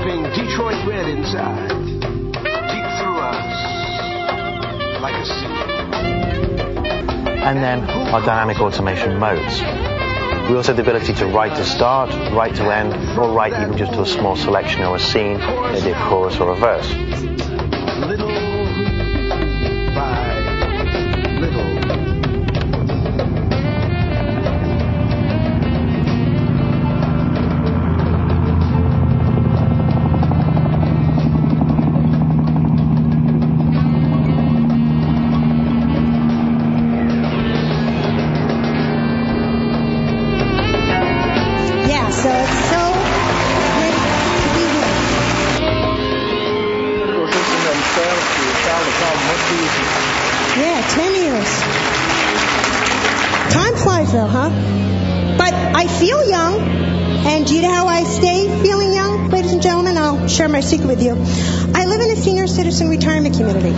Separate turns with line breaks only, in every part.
screaming Detroit red inside, deep through us, like a sea.
And then our dynamic automation modes. We also have the ability to write to start, write to end, or write even just to a small selection or a scene, maybe a chorus or a verse.
Little by little.
Yeah, 10 years. Time flies though, huh? But I feel young. And do you know how I stay feeling young, ladies and gentlemen? I'll share my secret with you. I live in a senior citizen retirement community.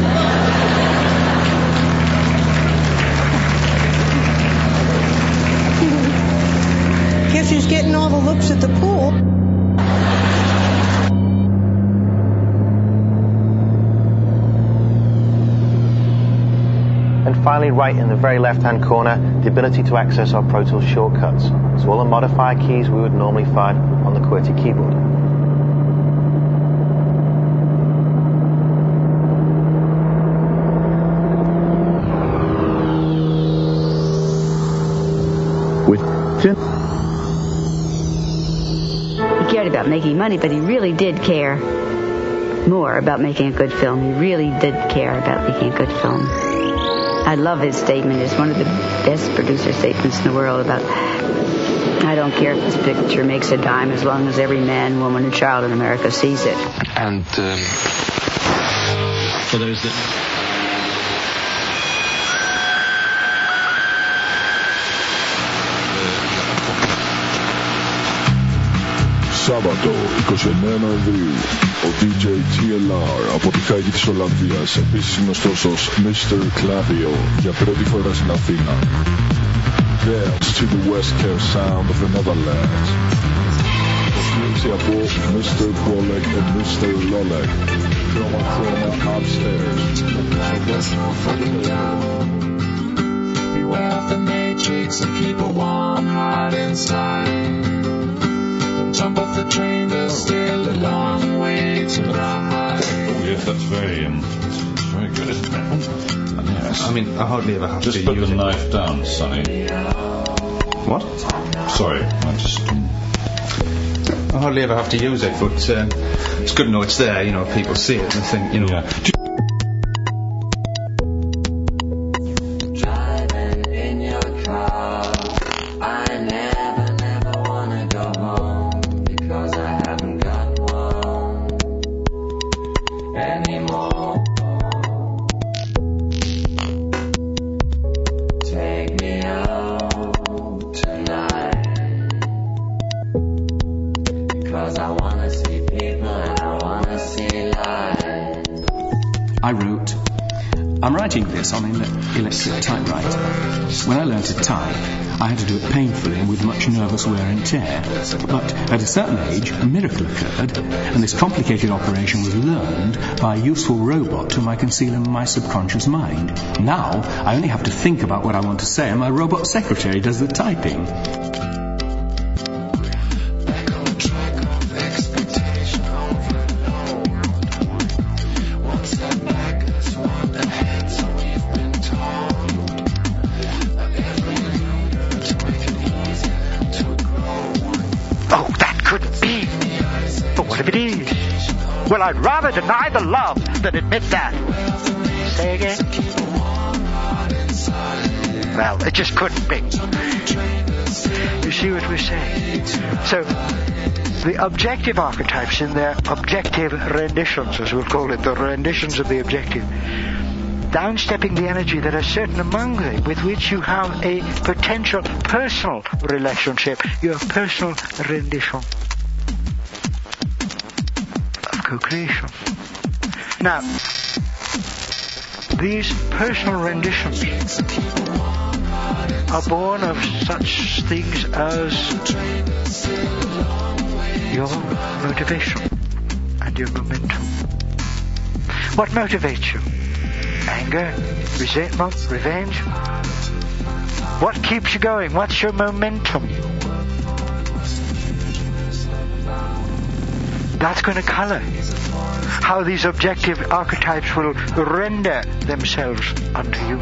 Guess who's getting all the looks at the pool?
And finally, right in the very left-hand corner, the ability to access our Pro Tools shortcuts. So all the modifier keys we would normally find on the QWERTY keyboard.
He cared about making money, but he really did care more about making a good film. He really did care about making a good film. I love his statement. It's one of the best producer statements in the world about, I don't care if this picture makes a dime as long as every man, woman, and child in America sees it.
And for those that...
Σάββατο, 29 Νοεμβρίου, ο DJ TLR από τη Χάγη της Ολλανδίας, επίσης γνωστός ως Mr. Claudio, για πρώτη φορά στην Αθήνα. Dance to the West Coast sound of the Netherlands. Προσκλήση από Mr. Bolek and Mr. Lolek. Chroma upstairs.
Beware of the matrix and keep a warm heart inside. Jump off the train, there's still a long way to ride.
Oh yes, that's very good, isn't it? Yes.
I mean, I hardly ever have
just
to
put
use
the
it.
knife down, Sonny.
What?
Sorry, I just...
I hardly ever have to use it, but it's good to know it's there. You know, people see it and think, you know. Yeah.
I'm writing this on an electric typewriter. When I learned to type, I had to do it painfully and with much nervous wear and tear. But at a certain age, a miracle occurred, and this complicated operation was learned by a useful robot whom I conceal in my subconscious mind. Now, I only have to think about what I want to say, and my robot secretary does the typing.
Well, I'd rather deny the love than admit that. Say again? Well, it just couldn't be. You see what we're saying? So, the objective archetypes in their objective renditions, as we'll call it, the renditions of the objective, downstepping the energy that are certain among them with which you have a potential personal relationship, your personal rendition. Co-creation. Now, these personal renditions are born of such things as your motivation, and your momentum. What motivates you? Anger? Resentment? Revenge? What keeps you going? What's your momentum? That's going to color how these objective archetypes will render themselves unto you.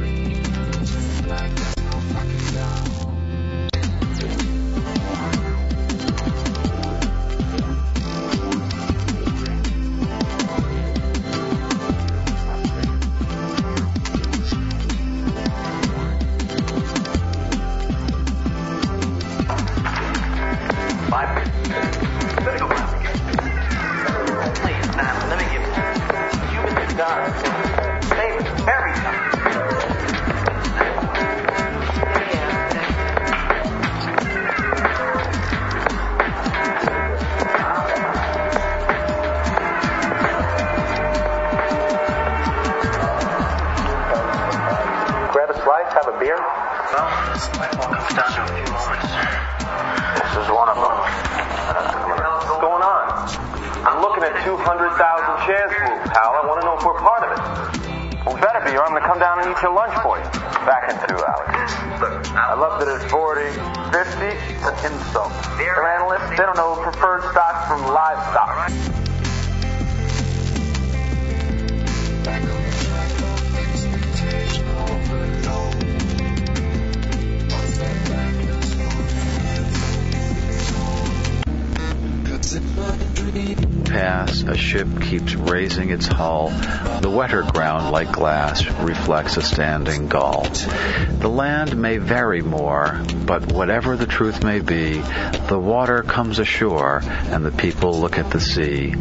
A ship keeps raising its hull. The wetter ground, like glass, reflects a standing gull. The land may vary more, but whatever the truth may be, the water comes ashore and the people look at the sea.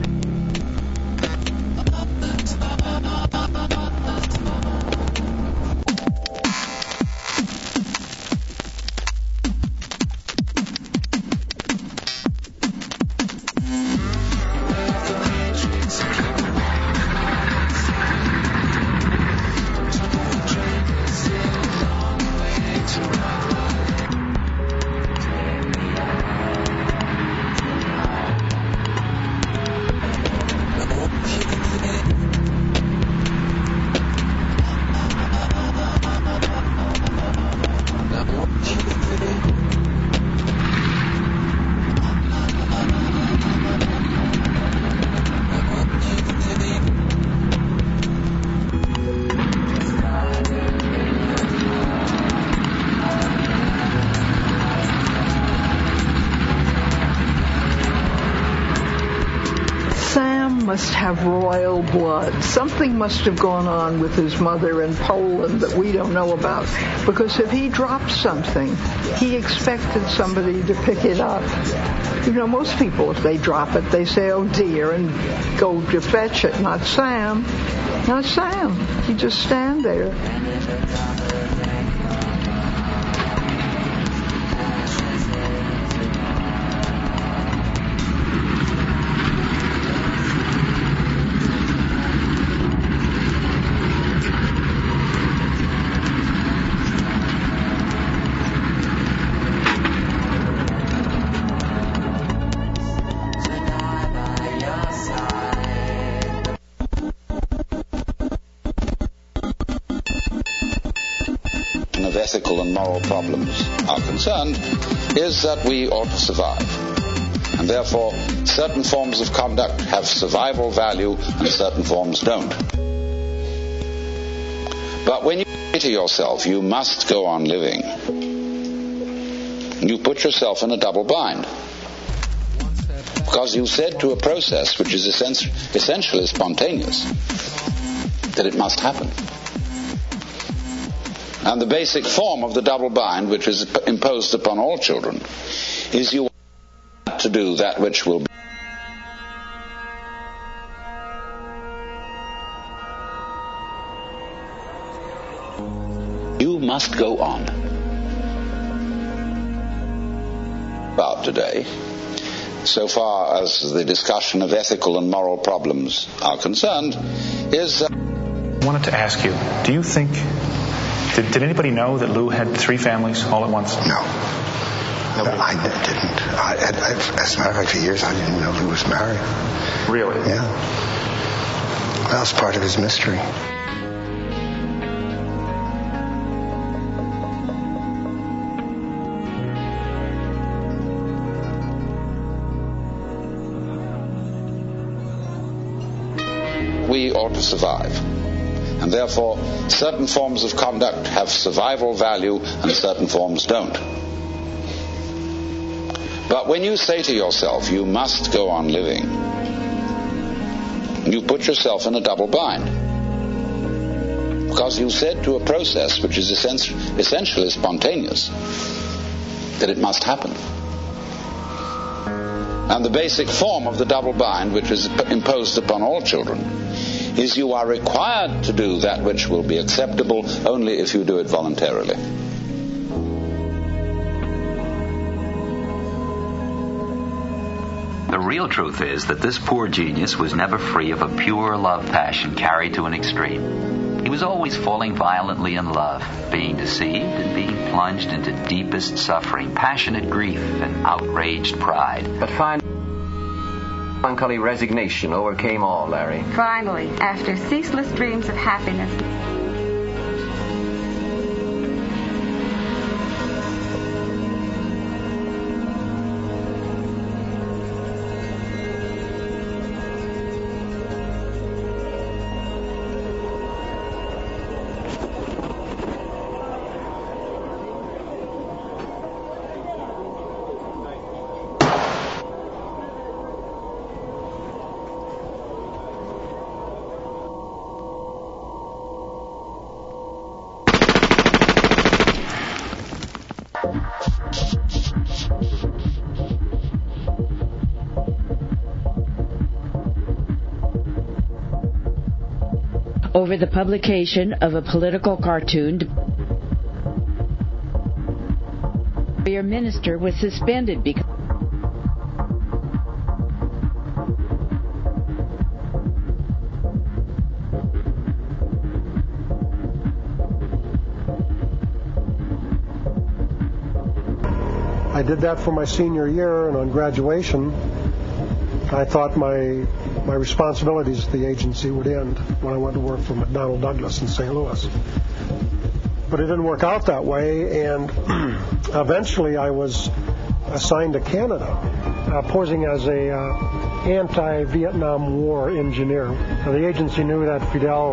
Must have royal blood. Something must have gone on with his mother in Poland that we don't know about. Because if he dropped something, he expected somebody to pick it up. You know, most people, if they drop it, they say, oh dear, and go to fetch it. Not Sam. Not Sam. He just stand there.
Ethical and moral problems are concerned is that we ought to survive. And therefore, certain forms of conduct have survival value and certain forms don't. But when you say to yourself, you must go on living, you put yourself in a double bind. Because you said to a process which is essentially spontaneous that it must happen. And the basic form of the double bind, which is imposed upon all children, is you want to do that which will be. You must go on. About today, so far as the discussion of ethical and moral problems are concerned, is...
I wanted to ask you, do you think... Did anybody know that Lou had 3 families all at once?
No. I didn't. As a matter of fact, for years I didn't know he was married.
Really?
Yeah. That was part of his mystery.
We ought to survive. And therefore, certain forms of conduct have survival value and certain forms don't. But when you say to yourself, you must go on living, you put yourself in a double bind. Because you said to a process which is essentially spontaneous that it must happen. And the basic form of the double bind, which is imposed upon all children, is you are required to do that which will be acceptable only if you do it voluntarily.
The real truth is that this poor genius was never free of a pure love passion carried to an extreme. He was always falling violently in love, being deceived and being plunged into deepest suffering, passionate grief, and outraged pride.
But melancholy resignation overcame all, Larry.
Finally, after ceaseless dreams of happiness,
over the publication of a political cartoon, your minister was suspended because
I did that for my senior year, and on graduation, I thought my responsibilities at the agency would end when I went to work for McDonnell Douglas in St. Louis. But it didn't work out that way, and eventually I was assigned to Canada, posing as a anti-Vietnam War engineer. Now, the agency knew that Fidel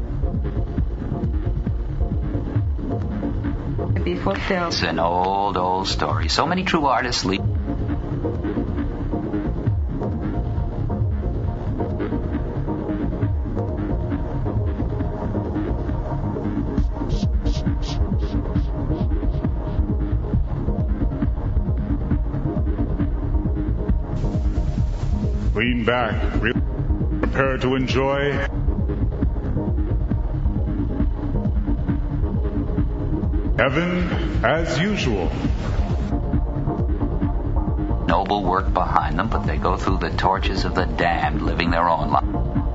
be fulfilled.
It's an old story. So many true artists leave.
Lean back, prepare to enjoy Heaven as Usual.
Noble work behind them, but they go through the torches of the damned, living their own life.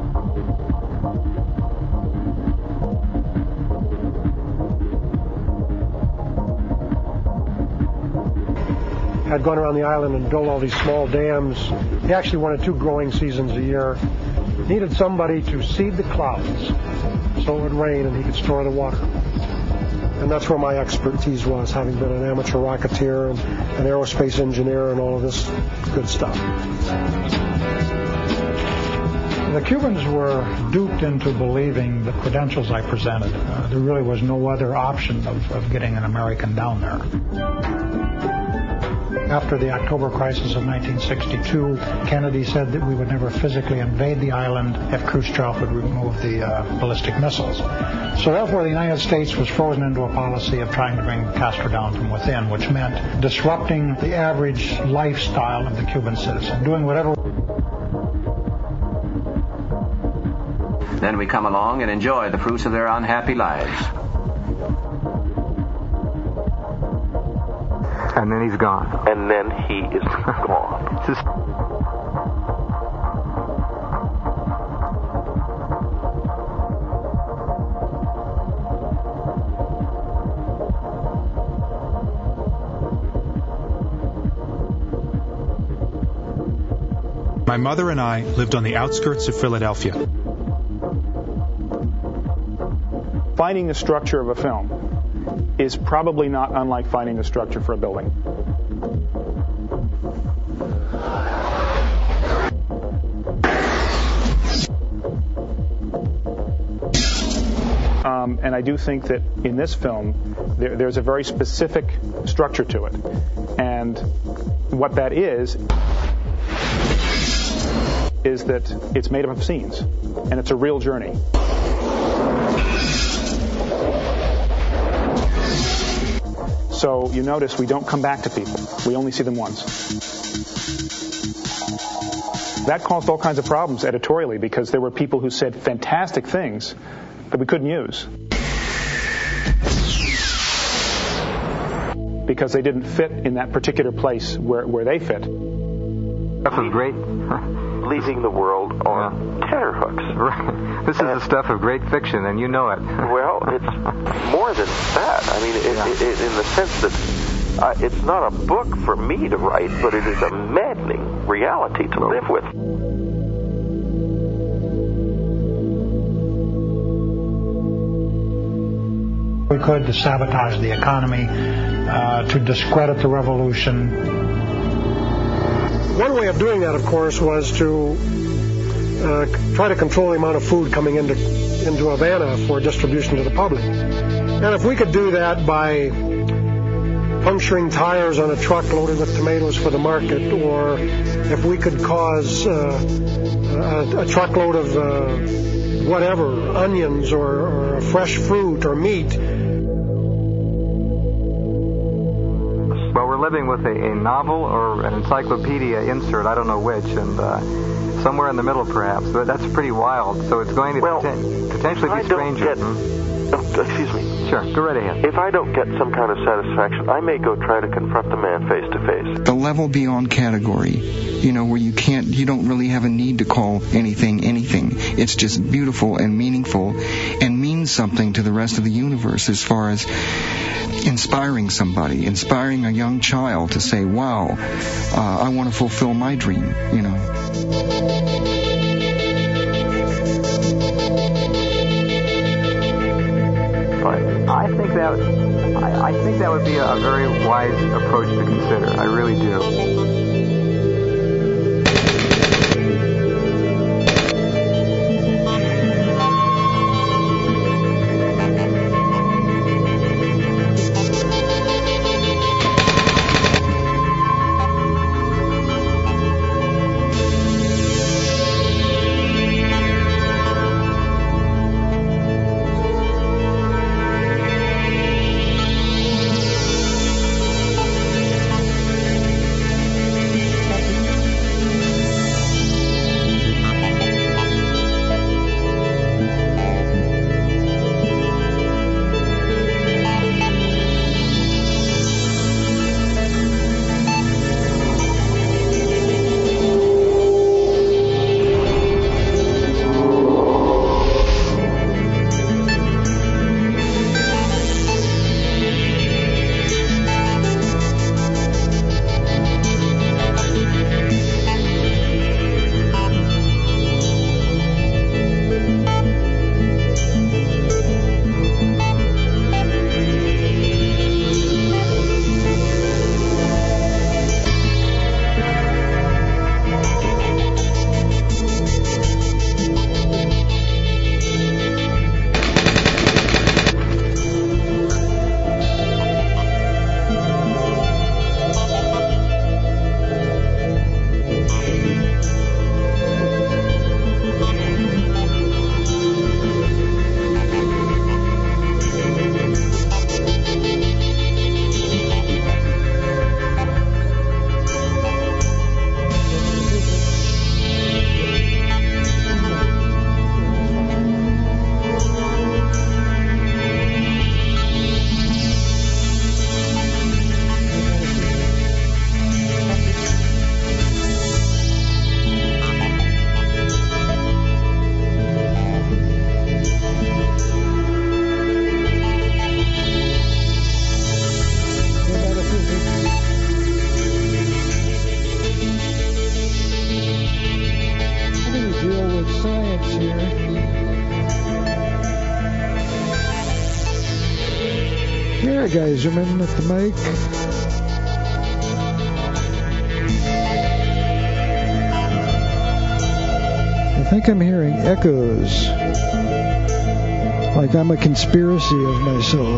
had gone around the island and built all these small dams. He actually wanted 2 growing seasons a year. Needed somebody to seed the clouds so it would rain and he could store the water. And that's where my expertise was, having been an amateur rocketeer and an aerospace engineer and all of this good stuff.
The Cubans were duped into believing the credentials I presented. There really was no other option of getting an American down there. After the October crisis of 1962, Kennedy said that we would never physically invade the island if Khrushchev would remove the ballistic missiles. So therefore the United States was frozen into a policy of trying to bring Castro down from within, which meant disrupting the average lifestyle of the Cuban citizen, doing whatever.
Then we come along and enjoy the fruits of their unhappy lives.
And then he's gone.
And then he is gone.
My mother and I lived on the outskirts of Philadelphia.
Finding the structure of a film is probably not unlike finding the structure for a building. And I do think that in this film, there's a very specific structure to it. And what that is that it's made up of scenes, and it's a real journey. So you notice we don't come back to people. We only see them once. That caused all kinds of problems editorially because there were people who said fantastic things that we couldn't use because they didn't fit in that particular place where they fit.
Stuff of great...
leaving the world on tenterhooks.
Right. This is the stuff of great fiction, and you know it.
Well, it's more than that. I mean, in the sense that it's not a book for me to write, but it is a maddening reality to live with.
We could to sabotage the economy, to discredit the revolution.
One way of doing that, of course, was to try to control the amount of food coming into Havana for distribution to the public. And if we could do that by puncturing tires on a truck loaded with tomatoes for the market, or if we could cause a truckload of whatever, onions or fresh fruit or meat.
Well, we're living with a novel or an encyclopedia insert, I don't know which, and somewhere in the middle perhaps, but that's pretty wild. So it's going to potentially be stranger.
Excuse me.
Sure, go right ahead.
If I don't get some kind of satisfaction, I may go try to confront the man face to face.
The level beyond category, where you don't really have a need to call anything. It's just beautiful and meaningful and means something to the rest of the universe as far as inspiring somebody, inspiring a young child to say, wow, I want to fulfill my dream,
I think that would be a very wise approach to consider. I really do.
Gary Geiserman at the mic. I think I'm hearing echoes, like I'm a conspiracy of myself.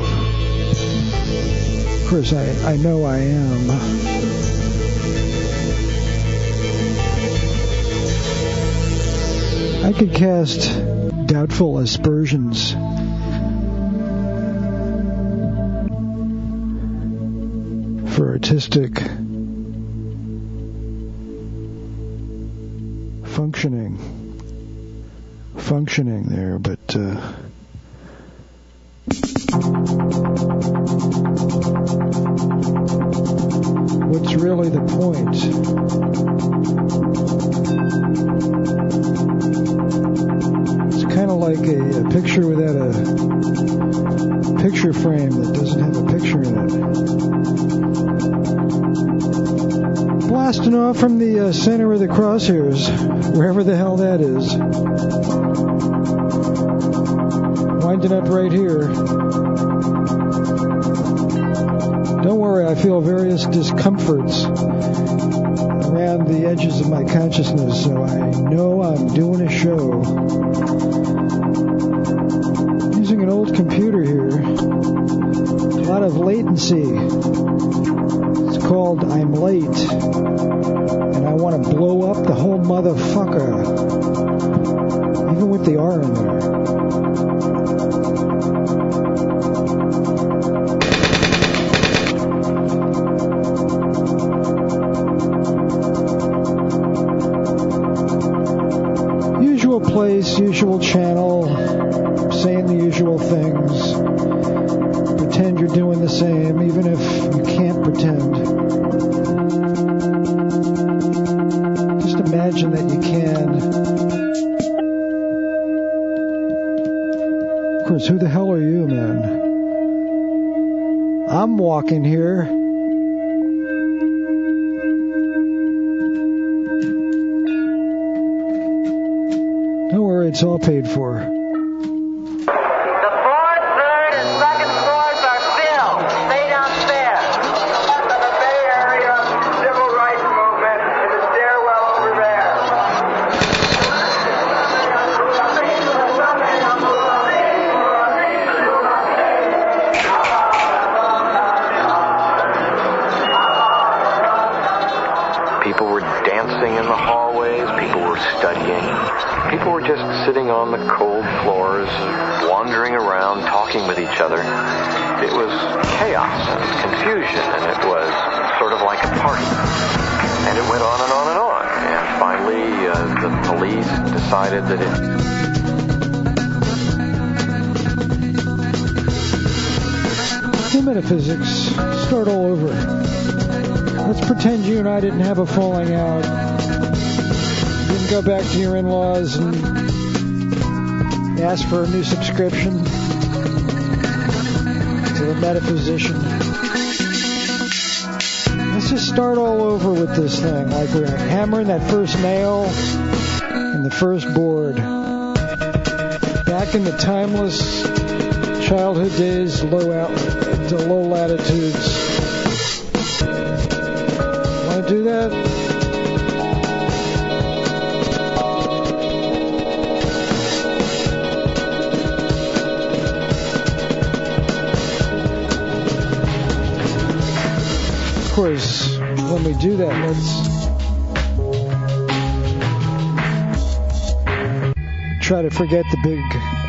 Of course, I know I am. I could cast doubtful aspersions for artistic functioning there, but what's really the point? It's kind of like a picture without a picture frame that doesn't have a picture in it. Blasting off from the center of the crosshairs, wherever the hell that is. Winding up right here. Don't worry, I feel various discomforts around the edges of my consciousness, so I know I'm doing a show. Using an old computer here. A lot of latency. It's called I'm Late. And I want to blow up the whole motherfucker. Even with the R in there. Usual place, usual channel, saying the usual things. Pretend you're doing the same, even if you can't pretend. Just imagine that you can. Of course, who the hell are you, man? I'm walking here. Don't worry, it's all paid for.
People were just sitting on the cold floors, wandering around, talking with each other. It was chaos and confusion, and it was sort of like a party. And it went on and on and on. And finally, the police decided that
The metaphysics, start all over. Let's pretend you and I didn't have a falling out. Go back to your in-laws and ask for a new subscription to the metaphysician. Let's just start all over with this thing, like we're hammering that first nail in the first board. Back in the timeless childhood days, low latitudes. Want to do that? Of course, when we do that, let's try to forget the big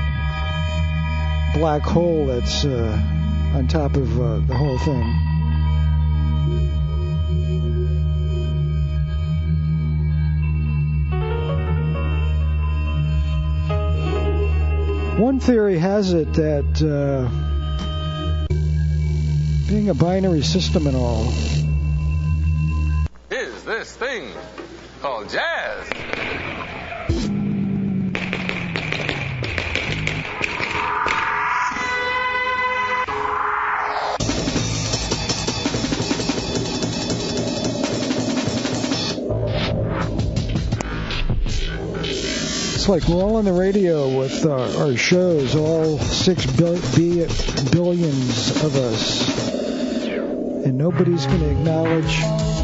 black hole that's on top of the whole thing. One theory has it that being a binary system and all,
is this thing called jazz.
looks like we're all on the radio with our shows, all 6 billions of us. And nobody's going to acknowledge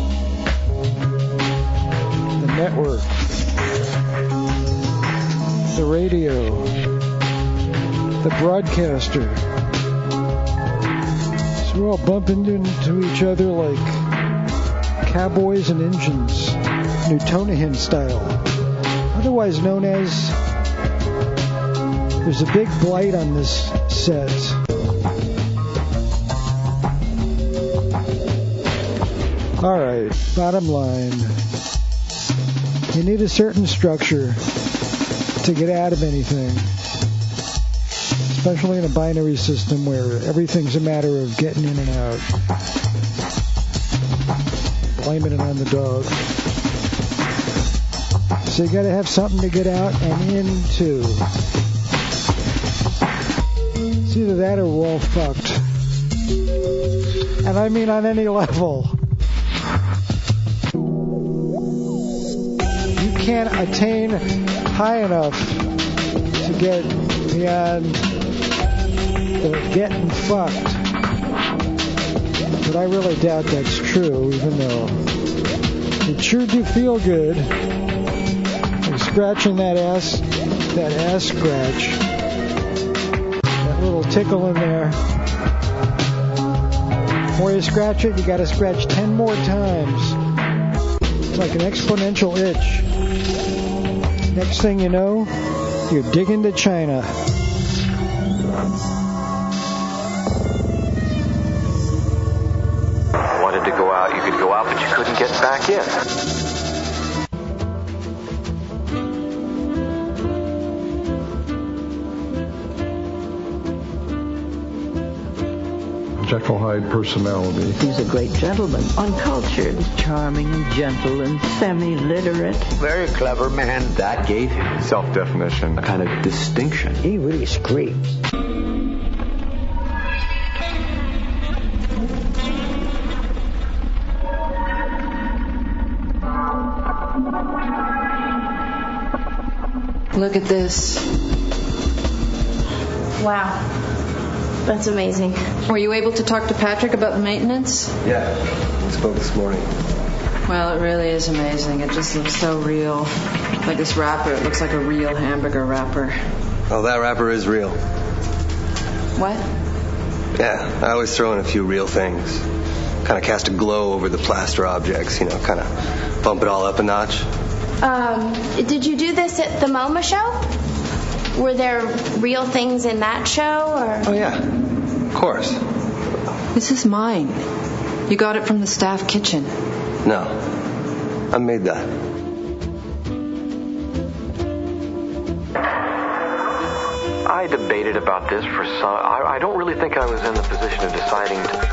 the network, the radio, the broadcaster. So we're all bumping into each other like cowboys and Injuns, Newtonian style. Otherwise known as, there's a big blight on this set. Alright, bottom line. You need a certain structure to get out of anything. Especially in a binary system where everything's a matter of getting in and out. Blaming it on the dog. So you gotta have something to get out and into. It's either that or we're all fucked. And I mean on any level. You can't attain high enough to get beyond the getting fucked. But I really doubt that's true, even though it sure do feel good. Like scratching that ass scratch. That little tickle in there. The more you scratch it, you gotta scratch 10 more times. It's like an exponential itch. Next thing you know, you're digging to China.
Wanted to go out, you could go out, but you couldn't get back in.
Jekyll Hyde personality.
He's a great gentleman, uncultured, charming and gentle and semi-literate.
Very clever man.
That gave him self-definition, a kind of distinction.
He really screams.
Look at this.
Wow. That's amazing.
Were you able to talk to Patrick about the maintenance?
Yeah, we spoke this morning.
Well, it really is amazing. It just looks so real. Like this wrapper, it looks like a real hamburger wrapper.
Oh, that wrapper is real.
What?
Yeah, I always throw in a few real things. Kind of cast a glow over the plaster objects, kind of bump it all up a notch.
Did you do this at the MoMA show? Were there real things in that show, or?
Oh, yeah. Of course.
This is mine. You got it from the staff kitchen.
No. I made that.
I debated about this for some... I don't really think I was in the position of deciding to...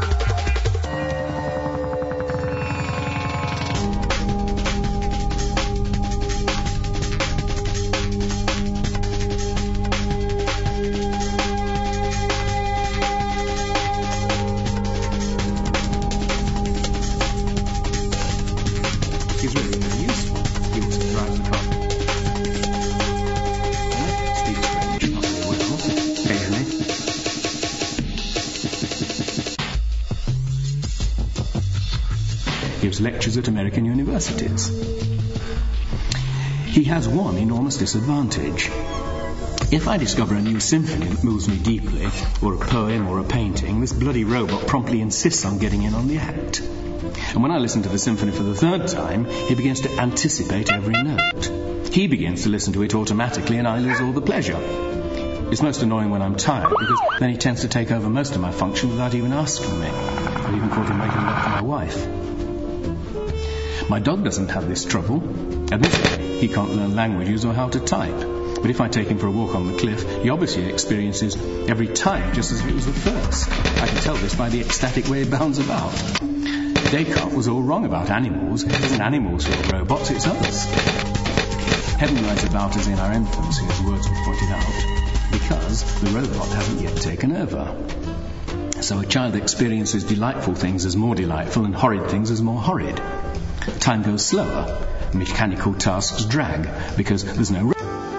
Gives lectures at American universities. He has one enormous disadvantage. If I discover a new symphony that moves me deeply, or a poem or a painting, this bloody robot promptly insists on getting in on the act. And when I listen to the symphony for the third time, he begins to anticipate every note. He begins to listen to it automatically, and I lose all the pleasure. It's most annoying when I'm tired, because then he tends to take over most of my function without even asking me. I've even caught him making love to my wife. My dog doesn't have this trouble. Admittedly, he can't learn languages or how to type. But if I take him for a walk on the cliff, he obviously experiences every type just as if it was the first. I can tell this by the ecstatic way he bounds about. Descartes was all wrong about animals. It isn't animals who are robots, it's us. Heaven rides about us in our infancy, as Wordsworth pointed out, because the robot hasn't yet taken over. So a child experiences delightful things as more delightful and horrid things as more horrid. Time goes slower. Mechanical tasks drag because there's no...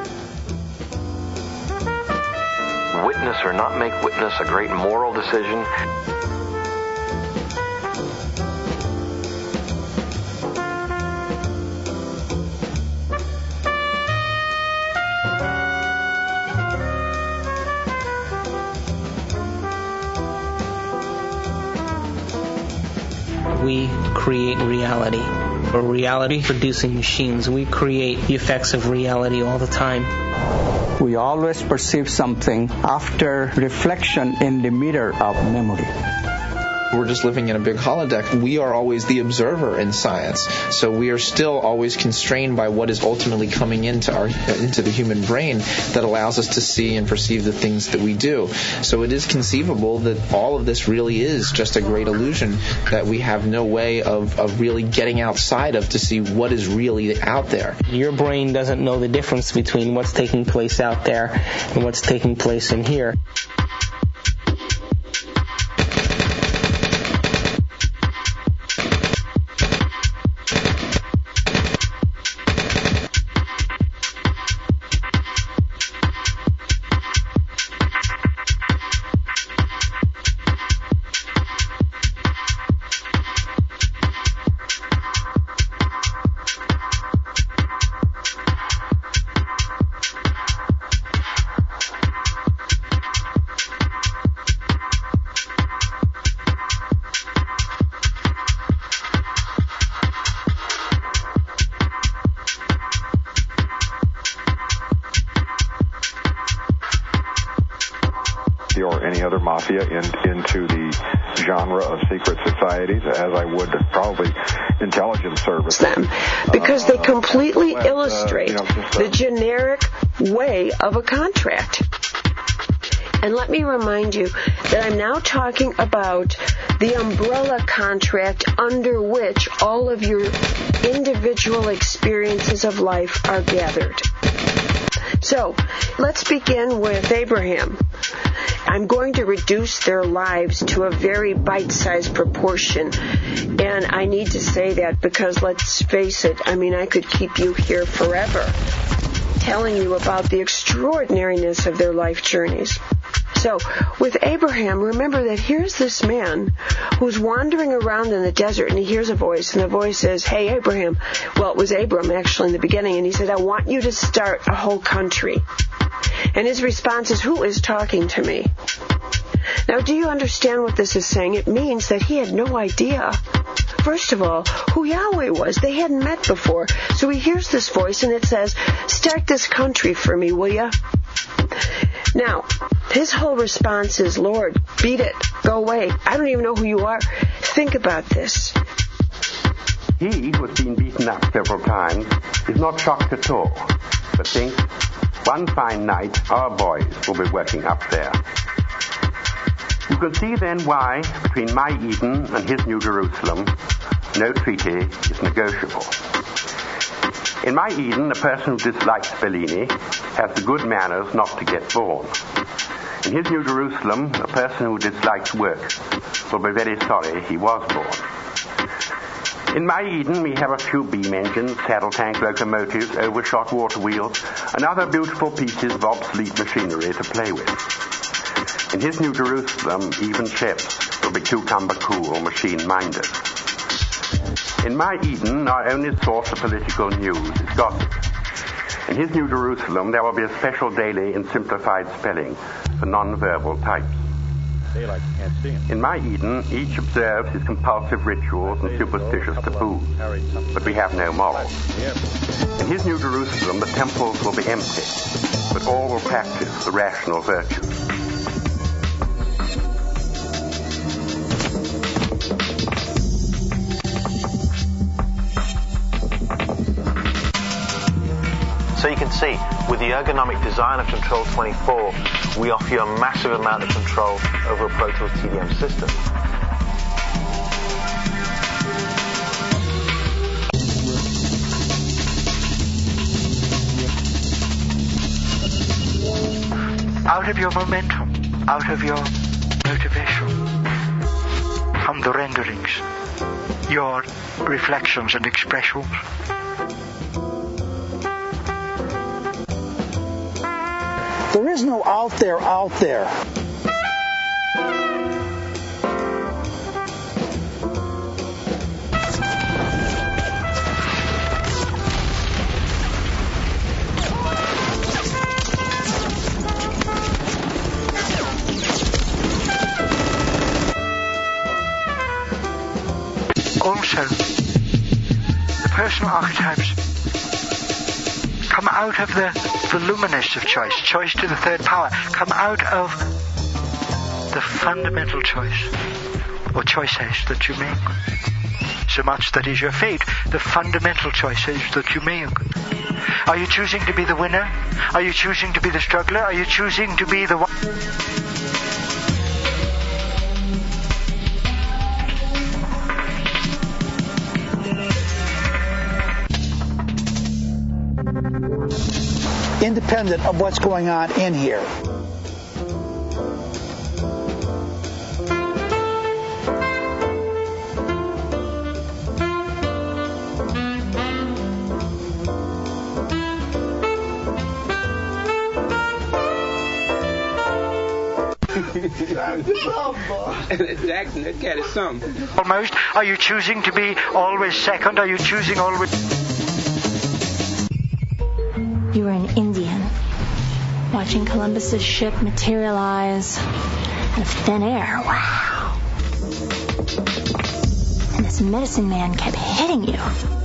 or not make witness a great moral decision?
We create reality. We're reality-producing machines. We create the effects of reality all the time.
We always perceive something after reflection in the mirror of memory.
We're just living in a big holodeck. We are always the observer in science. So we are still always constrained by what is ultimately coming into the human brain that allows us to see and perceive the things that we do. So it is conceivable that all of this really is just a great illusion that we have no way of really getting outside of to see what is really out there.
Your brain doesn't know the difference between what's taking place out there and what's taking place in here.
Or any other mafia into the genre of secret societies, as I would probably intelligence service.
Them, because they completely illustrate the generic way of a contract. And let me remind you that I'm now talking about the umbrella contract under which all of your individual experiences of life are gathered. So, let's begin with Abraham. I'm going to reduce their lives to a very bite-sized proportion. And I need to say that because, let's face it, I could keep you here forever telling you about the extraordinariness of their life journeys. So, with Abraham, remember that here's this man who's wandering around in the desert, and he hears a voice, and the voice says, "Hey, Abraham." Well, it was Abram, actually, in the beginning, and he said, "I want you to start a whole country." And his response is, "Who is talking to me?" Now, do you understand what this is saying? It means that he had no idea, first of all, who Yahweh was. They hadn't met before. So he hears this voice, and it says, "Start this country for me, will ya?" Now, his whole response is, "Lord, beat it. Go away. I don't even know who you are." Think about this.
He, who has been beaten up several times, is not shocked at all, but thinks, one fine night, our boys will be working up there. You can see then why, between my Eden and his New Jerusalem, no treaty is negotiable. In my Eden, a person who dislikes Bellini has the good manners not to get born. In his New Jerusalem, a person who dislikes work will be very sorry he was born. In my Eden, we have a few beam engines, saddle tank locomotives, overshot water wheels, and other beautiful pieces of obsolete machinery to play with. In his New Jerusalem, even chefs will be cucumber cool or machine-minded. In my Eden, our only source of political news is gossip. In his New Jerusalem, there will be a special daily in simplified spelling for non-verbal types.
Daylight can't see him.
In my Eden, each observes his compulsive rituals and superstitious taboos, but we have no morals. In his New Jerusalem, the temples will be empty, but all will practice the rational virtues.
So you can see, with the ergonomic design of Control 24, we offer you a massive amount of control over a Pro Tools TDM system.
Out of your momentum, out of your motivation, come the renderings, your reflections and expressions.
There is no out there.
fundamental archetypes. Come out of the luminous of choice, choice to the third power. Come out of the fundamental choice, or choices that you make. So much that is your fate, the fundamental choices that you make. Are you choosing to be the winner? Are you choosing to be the struggler? Are you choosing to be the one?
Independent of what's going on in here.
Jackson, that cat is something.
Almost. Are you choosing to be always second? Are you choosing always...
You were an Indian, watching Columbus's ship materialize out of thin air. Wow. And this medicine man kept hitting you.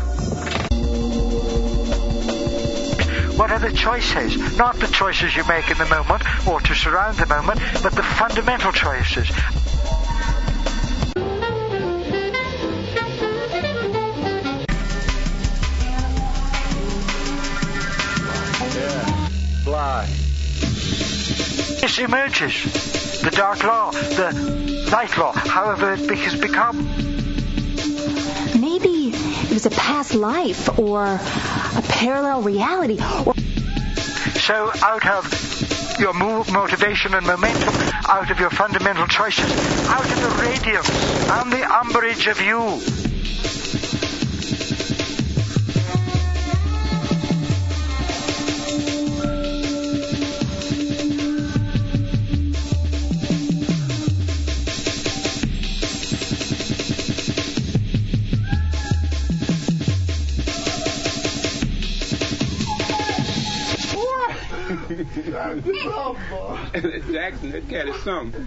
What are the choices? Not the choices you make in the moment or to surround the moment, but the fundamental choices.
Fly.
This emerges. The dark law, the light law, however it has become.
Maybe it was a past life or a parallel reality.
So out of your motivation and momentum, out of your fundamental choices, out of the radiance and the umbrage of you,
Jackson, that cat is something.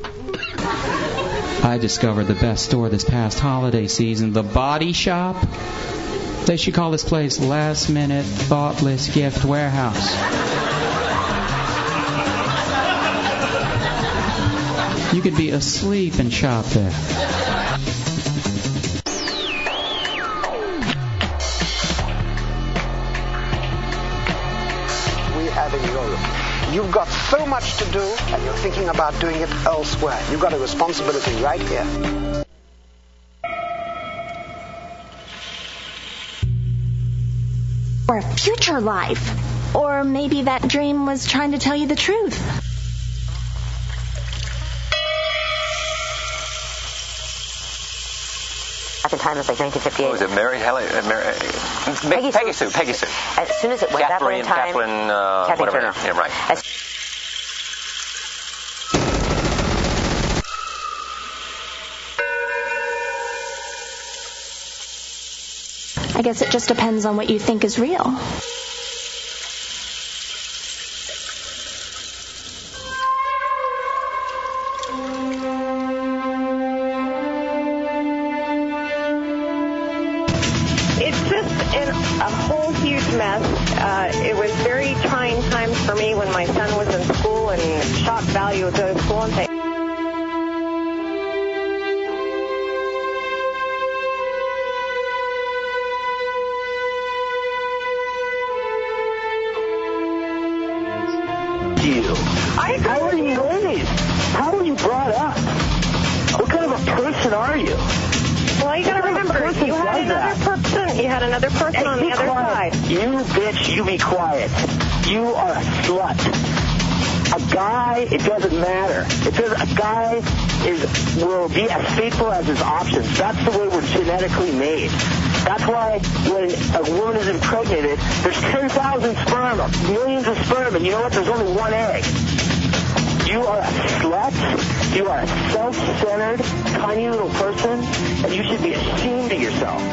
I discovered the best store this past holiday season, The Body Shop. They should call this place Last Minute Thoughtless Gift Warehouse. You could be asleep and shop there.
You've got so much to do, and you're thinking about doing it elsewhere. You've got a responsibility right here.
Or a future life. Or maybe that dream was trying to tell you the truth.
At the time, it was like 1958.
What was it, Mary Helen? Peggy Sue.
As soon as it went that one time, Kathleen Turner.
Yeah, right.
I guess it just depends on what you think is real.
It was very trying times for me when my son was in school, and shock value would go to school and say,
How are you raised? How were you brought up? What kind of a person are you?
Well, you gotta remember, you had another person on the other side.
You bitch, you be quiet. You are a slut. A guy, it doesn't matter. A guy will be as faithful as his options. That's the way we're genetically made. That's why when a woman is impregnated, there's 10,000 sperm, millions of sperm, and you know what? There's only one egg. You are a slut. You are a self-centered, tiny little person, and you should be ashamed of yourself.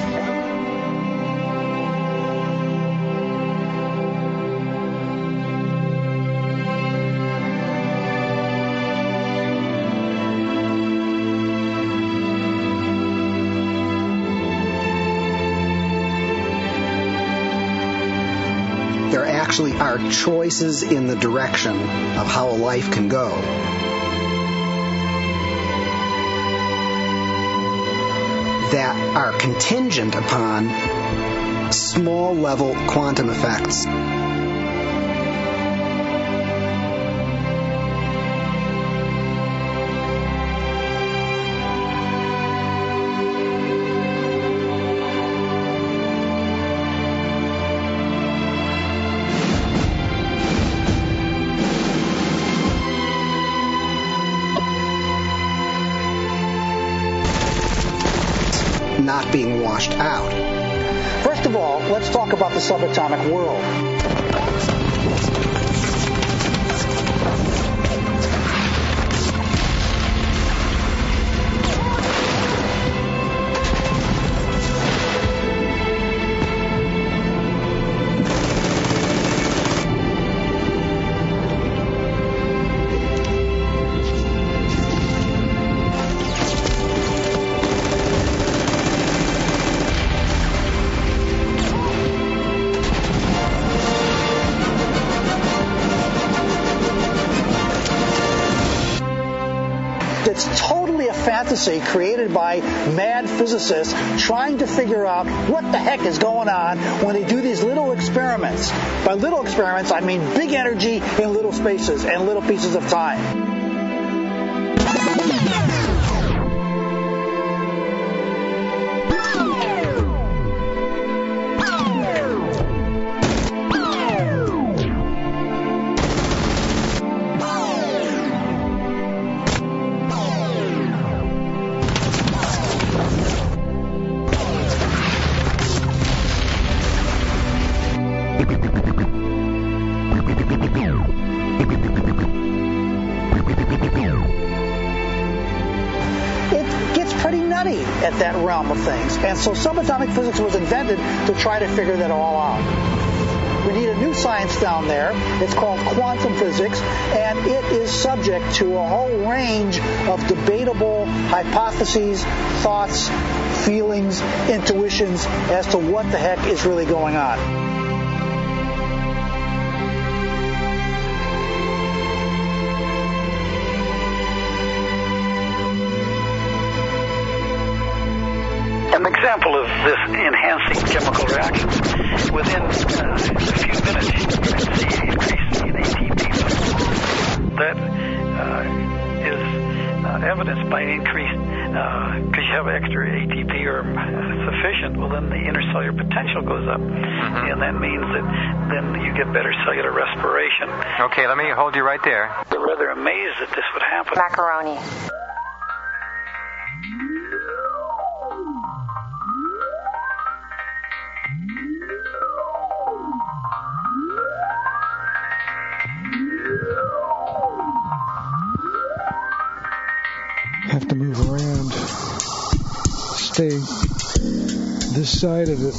there actually are choices in the direction of how a life can go. That are contingent upon small-level quantum effects. Not being washed out.
First of all, let's talk about the subatomic world. Created by mad physicists trying to figure out what the heck is going on when they do these little experiments. By little experiments, I mean big energy in little spaces and little pieces of time. Of things. And so subatomic physics was invented to try to figure that all out. We need a new science down there. It's called quantum physics, and it is subject to a whole range of debatable hypotheses, thoughts, feelings, intuitions as to what the heck is really going on.
An example of this enhancing chemical reaction, within a few minutes you can see an increase in ATP levels. That is evidenced by an increase, because you have extra ATP or sufficient, well then the intercellular potential goes up. And that means that then you get better cellular respiration.
Okay, let me hold you right there.
They're rather amazed that this would happen.
Macaroni.
Have to move around, stay this side of it,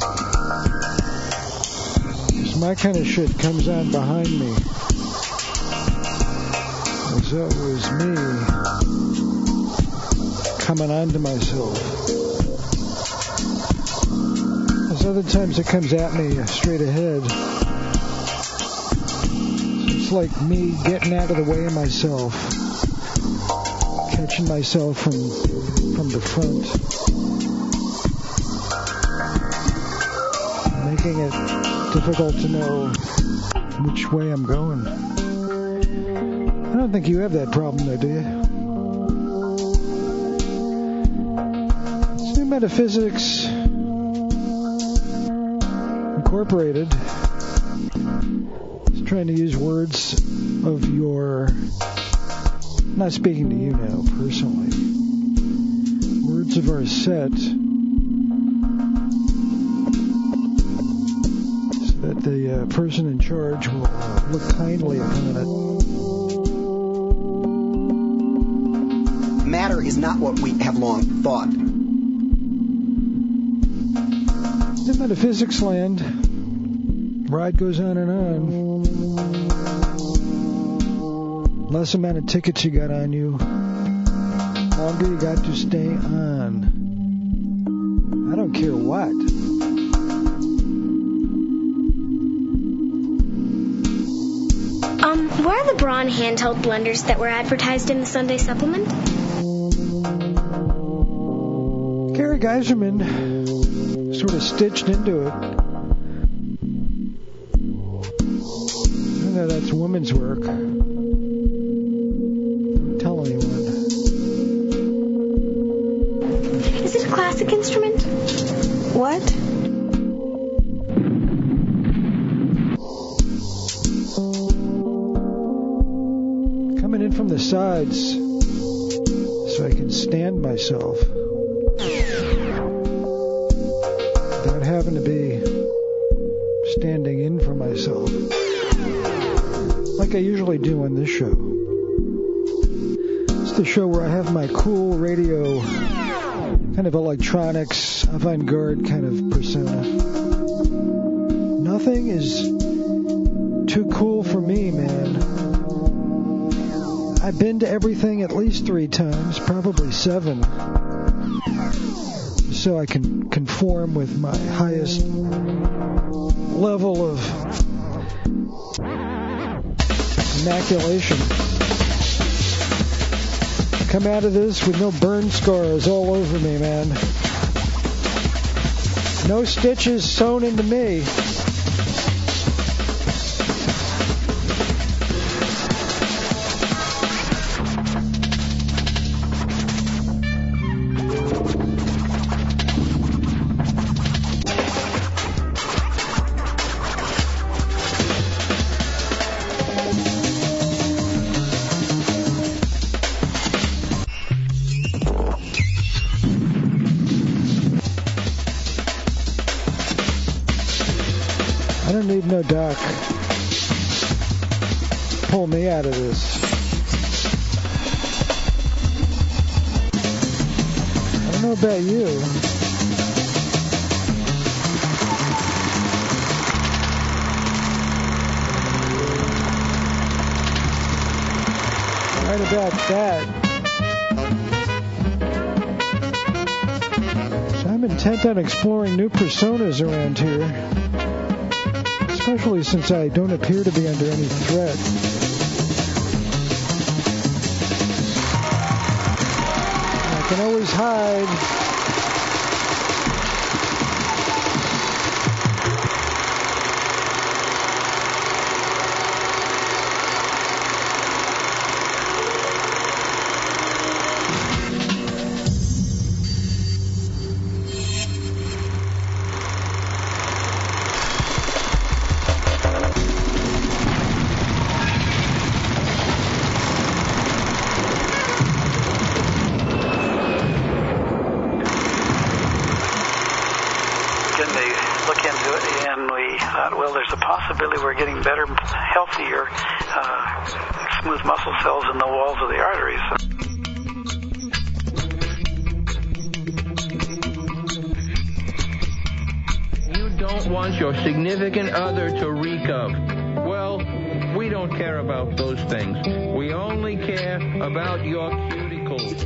because my kind of shit comes on behind me. As that was me coming on to myself. There's other times it comes at me straight ahead. So it's like me getting out of the way of myself. Catching myself from the front, making it difficult to know which way I'm going. I don't think you have that problem though, do you? It's New Metaphysics Incorporated. It's trying to use words of your... I'm not speaking to you now, personally. Words of our set, so that the person in charge will look kindly upon it.
Matter is not what we have long thought.
In metaphysics land, ride goes on and on. Less amount of tickets you got on you, longer you got to stay on. I don't care what.
Where are the Braun handheld blenders that were advertised in the Sunday supplement?
Gary Geiserman sort of stitched into it. I know that's women's work. Don't tell anyone.
Is it a classic instrument?
What?
Coming in from the sides so I can stand myself without having to be standing in for myself like I usually do on this show. It's the show where I have my cool radio, kind of electronics, avant-garde kind of persona. Nothing is too cool for me, man. I've been to everything at least 3 times, probably 7, so I can conform with my highest level of immaculation. Come out of this with no burn scars all over me, man. No stitches sewn into me. No doc. Pull me out of this. I don't know about you. Right about that. So I'm intent on exploring new personas around here. Especially since I don't appear to be under any threat. I can always hide.
Smooth muscle cells in the walls of the arteries.
You don't want your significant other to reek of. Well, we don't care about those things. We only care about your cuticles.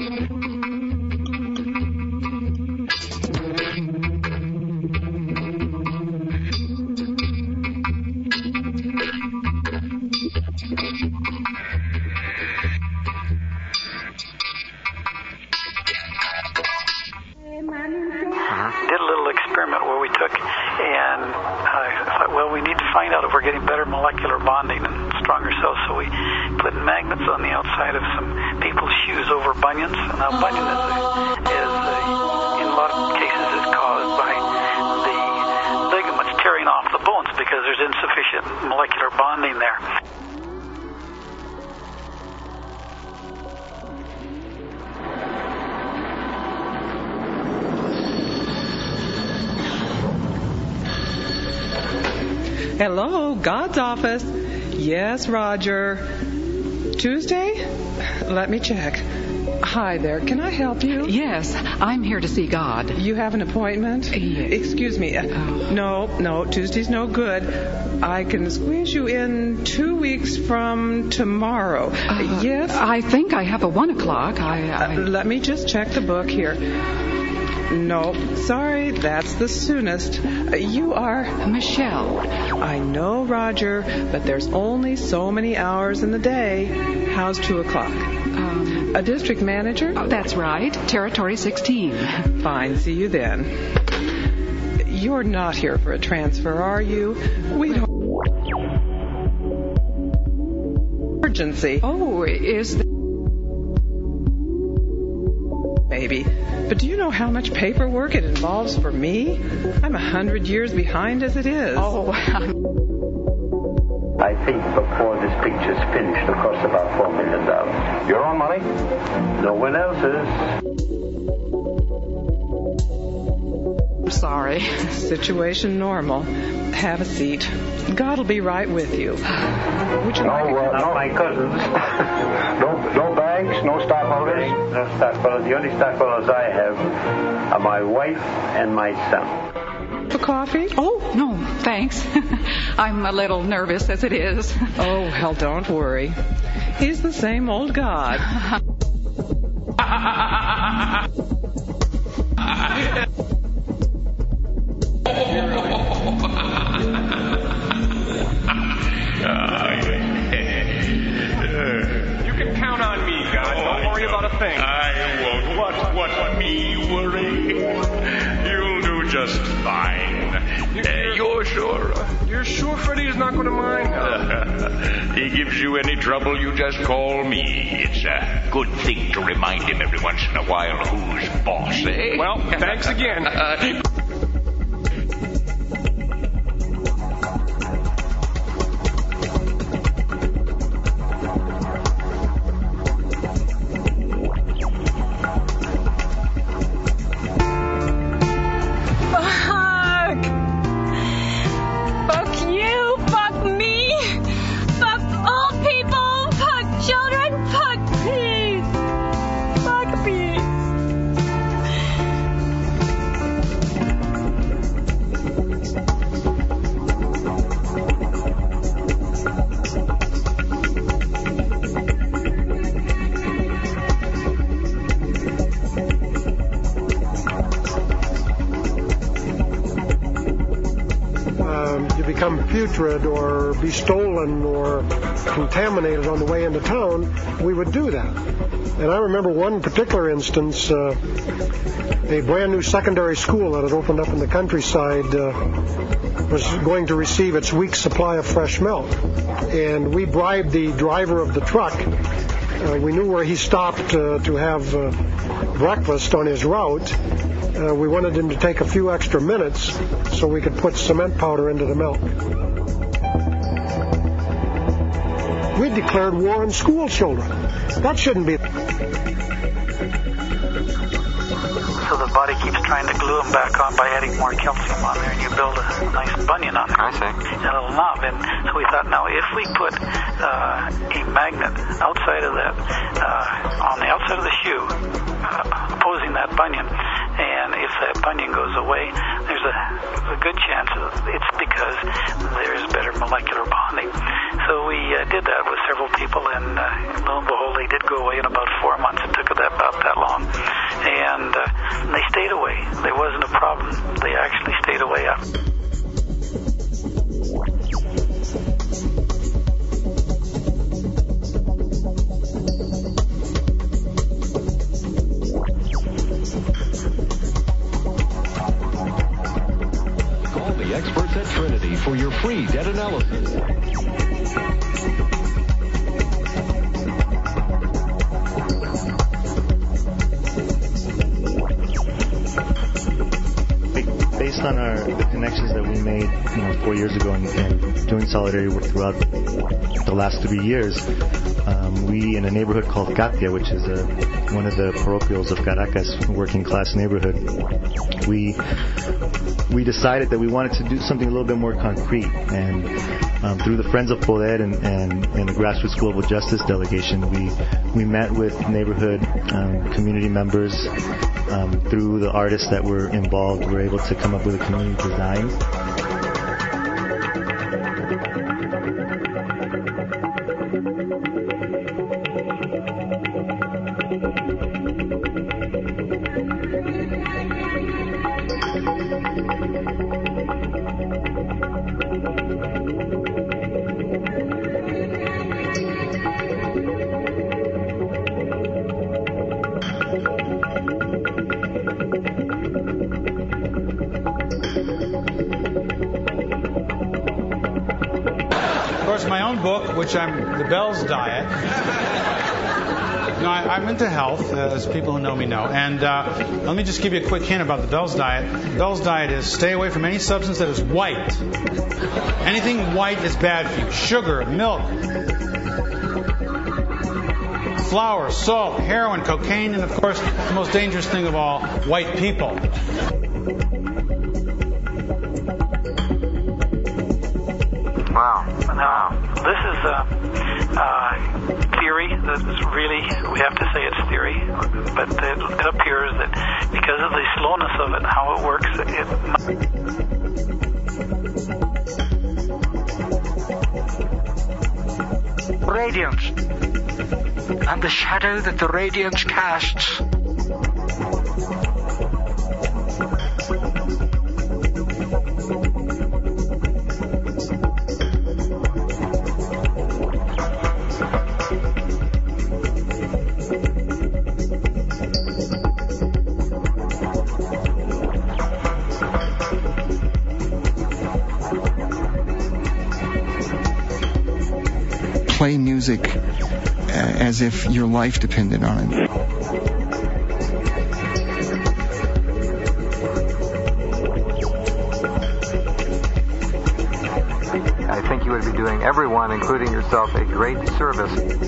Molecular bonding and stronger cells, so we put magnets on the outside of some people's shoes over bunions. And now bunion in a lot of cases is caused by the ligaments tearing off the bones because there's insufficient molecular bonding there.
Hello, God's office. Yes, Roger. Tuesday? Let me check. Hi there. Can I help you?
Yes, I'm here to see God.
You have an appointment?
Yes.
Excuse me. No, Tuesday's no good. I can squeeze you in 2 weeks from tomorrow. Yes?
I think I have a 1 o'clock.
Let me just check the book here. No, sorry, that's the soonest. You are...
Michelle.
I know, Roger, but there's only so many hours in the day. How's 2 o'clock? A district manager?
Oh, that's right. Territory 16.
Fine, see you then. You're not here for a transfer, are you? We don't... Emergency.
Oh, is...
Maybe. But do you know how much paperwork it involves for me? I'm 100 years behind as it is.
Oh,
I think before this picture's finished, it costs about $4 million.
Your own money?
No one else's.
I'm sorry.
Situation normal. Have a seat. God'll be right with you. Would you like
no, my cousins. No banks, no stockholders. No stockholders. The only stockholders I have are my wife and my son.
For coffee?
Oh, no, thanks. I'm a little nervous as it is.
Oh, hell, don't worry. He's the same old God.
You can count on me, God. Don't worry about a thing.
I won't. What me worry? You'll do just fine. You're sure?
You're sure Freddie is not going to mind?
He gives you any trouble, you just call me. It's a good thing to remind him every once in a while who's boss, eh?
Well, thanks again.
Putrid or be stolen or contaminated on the way into town, we would do that. And I remember one particular instance, a brand new secondary school that had opened up in the countryside was going to receive its week's supply of fresh milk. And we bribed the driver of the truck. We knew where he stopped to have breakfast on his route. We wanted him to take a few extra minutes so we could put cement powder into the milk. We declared war on school children. That shouldn't be.
So the body keeps trying to glue them back on by adding more calcium on there, and you build a nice bunion on there.
I see.
A little knob. And so we thought, now if we put a magnet outside of that, on the outside of the shoe, opposing that bunion, and if that bunion goes away, there's a good chance it's because there's better molecular bonding. So we did that with several people, and lo and behold, they did go away in about 4 months. It took about that long. And they stayed away. There wasn't a problem. They actually stayed away.
Call the experts at Trinity for your free debt analysis.
Based on the connections that we made 4 years ago and doing solidarity work throughout the last 3 years, we, in a neighborhood called Katia, which is one of the parochials of Caracas, working class neighborhood, we decided that we wanted to do something a little bit more concrete. And through the Friends of Poder and the Grassroots Global Justice Delegation, we met with neighborhood community members. Through the artists that were involved, we were able to come up with a community design.
course, my own book, which I'm The Bell's Diet. No, I'm into health, as people who know me know. And let me just give you a quick hint about the Bell's Diet. The Bell's Diet is stay away from any substance that is white. Anything white is bad for you. Sugar, milk, flour, salt, heroin, cocaine, and of course, the most dangerous thing of all, white people.
Wow. Now, this is theory. That's really, we have to say it's theory, but it appears that because of the slowness of it, how it works, radiance and the shadow that the radiance casts.
Play music as if your life depended on it.
I think you would be doing everyone, including yourself, a great service.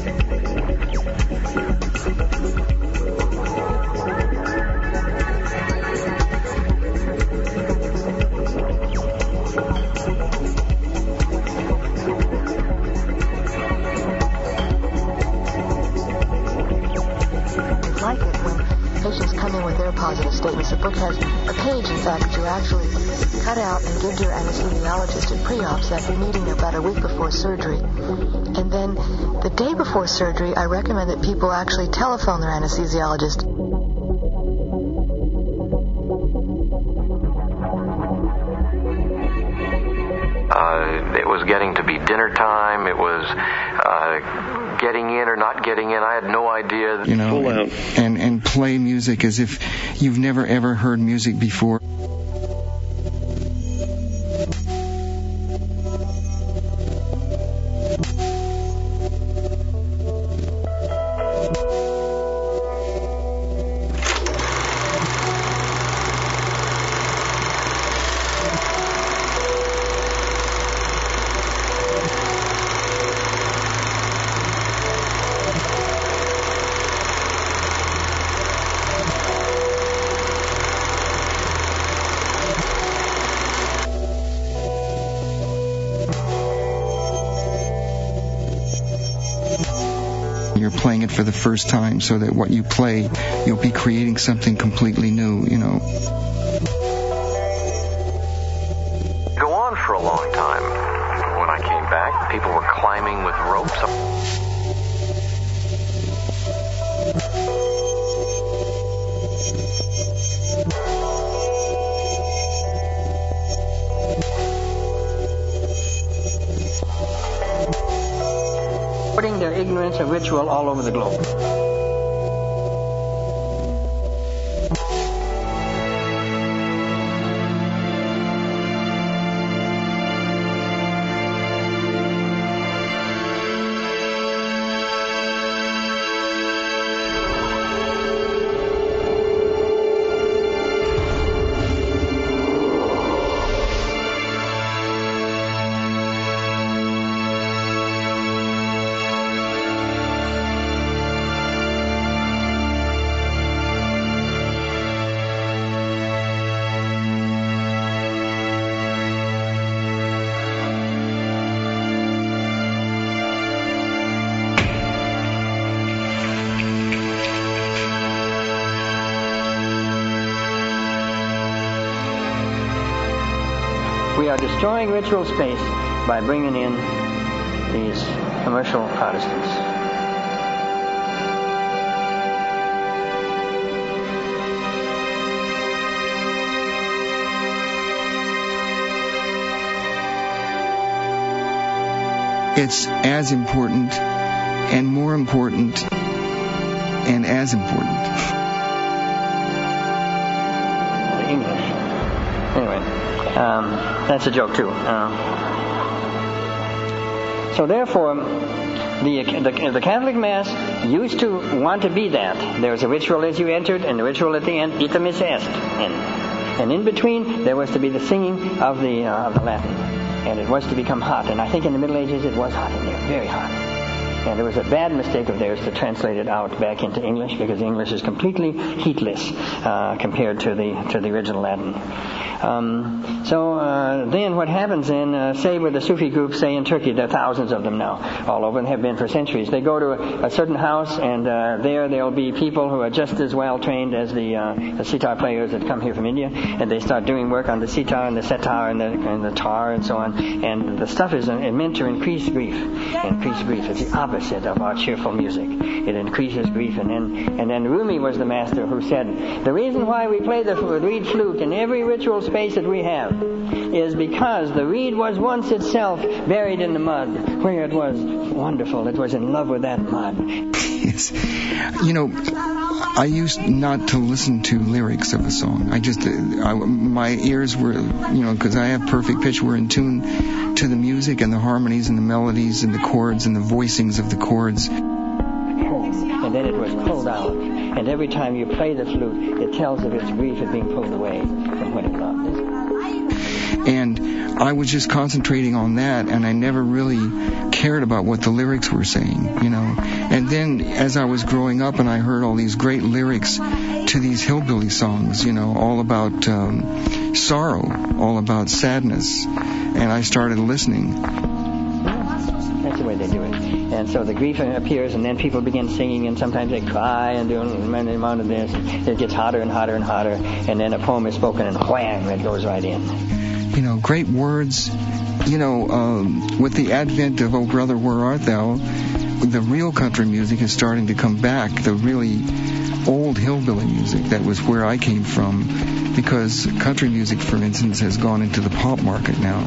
Statements. The book has a page, in fact, that you actually cut out and give to your anesthesiologist at pre-ops after meeting about a week before surgery. And then the day before surgery, I recommend that people actually telephone their anesthesiologist.
It was getting to be dinner time. It was getting in or not getting in. I had no idea.
You know, and play music as if you've never ever heard music before. You're playing it for the first time, so that what you play, you'll be creating something completely new, you know.
Go on for a long time. When I came back, people were climbing with ropes up.
Spreading their ignorance of ritual all over the globe. We are destroying ritual space by bringing in these commercial Protestants.
It's as important and more important and as important.
English. Anyway. That's a joke too. So therefore, the Catholic Mass used to want to be that. There was a ritual as you entered and a ritual at the end, ite missa est. And in between, there was to be the singing of the Latin. And it was to become hot. And I think in the Middle Ages it was hot in there, very hot. And it was a bad mistake of theirs to translate it out back into English, because English is completely heatless compared to the original Latin. Then what happens in, say with the Sufi groups, say in Turkey, there are thousands of them now, all over, and have been for centuries. They go to a certain house, and there'll be people who are just as well trained as the sitar players that come here from India, and they start doing work on the sitar and the setar and the tar and so on. And the stuff is meant to increase grief. It's the opposite of our cheerful music. It increases grief. And then Rumi was the master who said, the reason why we play the reed flute in every ritual space that we have is because the reed was once itself buried in the mud, where it was wonderful. It was in love with that mud.
Yes. I used not to listen to lyrics of a song. My ears were, because I have perfect pitch, were in tune to the music and the harmonies and the melodies and the chords and the voicings of the chords.
And then it was pulled out. And every time you play the flute, it tells of its grief at being pulled away from what it loved.
And I was just concentrating on that, and I never really cared about what the lyrics were saying, And then as I was growing up and I heard all these great lyrics to these hillbilly songs, all about sorrow, all about sadness, and I started listening.
That's the way they do it. And so the grief appears, and then people begin singing, and sometimes they cry and do an amount of this. And it gets hotter and hotter and hotter, and then a poem is spoken, and wham, it goes right in.
Great words. With the advent of Oh Brother, Where Art Thou, the real country music is starting to come back, the really old hillbilly music. That was where I came from, because country music, for instance, has gone into the pop market now.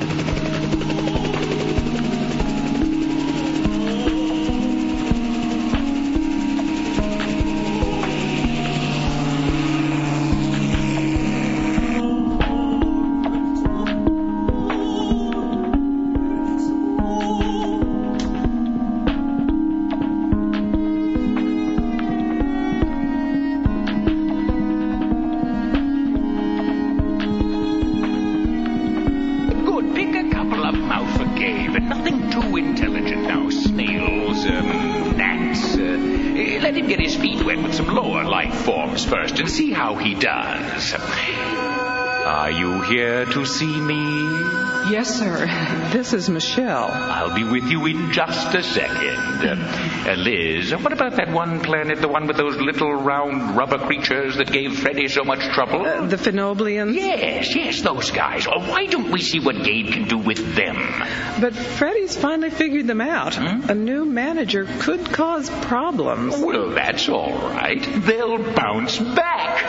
Are you here to see me?
Yes, sir. This is Michelle.
I'll be with you in just a second. Liz, what about that one planet, the one with those little round rubber creatures that gave Freddy so much trouble?
The Phenoblians?
Yes, those guys. Why don't we see what Gabe can do with them?
But Freddy's finally figured them out. A new manager could cause problems.
Well, that's all right. They'll bounce back.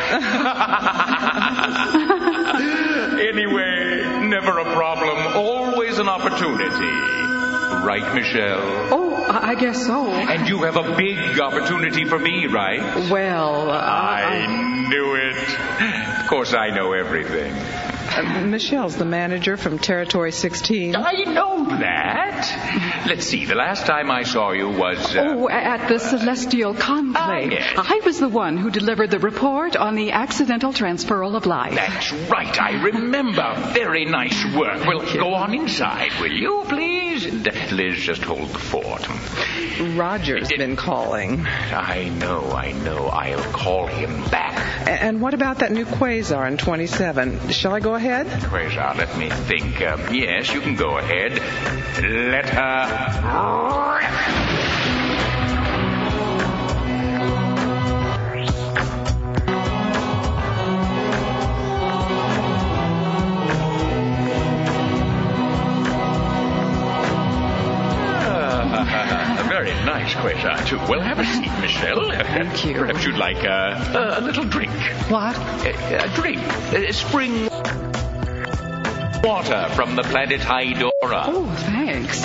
Anyway, never a problem. Always an opportunity. Right, Michelle?
Oh, I guess so.
And you have a big opportunity for me, right?
Well,
I knew it. Of course, I know everything.
Michelle's the manager from Territory 16.
I know that. Let's see, the last time I saw you was...
at the Celestial Conclave.
Yes.
I was the one who delivered the report on the accidental transferal of life.
That's right, I remember. Very nice work. Well, go on inside, will you, please? Liz, just hold the fort.
Roger's been calling.
I know. I'll call him back.
And what about that new quasar in 27? Shall I go ahead?
Quasar, let me think. Yes, you can go ahead. Let her... Very nice quasar, too. Well, have a seat, Michelle.
Thank you.
Perhaps you'd like a little drink.
What?
A drink. Spring water from the planet Hydora.
Oh, thanks.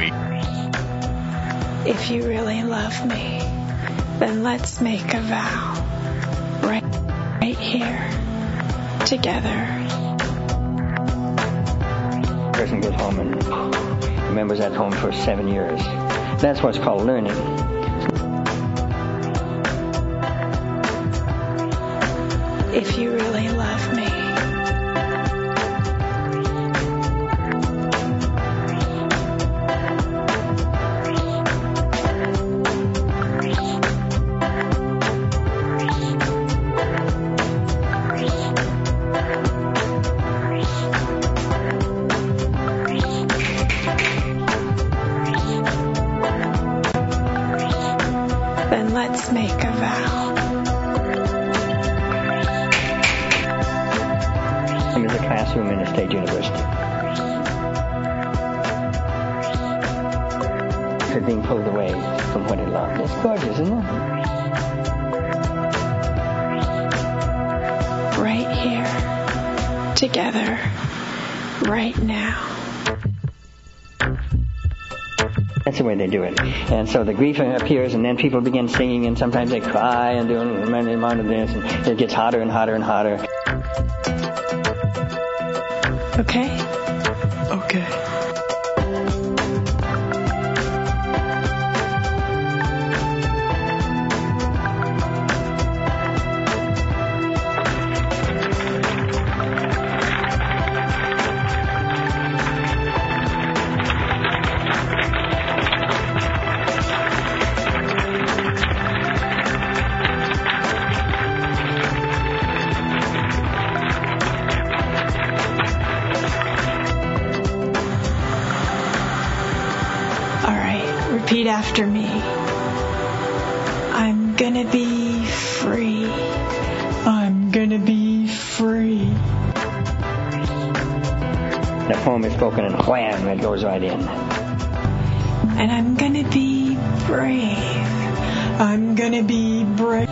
If you really love me, then let's make a vow. Right here. Together.
The person goes home and Remember, was at home for 7 years. That's what's called learning.
If you really love me, then let's make a vow.
I'm in the classroom in a state university. It's being pulled away from what it loved. It's gorgeous, isn't it?
Right here, together, right now.
That's the way they do it. And so the grief appears, and then people begin singing, and sometimes they cry and do an amount of this, and it gets hotter and hotter and hotter.
Okay? Okay. Repeat after me. I'm gonna be free. I'm gonna be free.
The poem is spoken and wham, it goes right in.
And I'm gonna be brave. I'm gonna be brave.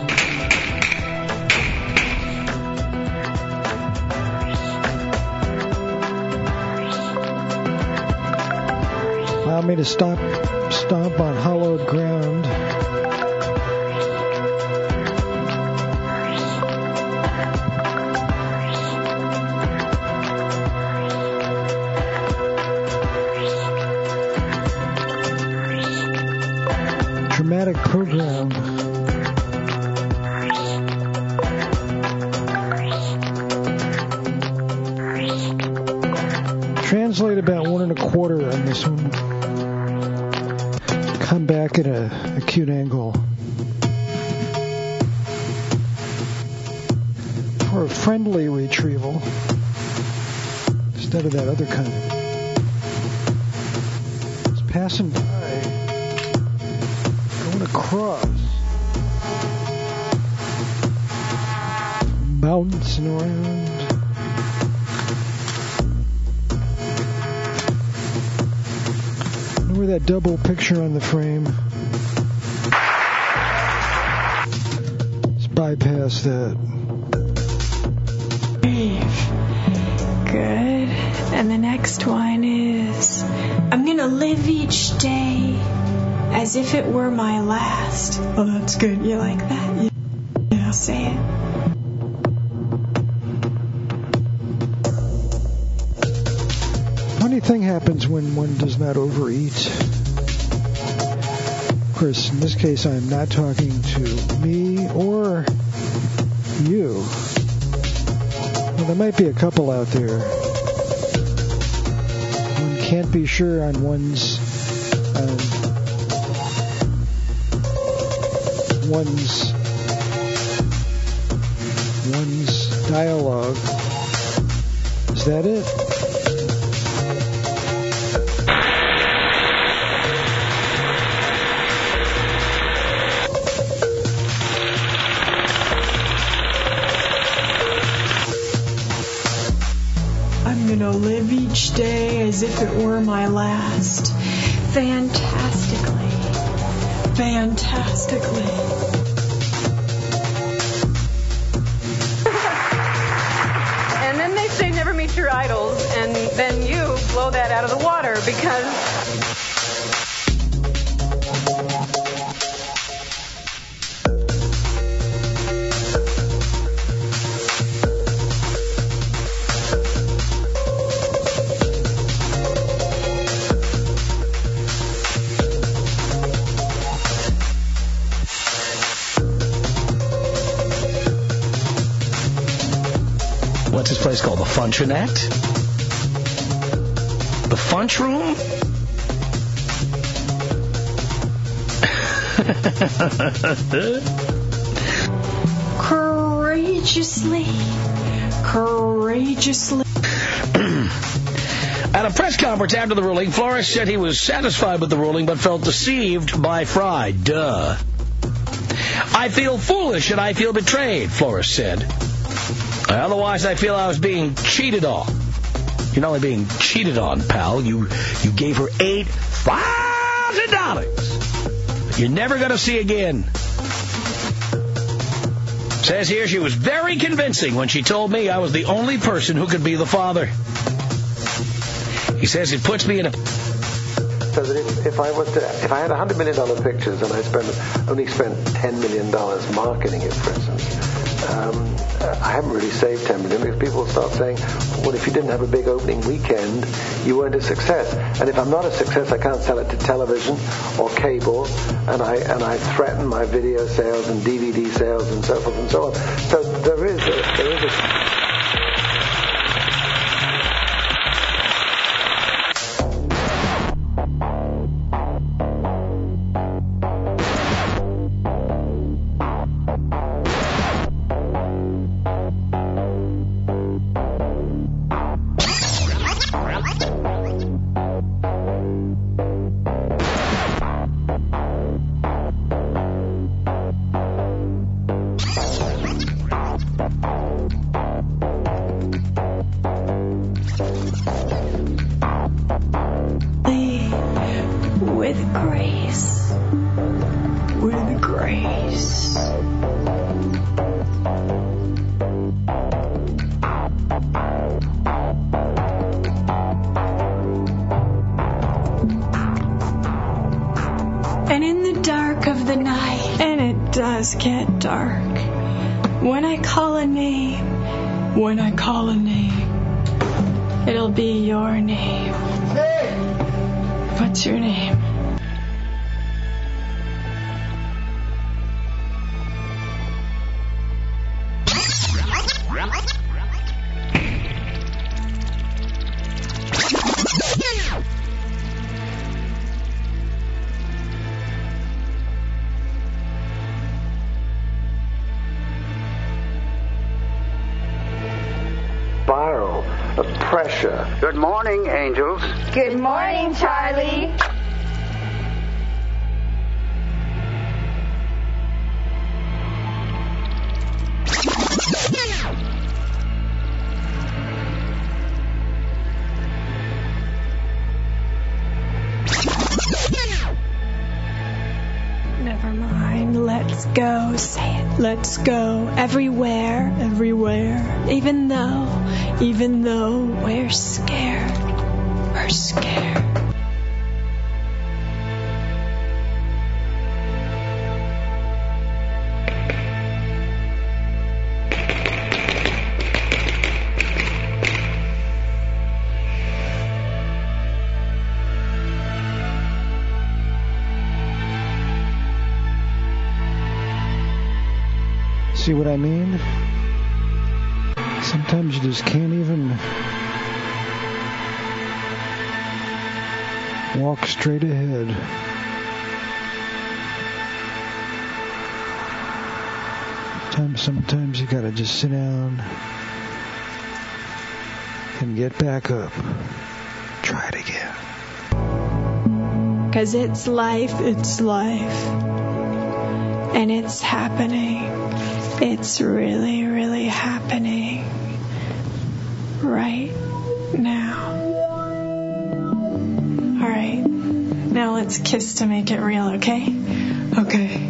Allow me to stomp on hallowed ground. Traumatic program. Translate about 1 1/4 on this one. Come back at an acute angle. For a friendly retrieval, instead of that other kind. It's passing by, going across, bouncing around. Where that double picture on the frame. Let's bypass that.
Good. And the next one is, I'm gonna live each day as if it were my last. Oh, that's good. You like that? Yeah, say it.
Funny thing happens when one does not overeat. Of course, in this case, I'm not talking to me or you. Well, there might be a couple out there. One can't be sure on one's dialogue. Is that it?
Live each day as if it were my last. Fantastically. Fantastically.
And then they say never meet your idols, and then you blow that out of the water because...
this place called the Functionette? The Funch Room?
Courageously.
At a press conference after the ruling, Flores said he was satisfied with the ruling but felt deceived by Fry. Duh. I feel foolish and I feel betrayed, Flores said. Otherwise, I feel I was being cheated on. You're not only being cheated on, pal. You gave her $8,000 you're never going to see again. Says here she was very convincing when she told me I was the only person who could be the father. He says it puts me in a...
So that if I had $100 million pictures and I only spent $10 million marketing it, for instance, I haven't really saved $10 million because people start saying, well, if you didn't have a big opening weekend, you weren't a success. And if I'm not a success, I can't sell it to television or cable, and I threaten my video sales and DVD sales and so forth and so on. So there is a
get dark. When I call a name, it'll be your name. What's your name?
Good morning, angels.
Good morning, Charlie.
Never mind, let's go. Say it. Let's go. Everywhere, everywhere. Even though we're scared. We're scared.
See what I mean? Sometimes you just can't even walk straight ahead. Sometimes you gotta just sit down and get back up. Try it again.
'Cause it's life. And it's happening. It's really, really happening right now. All right. Now let's kiss to make it real, okay? Okay.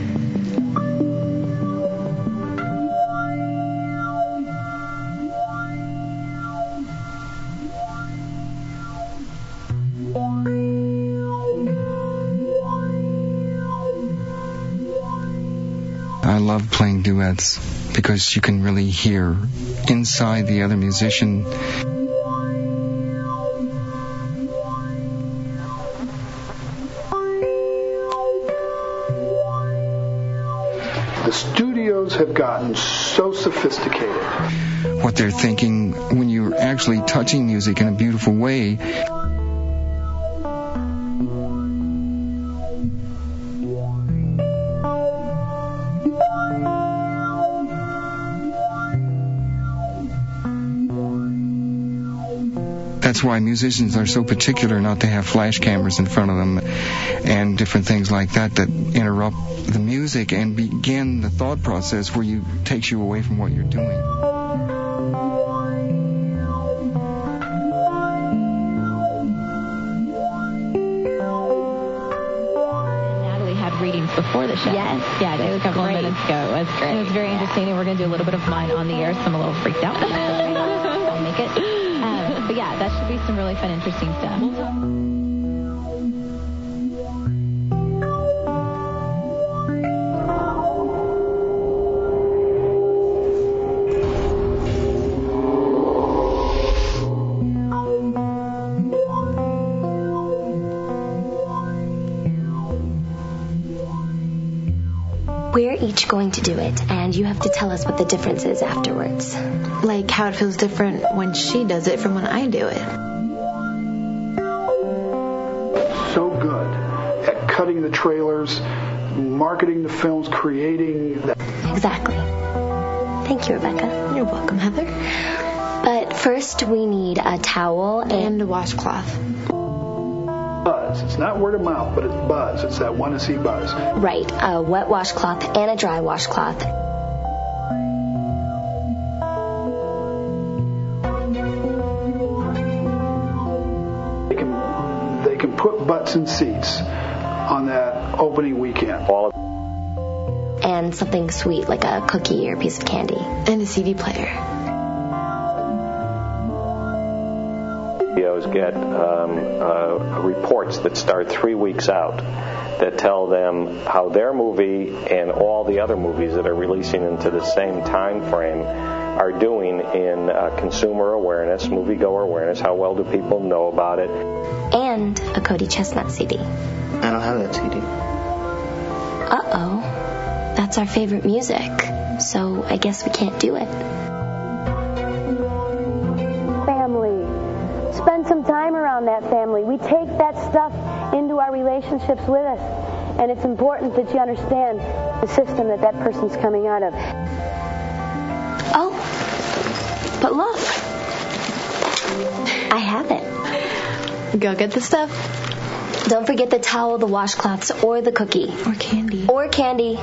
I love playing duets because you can really hear inside the other musician.
The studio
studios have gotten so sophisticated.
What they're thinking when you're actually touching music in a beautiful way. That's why musicians are so particular not to have flash cameras in front of them and different things like that interrupt the music and begin the thought process where takes you away from what you're doing.
Natalie had readings before the show. Yes. Yeah, it was a couple of minutes ago. It was great. It was very interesting, and we're going to do a little bit of mine on the air, so I'm a little freaked out. I'll make it. But yeah, that should be some really fun, interesting stuff.
We're each going to do it, and you have to tell us what the difference is afterwards.
Like how it feels different when she does it from when I do it.
So good at cutting the trailers, marketing the films, creating that.
Exactly. Thank you, Rebecca.
You're welcome, Heather.
But first we need a towel
and a washcloth.
Buzz. It's not word of mouth, but it's buzz. It's that want to see buzz.
Right. A wet washcloth and a dry washcloth.
They can put butts in seats on that opening weekend.
And something sweet like a cookie or a piece of candy.
And a CD player.
Studios get reports that start 3 weeks out that tell them how their movie and all the other movies that are releasing into the same time frame are doing in consumer awareness, moviegoer awareness, how well do people know about it.
And a Cody Chestnut CD.
I don't have that CD.
Uh-oh. That's our favorite music, so I guess we can't do it.
Spend some time around that family. We take that stuff into our relationships with us, and it's important that you understand the system that person's coming out of.
Oh, but look. I have it.
Go get the stuff.
Don't forget the towel, the washcloths, or the cookie.
Or candy.
Or candy.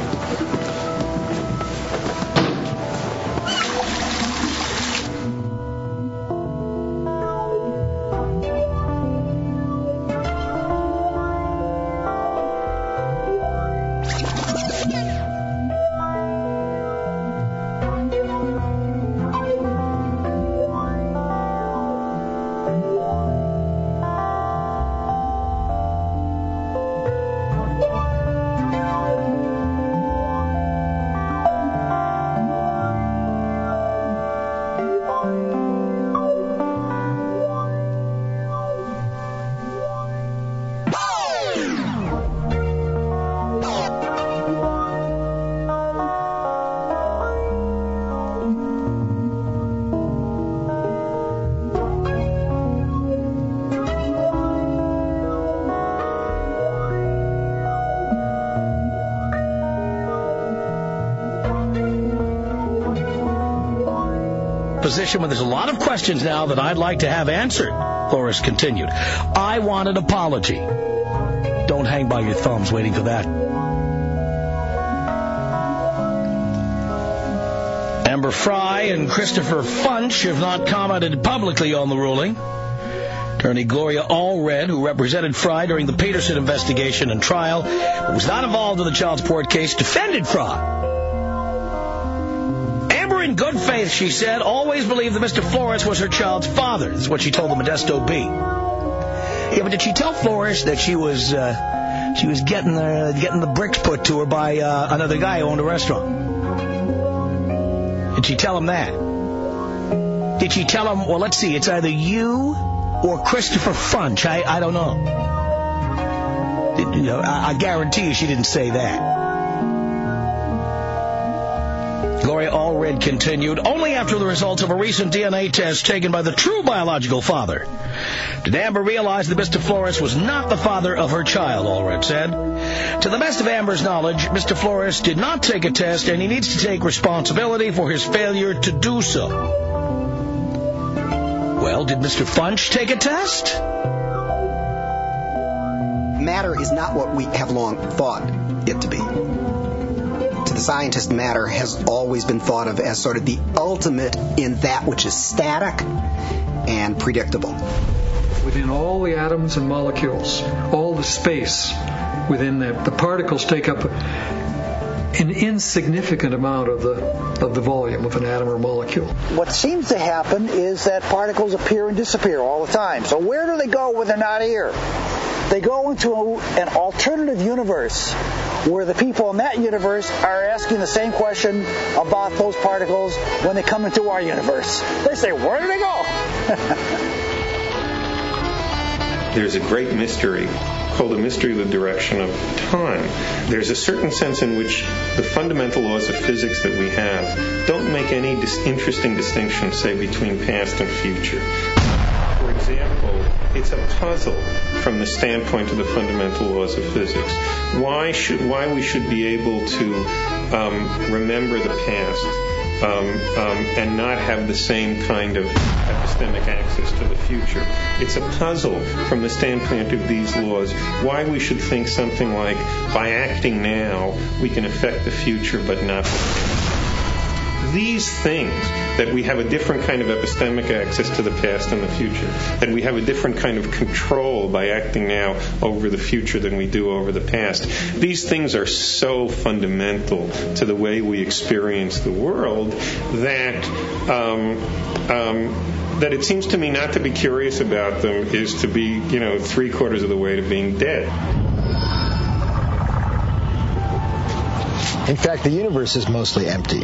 Position where there's a lot of questions now that I'd like to have answered, Flores continued. I want an apology. Don't hang by your thumbs waiting for that. Amber Fry and Christopher Funch have not commented publicly on the ruling. Attorney Gloria Allred, who represented Fry during the Peterson investigation and trial, but was not involved in the child support case, defended Fry. In good faith, she said, always believed that Mr. Flores was her child's father. This is what she told the Modesto Bee. Yeah, but did she tell Flores that she was getting the bricks put to her by another guy who owned a restaurant? Did she tell him that? Did she tell him, well, let's see, it's either you or Christopher Funch. I don't know. I guarantee you she didn't say that. Gloria Allred continued, only after the results of a recent DNA test taken by the true biological father did Amber realize that Mr. Flores was not the father of her child, Allred said. To the best of Amber's knowledge, Mr. Flores did not take a test, and he needs to take responsibility for his failure to do so. Well, did Mr. Funch take a test?
Matter is not what we have long thought it to be. To the scientist, matter has always been thought of as sort of the ultimate in that which is static and predictable.
Within all the atoms and molecules, all the space within them, the particles take up an insignificant amount of the volume of an atom or molecule.
What seems to happen is that particles appear and disappear all the time. So where do they go when they're not here? They go into an alternative universe where the people in that universe are asking the same question about those particles when they come into our universe. They say, where do they go?
There's a great mystery called the mystery of the direction of time. There's a certain sense in which the fundamental laws of physics that we have don't make any interesting distinction, say, between past and future. For example, it's a puzzle from the standpoint of the fundamental laws of physics. Why we should be able to remember the past and not have the same kind of epistemic access to the future. It's a puzzle from the standpoint of these laws why we should think something like, by acting now, we can affect the future but not the past. These things, that we have a different kind of epistemic access to the past and the future, that we have a different kind of control by acting now over the future than we do over the past, these things are so fundamental to the way we experience the world that that it seems to me not to be curious about them is to be, 3/4 of the way to being dead.
In fact, the universe is mostly empty.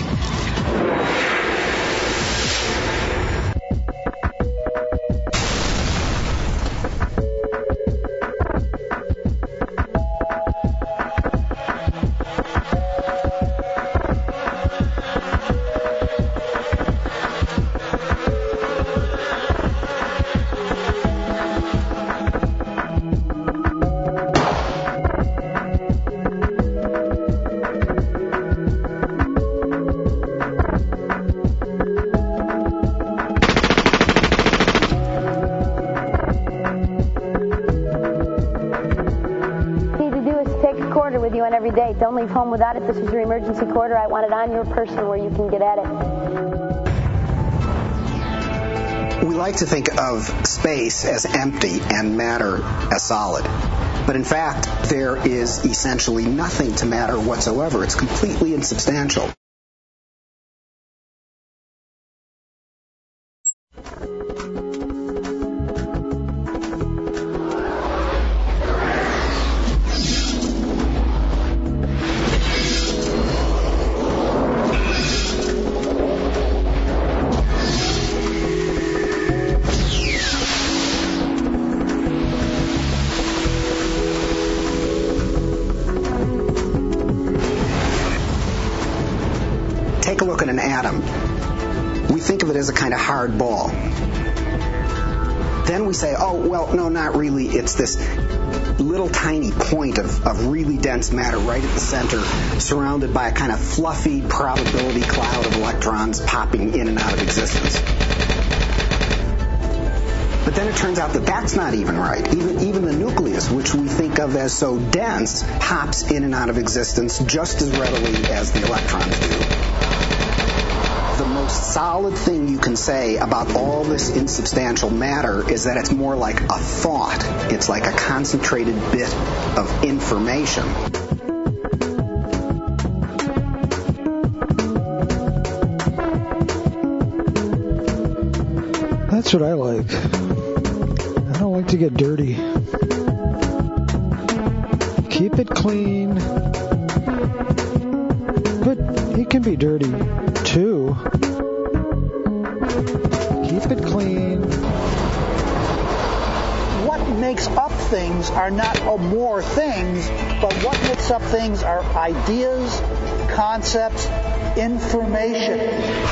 Don't leave home without it. This is your emergency quarter. I want it on your person where you can get at it.
We like to think of space as empty and matter as solid. But in fact, there is essentially nothing to matter whatsoever. It's completely insubstantial. Take a look at an atom. We think of it as a kind of hard ball. Then we say, oh, well, no, not really. It's this little tiny point of really dense matter right at the center, surrounded by a kind of fluffy probability cloud of electrons popping in and out of existence. But then it turns out that that's not even right. Even the nucleus, which we think of as so dense, pops in and out of existence just as readily as the electrons do. The most solid thing you can say about all this insubstantial matter is that it's more like a thought. It's like a concentrated bit of information.
That's what I like. I don't like to get dirty. Keep it clean. But it can be dirty too. Keep it clean.
What makes up things are not more things, but what makes up things are ideas, concepts, information.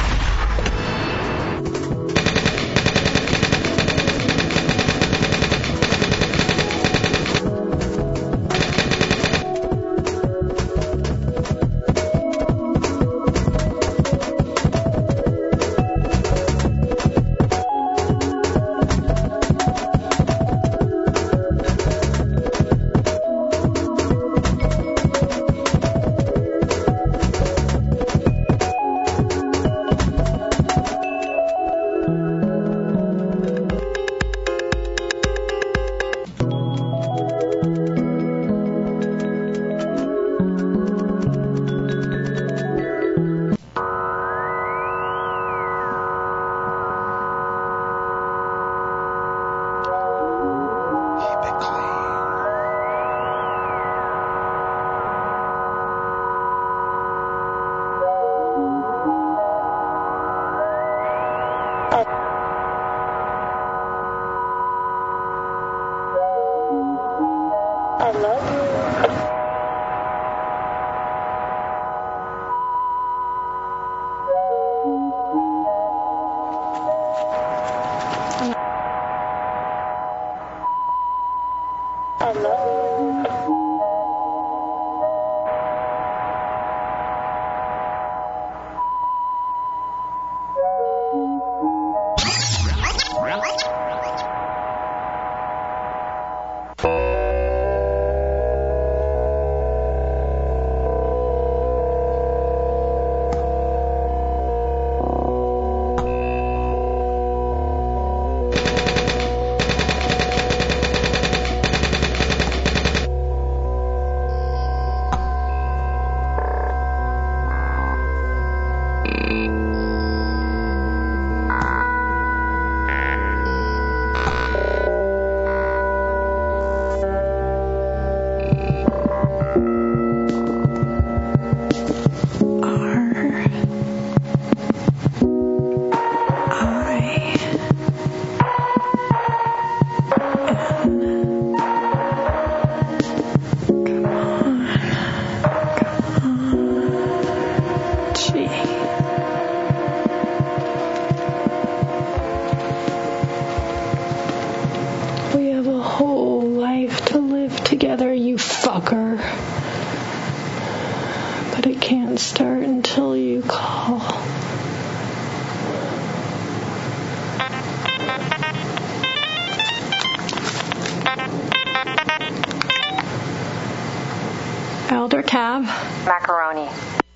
Elder Cab.
Macaroni.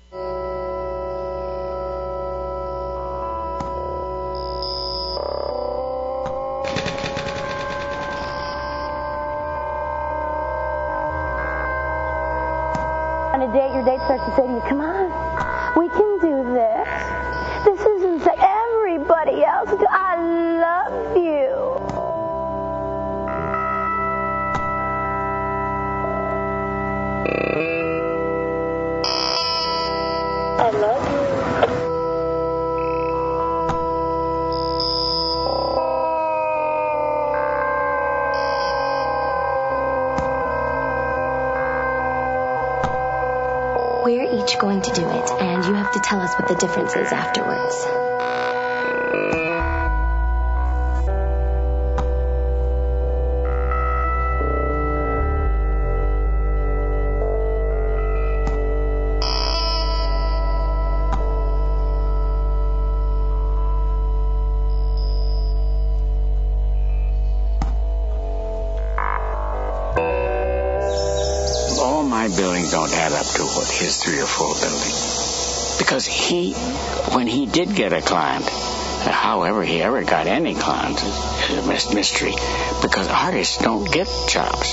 On a date, your date starts to say to you, come on, we can do this. This isn't like everybody else. I love you. I love you.
We're each going to do it, and you have to tell us what the difference is afterwards.
All my buildings don't add up to his 3 or 4 buildings. Because when he did get a client, however he ever got any clients is a mystery. Because artists don't get jobs.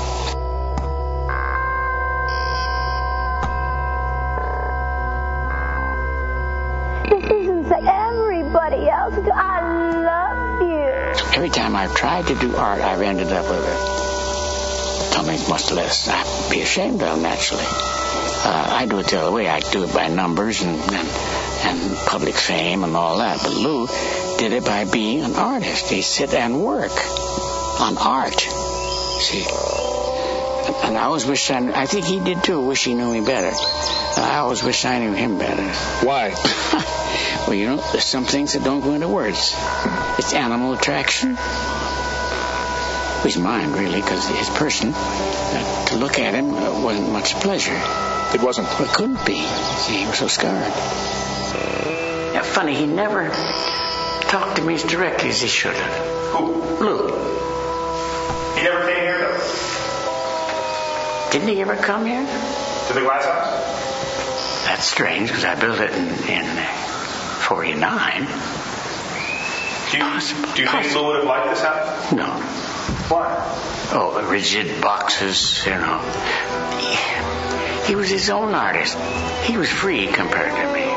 This isn't like everybody else. I love you.
Every time I've tried to do art, I've ended up with a tummy much less. I'd be ashamed of, naturally. I do it the other way. I do it by numbers and public fame and all that. But Lou did it by being an artist. He sit and work on art. See, And I always wish I think he did too, wish he knew me better. I always wish I knew him better.
Why?
Well, you know, there's some things that don't go into words. It's animal attraction. His mind, really, because his person, to look at him wasn't much pleasure.
It wasn't?
Well, it couldn't be. See, he was so scarred. Yeah, funny, he never talked to me as directly as he should have.
Who?
Lou.
He never came here, though?
Didn't he ever come here?
To the glass house?
That's strange, because I built it in 49.
Do you think Lou would have liked this house?
No.
Why?
Oh, the rigid boxes, you know. He was his own artist. He was free compared to me.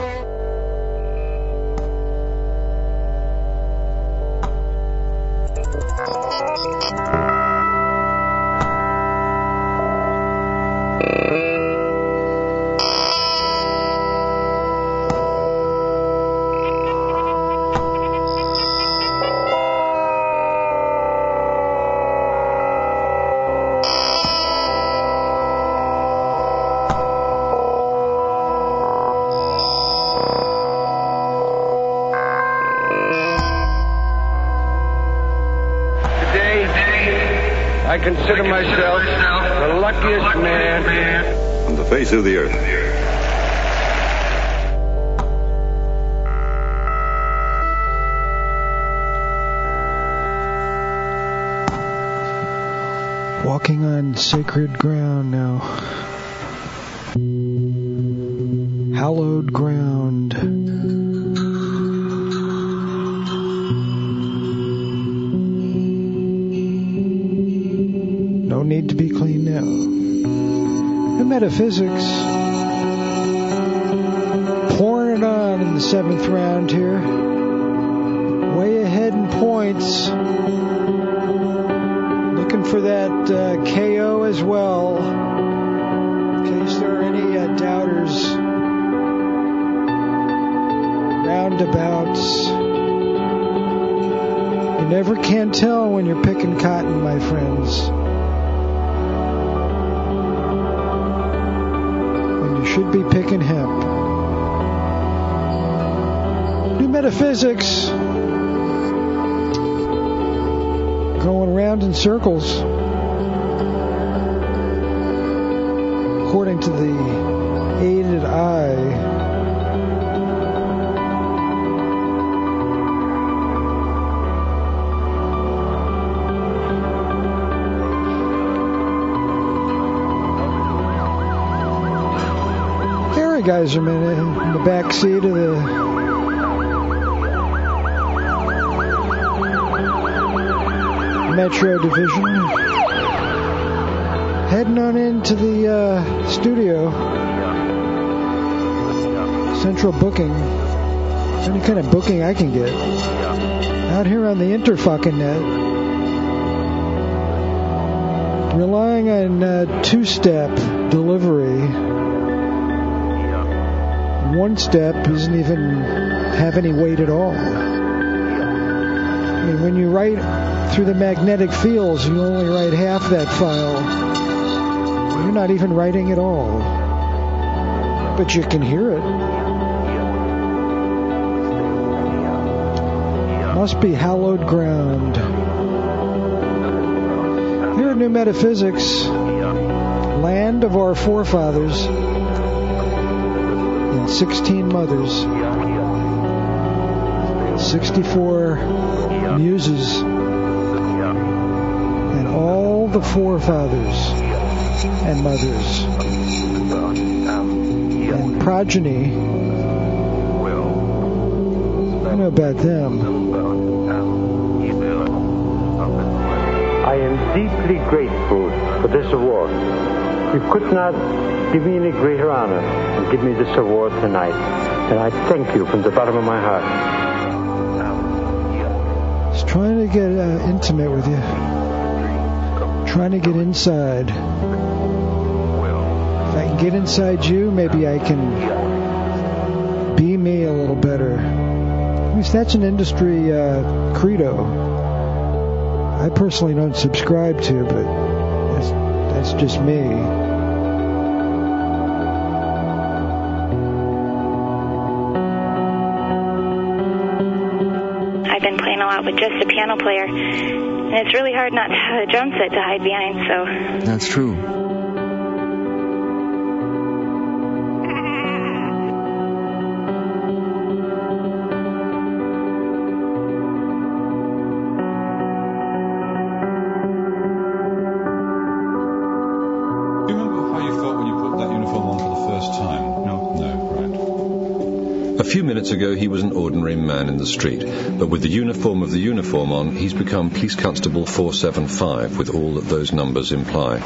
I consider myself the luckiest man
on the face of the earth.
Walking on sacred ground now. Hallowed ground. No need to be clean now. The metaphysics. Pouring it on in the 7th round here. Way ahead in points. Looking for that KO as well. In case there are any doubters. Roundabouts. You never can tell when you're picking cotton, my friends. When you should be picking hemp. New metaphysics. Going around in circles. According to the aided eye. Guys are in the back seat of the Metro Division, heading on into the studio. Central booking, any kind of booking I can get out here on the interfucking net, relying on two-step delivery. One step doesn't even have any weight at all. I mean, when you write through the magnetic fields, you only write half that file. You're not even writing at all. But you can hear it. Must be hallowed ground. Here at New Metaphysics, land of our forefathers, 16 mothers, 64 muses, and all the forefathers and mothers and progeny. I know about them.
I am deeply grateful for this award. You could not give me any greater honor than give me this award tonight. And I thank you from the bottom of my heart.
Just trying to get intimate with you. Trying to get inside. If I can get inside you, maybe I can be me a little better. At least that's an industry credo. I personally don't subscribe to, but That's just me.
I've been playing a lot with just a piano player, and it's really hard not to have a drum set to hide behind, so...
That's true.
A few minutes ago, he was an ordinary man in the street, but with the uniform of the uniform on, he's become Police Constable 475, with all that those numbers imply.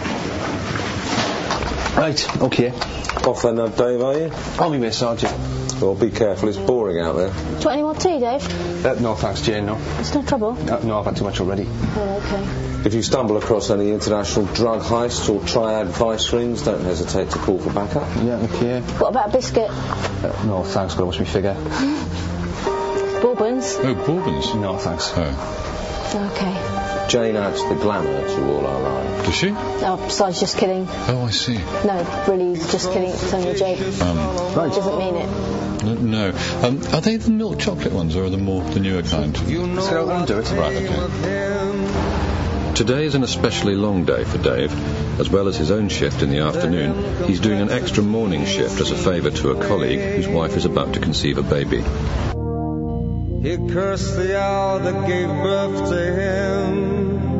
Right, okay.
Off then, Dave, are you?
I'll be there, Sergeant.
Well, be careful, it's boring out there.
Do you want any more tea, Dave?
No, thanks, Jane, no.
It's no trouble?
No, I've had too much already.
Oh, okay.
If you stumble across any international drug heists or triad vice rings, don't hesitate to call for backup.
Yeah, okay.
What about a biscuit?
No, thanks, gotta watch me figure.
Bourbons?
Oh, Bourbons?
No, thanks.
Okay.
Jane adds the glamour to all our lives.
Does she?
Oh, besides, just kidding.
Oh, I see.
No, really, just kidding. It's only a joke.
Right.
Doesn't mean it.
No. Are they the milk chocolate ones, or are they the newer kind?
Let's go and do it.
Right, okay. Today is an especially long day for Dave. As well as his own shift in the afternoon, he's doing an extra morning shift as a favour to a colleague whose wife is about to conceive a baby.
He cursed the hour that gave birth to him.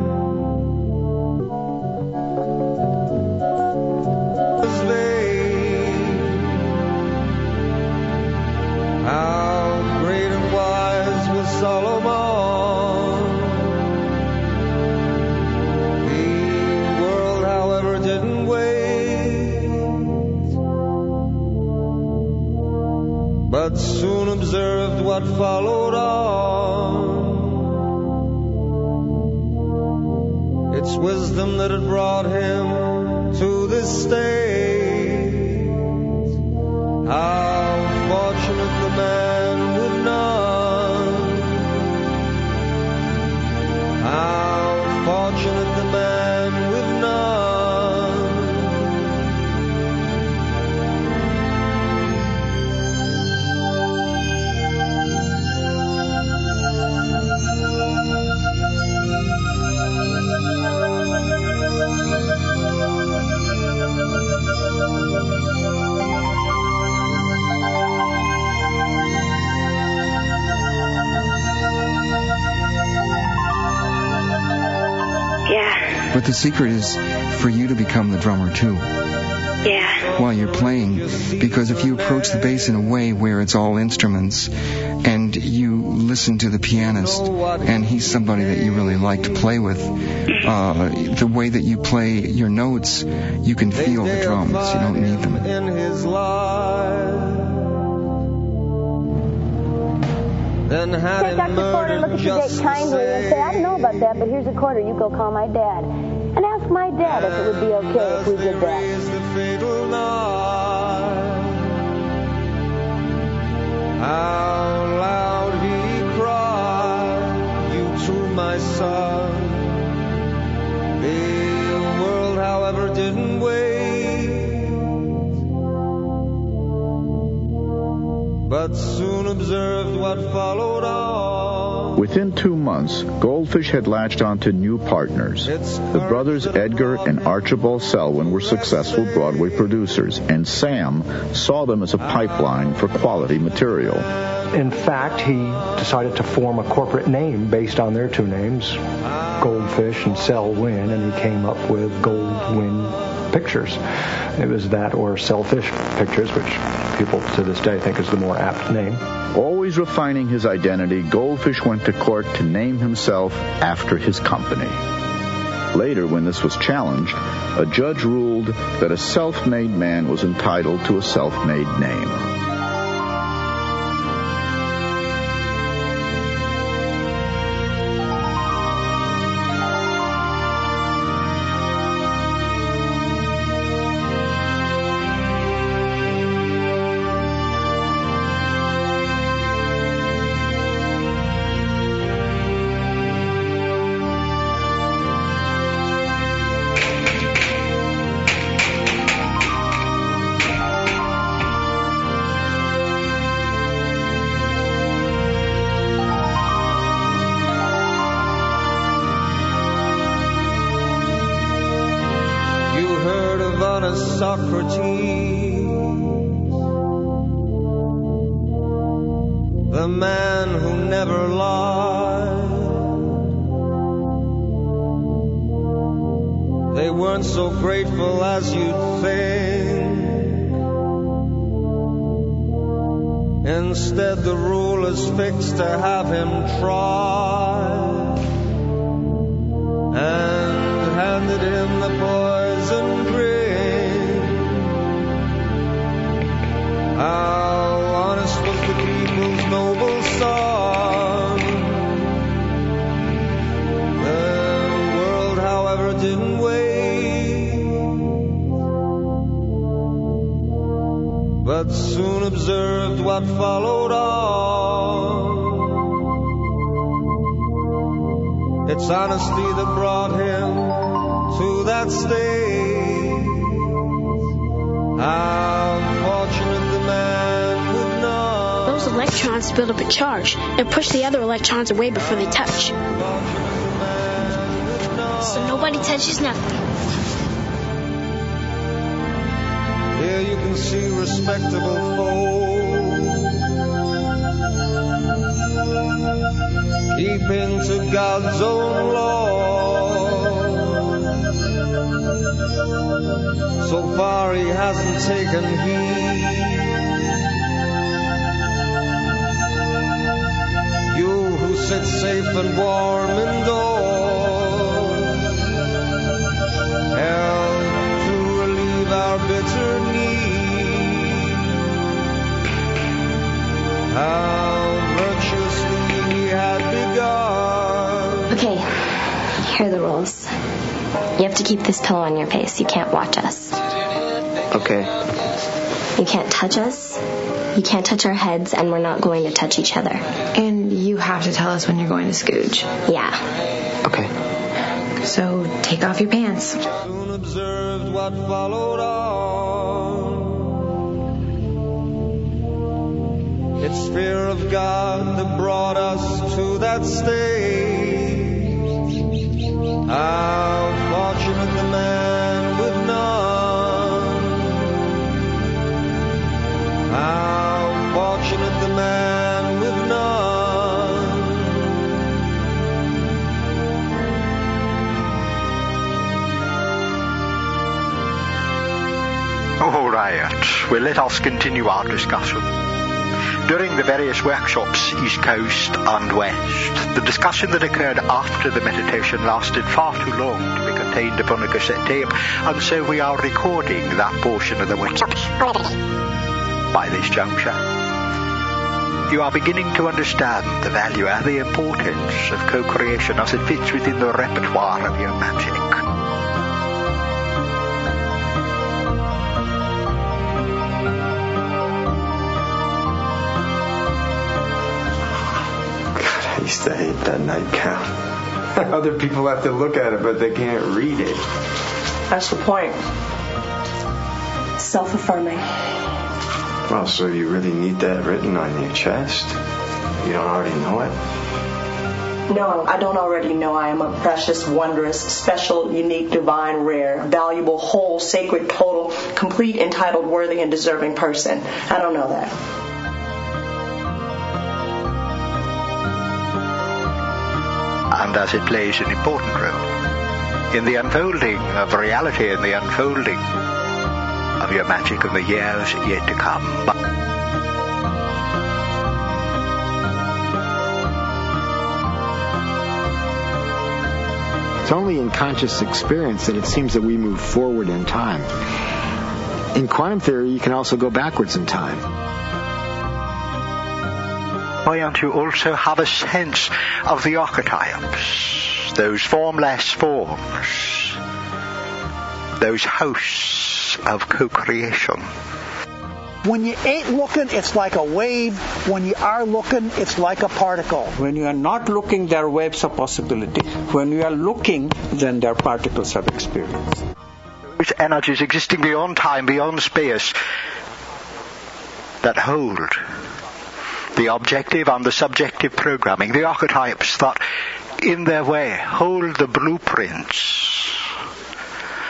How great and wise was Solomon. The world, however, didn't wait, but soon observed what followed on. It's wisdom that had brought him to this state. How fortunate the man with none. How fortunate the man with none.
Yeah.
But the secret is for you to become the drummer, too.
Yeah.
While you're playing, because if you approach the bass in a way where it's all instruments and you listen to the pianist and he's somebody that you really like to play with, the way that you play your notes, you can feel the drums. You don't need them.
In his life, then had
Take out your quarter, look at your date kindly, and say, I don't know about that, but here's a quarter. You go call my dad. And ask my dad if it would be okay if we did that.
How loud he cried, you too, my son. The world, however, didn't wait, but soon observed what followed on.
Within 2 months, Goldfish had latched onto new partners. The brothers Edgar and Archibald Selwyn were successful Broadway producers, and Sam saw them as a pipeline for quality material.
In fact, he decided to form a corporate name based on their two names, Goldfish and Selwyn, and he came up with Goldwyn Pictures. It was that or Selfish Pictures, which people to this day think is the more apt name.
Always refining his identity, Goldfish went to court to name himself after his company. Later, when this was challenged, a judge ruled that a self-made man was entitled to a self-made name.
as Socrates, the man who never lied. They weren't so grateful as you'd think. Instead, the rulers fixed to have him tried and handed him the poison drink. How honest was the people's noble song. The world, however, didn't wait, but soon observed what followed on. It's honesty that brought him to that state. How fortunate the man would know.
Those electrons build up a charge and push the other electrons away before they touch. So nobody touches nothing.
Here you can see respectable folk keeping to God's own law. So far he hasn't taken heed. You who sit safe and warm indoors, help to relieve our bitter need. How virtuously he had begun.
Okay, here are the rules. You have to keep this pillow on your face. You can't watch us.
Okay.
You can't touch us. You can't touch our heads, and we're not going to touch each other.
And you have to tell us when you're going to scooge.
Yeah.
Okay.
So take off your pants.
Soon observed what followed on. It's fear of God that brought us to that stage. How fortunate the man with none. How fortunate the man with none.
All right, well, let us continue our discussion. During the various workshops, East Coast and West, the discussion that occurred after the meditation lasted far too long to be contained upon a cassette tape, and so we are recording that portion of the workshops by this juncture. You are beginning to understand the value and the importance of co-creation as it fits within the repertoire of your magic.
I used to hate that nightgown. Other people have to look at it, but they can't read it.
That's the point. Self-affirming.
Well, so you really need that written on your chest? You don't already know it?
No, I don't already know I am a precious, wondrous, special, unique, divine, rare, valuable, whole, sacred, total, complete, entitled, worthy, and deserving person. I don't know that.
And as it plays an important role in the unfolding of reality and the unfolding of your magic in the years yet to come.
It's only in conscious experience that it seems that we move forward in time. In quantum theory, you can also go backwards in time.
Why don't you also have a sense of the archetypes, those formless forms, those hosts of co-creation?
When you ain't looking, it's like a wave. When you are looking, it's like a particle.
When you are not looking, there are waves of possibility. When you are looking, then there are particles of experience.
Those energies existing beyond time, beyond space, that hold the objective and the subjective programming, the archetypes that in their way hold the blueprints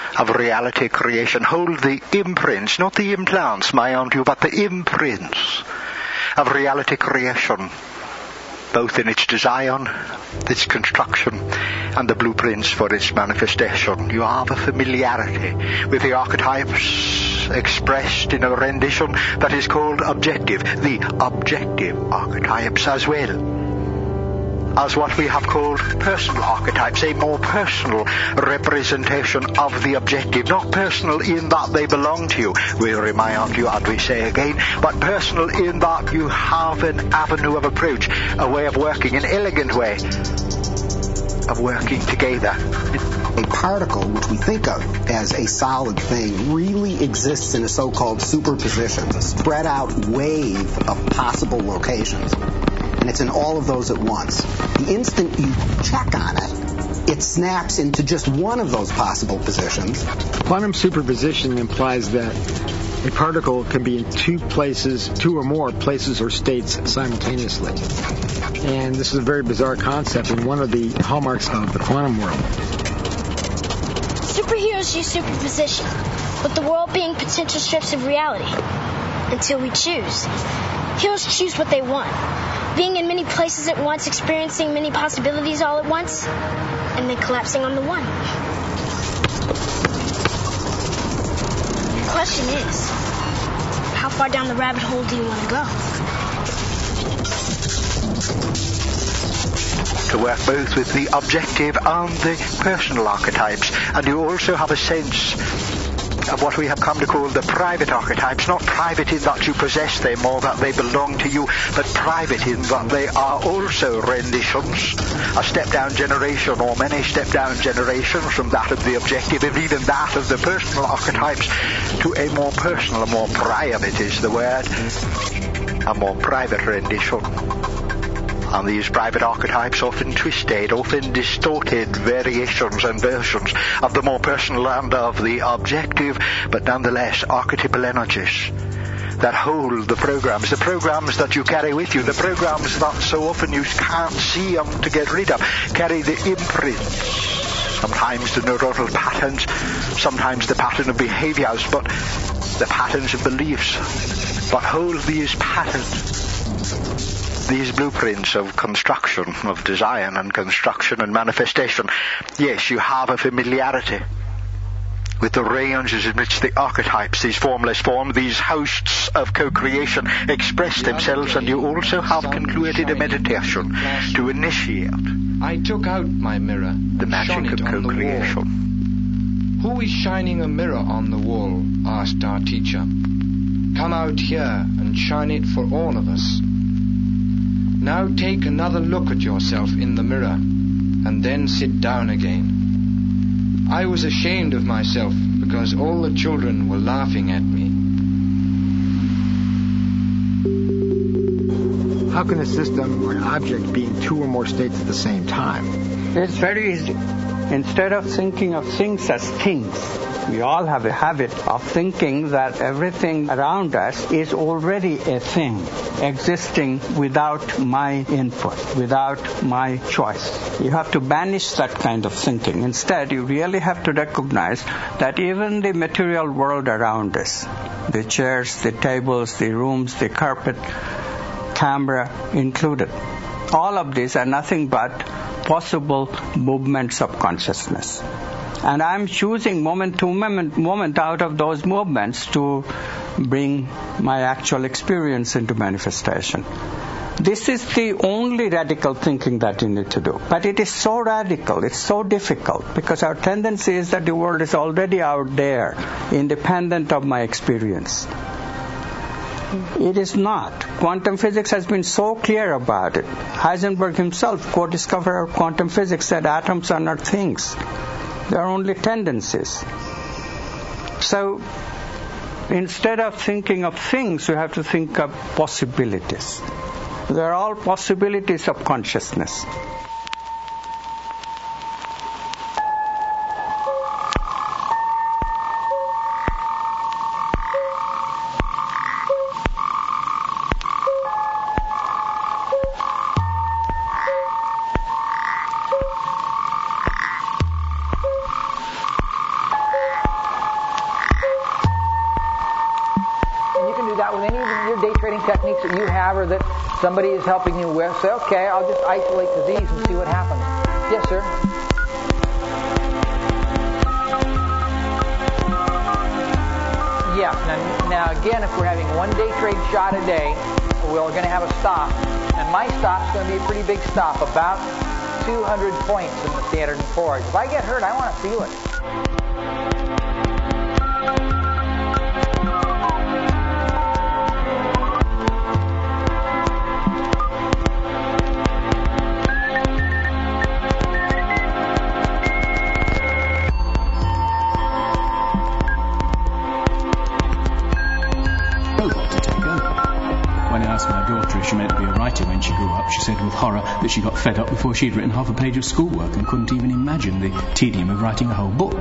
of reality creation. Hold the imprints, not the implants, mind you, but the imprints of reality creation, both in its design, its construction, and the blueprints for its manifestation. You have a familiarity with the archetypes expressed in a rendition that is called objective, the objective archetypes, as well as what we have called personal archetypes, a more personal representation of the objective. Not personal in that they belong to you, we remind you and we say again, but personal in that you have an avenue of approach, a way of working, an elegant way of working together.
A particle, which we think of as a solid thing, really exists in a so-called superposition, a spread out wave of possible locations. And it's in all of those at once. The instant you check on it, it snaps into just one of those possible positions.
Quantum superposition implies that a particle can be in two or more places or states simultaneously. And this is a very bizarre concept and one of the hallmarks of the quantum world.
Superheroes use superposition, with the world being potential strips of reality, until we choose. Heroes choose what they want, being in many places at once, experiencing many possibilities all at once, and then collapsing on the one. The question is, how far down the rabbit hole do you want to go?
To work both with the objective and the personal archetypes, and you also have a sense of what we have come to call the private archetypes, not private in that you possess them or that they belong to you, but private in that they are also renditions, a step-down generation or many step-down generations from that of the objective, and even that of the personal archetypes, to a more personal, a more private is the word, a more private rendition. And these private archetypes often twisted, often distorted variations and versions of the more personal and of the objective, but nonetheless archetypal energies that hold the programs that you carry with you, the programs that so often you can't see them to get rid of, carry the imprints, sometimes the neuronal patterns, sometimes the pattern of behaviors, but the patterns of beliefs, but hold these patterns, these blueprints of construction, of design and construction and manifestation. Yes, you have a familiarity with the ranges in which the archetypes, these formless form, these hosts of co-creation express themselves, and you also have concluded a meditation to initiate
I took out my mirror,
the magic of co-creation.
Who is shining a mirror on the wall? Asked our teacher. Come out here and shine it for all of us. Now take another look at yourself in the mirror, and then sit down again. I was ashamed of myself because all the children were laughing at me.
How can a system or an object be in two or more states at the same time?
It's very easy. Instead of thinking of things as things, we all have a habit of thinking that everything around us is already a thing, existing without my input, without my choice. You have to banish that kind of thinking. Instead, you really have to recognize that even the material world around us, the chairs, the tables, the rooms, the carpet, camera included, all of these are nothing but possible movements of consciousness. And I'm choosing moment to moment out of those movements to bring my actual experience into manifestation. This is the only radical thinking that you need to do. But it is so radical, it's so difficult, because our tendency is that the world is already out there, independent of my experience. It is not. Quantum physics has been so clear about it. Heisenberg himself, co-discoverer of quantum physics, said atoms are not things. They are only tendencies. So instead of thinking of things, you have to think of possibilities. They are all possibilities of consciousness.
out with any of your day trading techniques that you have or that somebody is helping you with. Say, okay, I'll just isolate to these and see what happens. Yes, sir. Yeah. Now again, if we're having one day trade shot a day, we're going to have a stop. And my stop's going to be a pretty big stop, about 200 points in the Standard & Poor's. If I get hurt, I want to feel it.
She meant to be a writer when she grew up. She said with horror that she got fed up before she'd written half a page of schoolwork and couldn't even imagine the tedium of writing a whole book.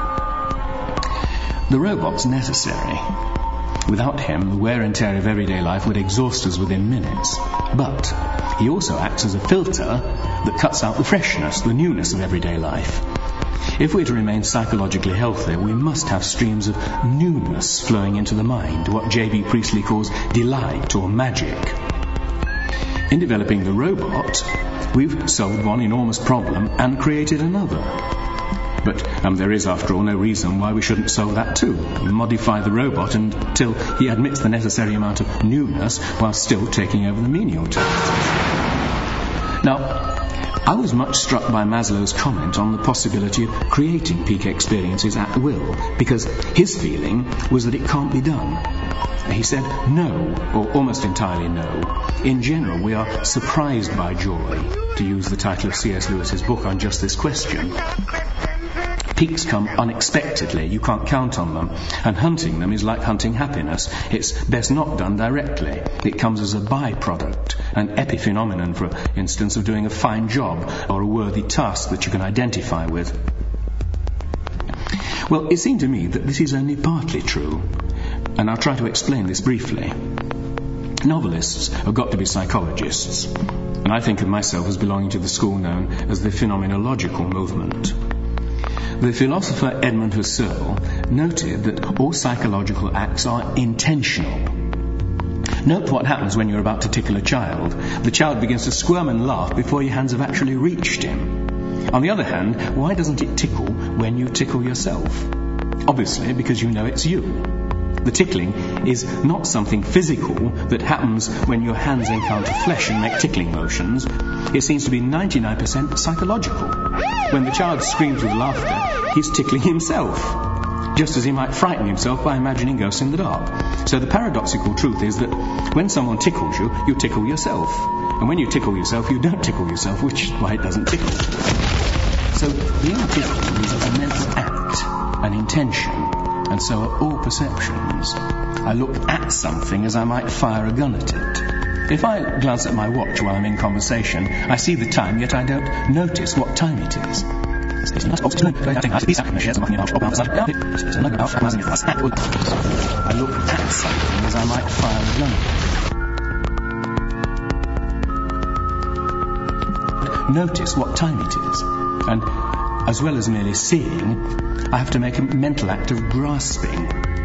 The robot's necessary. Without him, the wear and tear of everyday life would exhaust us within minutes. But he also acts as a filter that cuts out the freshness, the newness of everyday life. If we're to remain psychologically healthy, we must have streams of newness flowing into the mind, what J.B. Priestley calls delight or magic. In developing the robot, we've solved one enormous problem and created another. But there is, after all, no reason why we shouldn't solve that too. Modify the robot until he admits the necessary amount of newness while still taking over the menial tasks. Now, I was much struck by Maslow's comment on the possibility of creating peak experiences at will, because his feeling was that it can't be done. He said no, or almost entirely no. In general, we are surprised by joy, to use the title of C.S. Lewis's book on just this question. Peaks come unexpectedly, you can't count on them, and hunting them is like hunting happiness. It's best not done directly. It comes as a byproduct, an epiphenomenon, for instance, of doing a fine job or a worthy task that you can identify with. Well, it seemed to me that this is only partly true, and I'll try to explain this briefly. Novelists have got to be psychologists, and I think of myself as belonging to the school known as the phenomenological movement. The philosopher Edmund Husserl noted that all psychological acts are intentional. Note what happens when you're about to tickle a child. The child begins to squirm and laugh before your hands have actually reached him. On the other hand, why doesn't it tickle when you tickle yourself? Obviously, because you know it's you. The tickling is not something physical that happens when your hands encounter flesh and make tickling motions. It seems to be 99% psychological. When the child screams with laughter, he's tickling himself, just as he might frighten himself by imagining ghosts in the dark. So the paradoxical truth is that when someone tickles you, you tickle yourself. And when you tickle yourself, you don't tickle yourself, which is why it doesn't tickle. So being tickled is a mental act, an intention, and so are all perceptions. I look at something as I might fire a gun at it. If I glance at my watch while I'm in conversation, I see the time, yet I don't notice what time it is. I look at something as I might fire a gun at it. Notice what time it is. And as well as merely seeing, I have to make a mental act of grasping.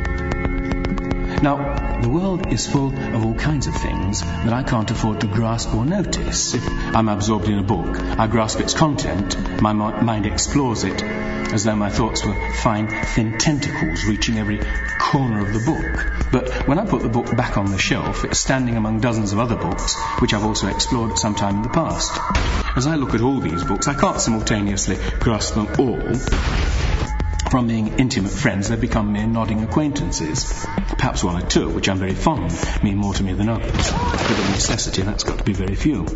Now, the world is full of all kinds of things that I can't afford to grasp or notice. If I'm absorbed in a book, I grasp its content, my mind explores it, as though my thoughts were fine, thin tentacles reaching every corner of the book. But when I put the book back on the shelf, it's standing among dozens of other books, which I've also explored at some time in the past. As I look at all these books, I can't simultaneously grasp them all. From being intimate friends, they've become mere nodding acquaintances. Perhaps one or two, which I'm very fond, mean more to me than others. But of necessity, that's got to be very few.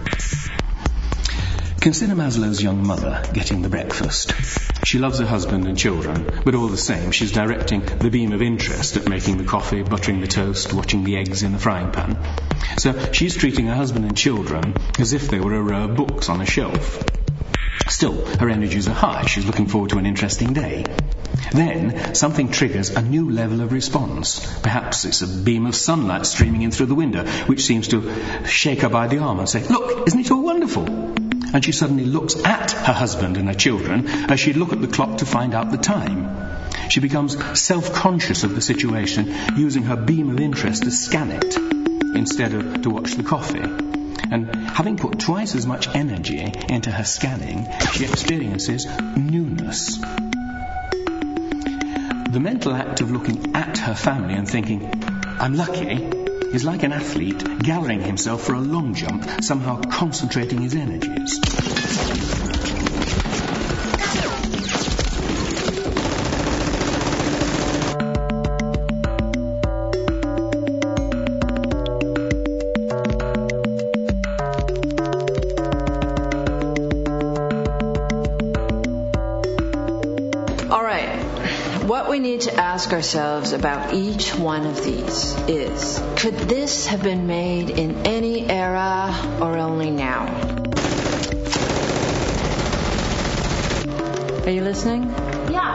Consider Maslow's young mother getting the breakfast. She loves her husband and children, but all the same, she's directing the beam of interest at making the coffee, buttering the toast, watching the eggs in the frying pan. So she's treating her husband and children as if they were a row of books on a shelf. Still, her energies are high. She's looking forward to an interesting day. Then, something triggers a new level of response. Perhaps it's a beam of sunlight streaming in through the window, which seems to shake her by the arm and say, "Look, isn't it all wonderful?" And she suddenly looks at her husband and her children as she'd look at the clock to find out the time. She becomes self-conscious of the situation, using her beam of interest to scan it instead of to watch the coffee. And having put twice as much energy into her scanning, she experiences newness. The mental act of looking at her family and thinking, I'm lucky, is like an athlete gathering himself for a long jump, somehow concentrating his energies.
Ask ourselves about each one of these is, could this have been made in any era or only now? Are you listening?
Yeah.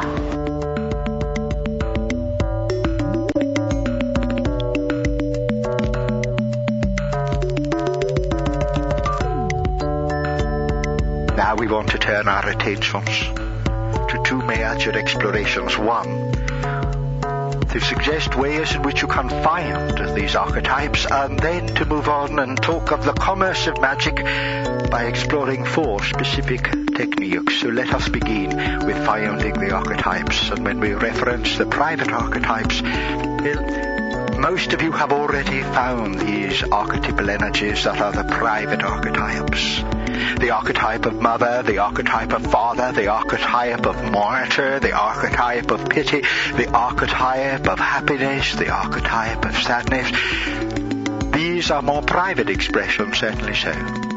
Now we want to turn our attentions to two major explorations. One, to suggest ways in which you can find these archetypes, and then to move on and talk of the commerce of magic by exploring four specific techniques. So let us begin with finding the archetypes. And when we reference the private archetypes, most of you have already found these archetypal energies that are the private archetypes. The archetype of mother, the archetype of father, the archetype of martyr, the archetype of pity, the archetype of happiness, the archetype of sadness. These are more private expressions, certainly so.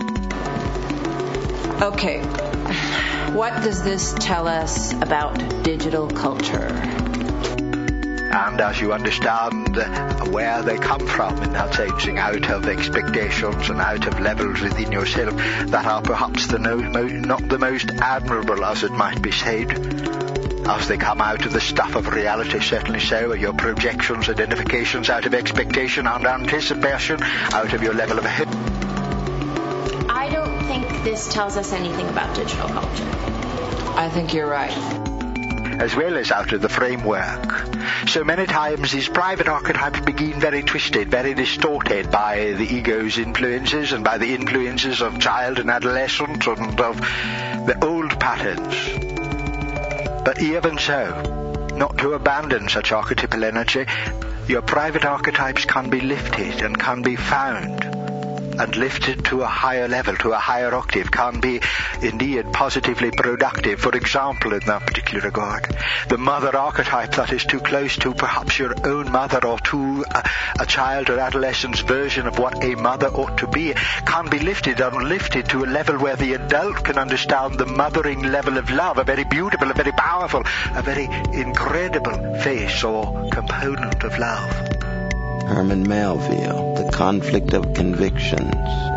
Okay, what does this tell us about digital culture?
And as you understand where they come from in that changing out of expectations and out of levels within yourself that are perhaps not the most admirable, as it might be said, as they come out of the stuff of reality, certainly so, your projections, identifications out of expectation and anticipation, out of your level of hope.
I don't think this tells us anything about digital culture.
I think you're right.
As well as out of the framework. So many times these private archetypes begin very twisted, very distorted by the ego's influences and by the influences of child and adolescent and of the old patterns. But even so, not to abandon such archetypal energy, your private archetypes can be lifted and can be found and lifted to a higher level, to a higher octave, can be indeed positively productive. For example, in that particular regard, the mother archetype that is too close to perhaps your own mother or to a child or adolescent's version of what a mother ought to be can be lifted to a level where the adult can understand the mothering level of love, a very beautiful, a very powerful, a very incredible face or component of love.
Herman Melville, The Conflict of Convictions,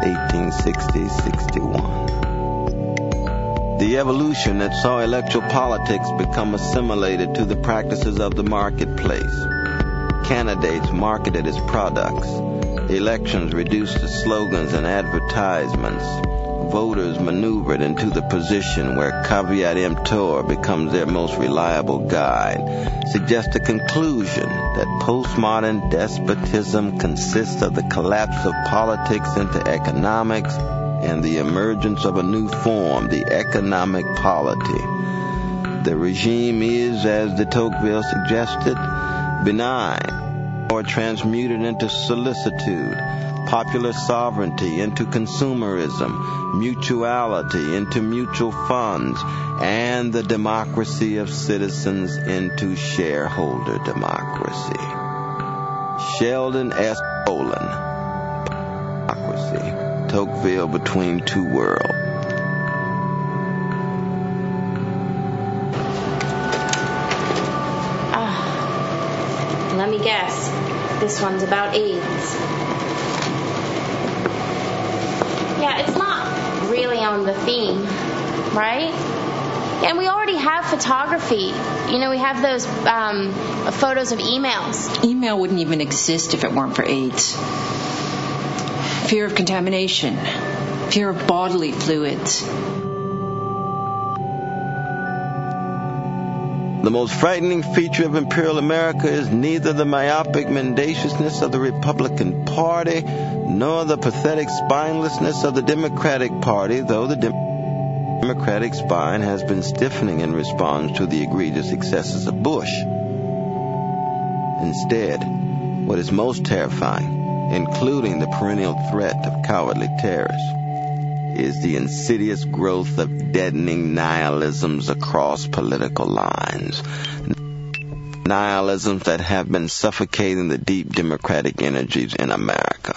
1860-61. The evolution that saw electoral politics become assimilated to the practices of the marketplace. Candidates marketed as products. Elections reduced to slogans and advertisements. Voters maneuvered into the position where caveat emptor becomes their most reliable guide, suggests a conclusion that postmodern despotism consists of the collapse of politics into economics and the emergence of a new form, the economic polity. The regime is, as de Tocqueville suggested, benign, or transmuted into solicitude, popular sovereignty into consumerism, mutuality into mutual funds, and the democracy of citizens into shareholder democracy. Sheldon S. Olin. Democracy. Tocqueville, Between Two Worlds.
Let me guess. This one's about AIDS. Yeah, it's not really on the theme, right? And we already have photography. You know, we have those photos of emails.
Email wouldn't even exist if it weren't for AIDS. Fear of contamination. Fear of bodily fluids.
The most frightening feature of imperial America is neither the myopic mendaciousness of the Republican Party nor the pathetic spinelessness of the Democratic Party, though the Democratic spine has been stiffening in response to the egregious excesses of Bush. Instead, what is most terrifying, including the perennial threat of cowardly terrorists, is the insidious growth of deadening nihilisms across political lines. Nihilisms that have been suffocating the deep democratic energies in America.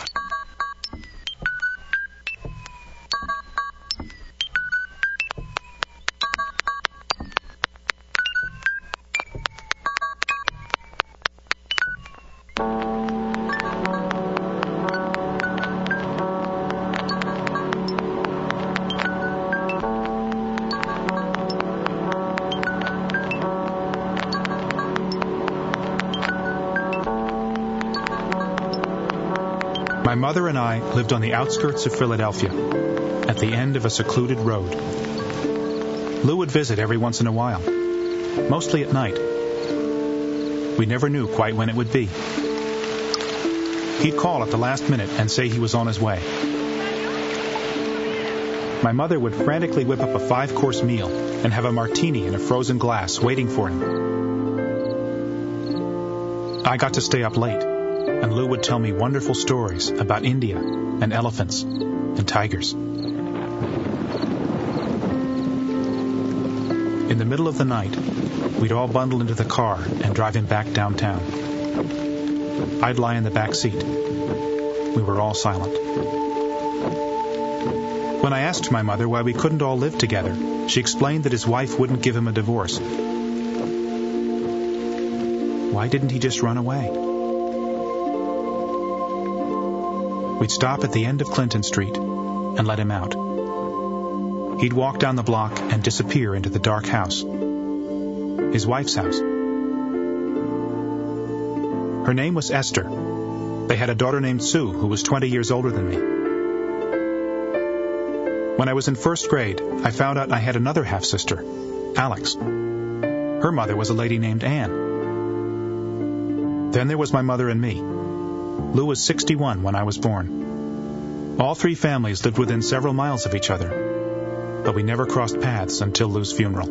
My mother and I lived on the outskirts of Philadelphia, at the end of a secluded road. Lou would visit every once in a while, mostly at night. We never knew quite when it would be. He'd call at the last minute and say he was on his way. My mother would frantically whip up a 5-course meal and have a martini in a frozen glass waiting for him. I got to stay up late, and Lou would tell me wonderful stories about India and elephants and tigers. In the middle of the night, we'd all bundle into the car and drive him back downtown. I'd lie in the back seat. We were all silent. When I asked my mother why we couldn't all live together, she explained that his wife wouldn't give him a divorce. Why didn't he just run away? We'd stop at the end of Clinton Street and let him out. He'd walk down the block and disappear into the dark house. His wife's house. Her name was Esther. They had a daughter named Sue who was 20 years older than me. When I was in first grade, I found out I had another half-sister, Alex. Her mother was a lady named Anne. Then there was my mother and me. Lou was 61 when I was born. All 3 families lived within several miles of each other, but we never crossed paths until Lou's funeral.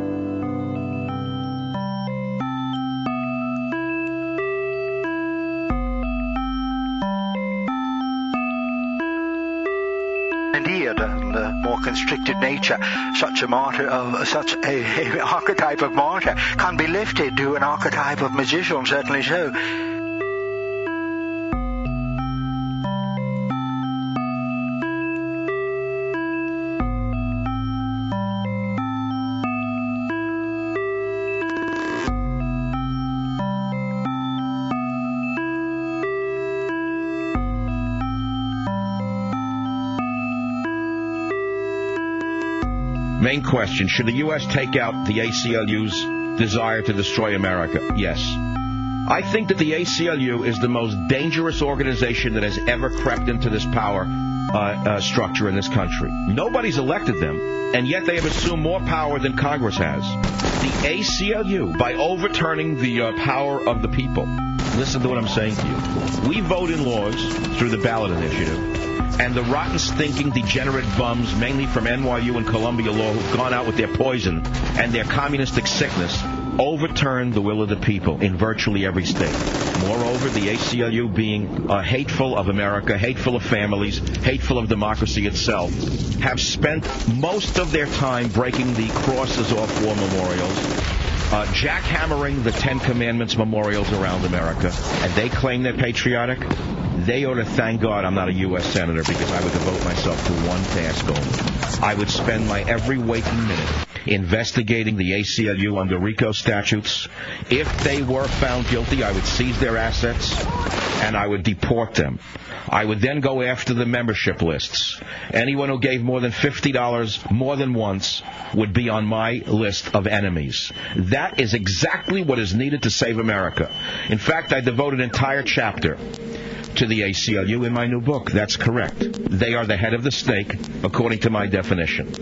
More constricted nature, such an archetype of martyr can be lifted to an archetype of magician, certainly so.
Main question, should the U.S. take out the ACLU's desire to destroy America? Yes. I think that the ACLU is the most dangerous organization that has ever crept into this power structure in this country. Nobody's elected them, and yet they have assumed more power than Congress has. The ACLU, by overturning the power of the people, listen to what I'm saying to you. We vote in laws through the ballot initiative. And the rotten, stinking, degenerate bums, mainly from NYU and Columbia Law, who've gone out with their poison and their communistic sickness, overturned the will of the people in virtually every state. Moreover, the ACLU, being hateful of America, hateful of families, hateful of democracy itself, have spent most of their time breaking the crosses off war memorials, jackhammering the 10 Commandments memorials around America, and they claim they're patriotic. They ought to thank God I'm not a U.S. Senator, because I would devote myself to one task only. I would spend my every waking minute investigating the ACLU under RICO statutes. If they were found guilty, I would seize their assets and I would deport them. I would then go after the membership lists. Anyone who gave more than $50 more than once would be on my list of enemies. That is exactly what is needed to save America. In fact, I devoted an entire chapter to the ACLU in my new book. That's correct. They are the head of the snake, according to my definition.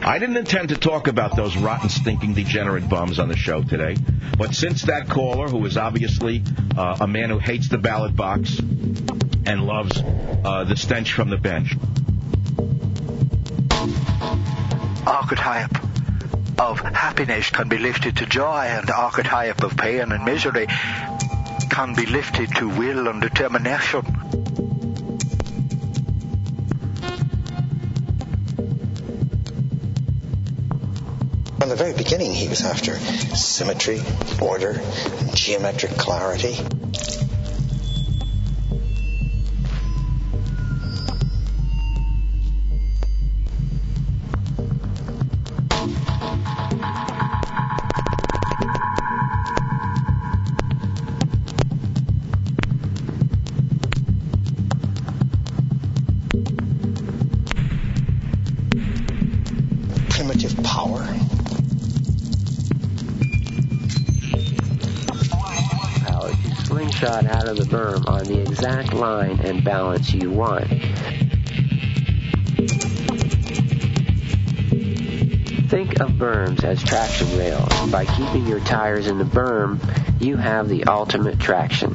I didn't intend to talk about those rotten, stinking, degenerate bums on the show today, but since that caller, who is obviously a man who hates the ballot box and loves the stench from the bench.
Archetype of happiness can be lifted to joy, and the archetype of pain and misery can be lifted to will and determination.
From the very beginning, he was after symmetry, order, geometric clarity. Primitive power.
Slingshot out of the berm on the exact line and balance you want. Think of berms as traction rails. By keeping your tires in the berm, you have the ultimate traction.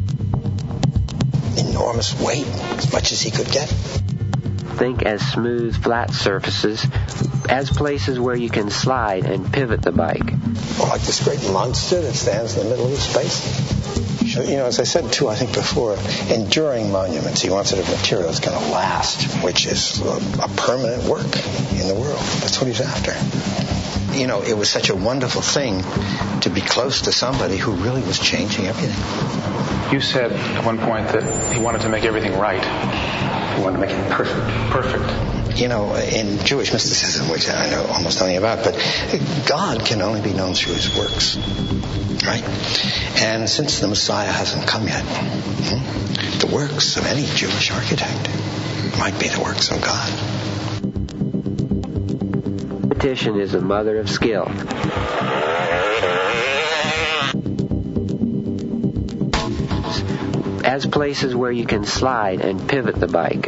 Enormous weight, as much as he could get.
Think as smooth, flat surfaces, as places where you can slide and pivot the bike.
Or like this great monster that stands in the middle of space. You know, as I said, too, I think before, enduring monuments. He wants it of material that's going to last, which is a permanent work in the world. That's what he's after. You know, it was such a wonderful thing to be close to somebody who really was changing everything.
You said at one point that he wanted to make everything right.
He wanted to make it perfect.
Perfect.
You know, in Jewish mysticism, which I know almost nothing about, but God can only be known through his works. Right? And since the Messiah hasn't come yet, the works of any Jewish architect might be the works of God.
Repetition is the mother of skill. As places where you can slide and pivot the bike.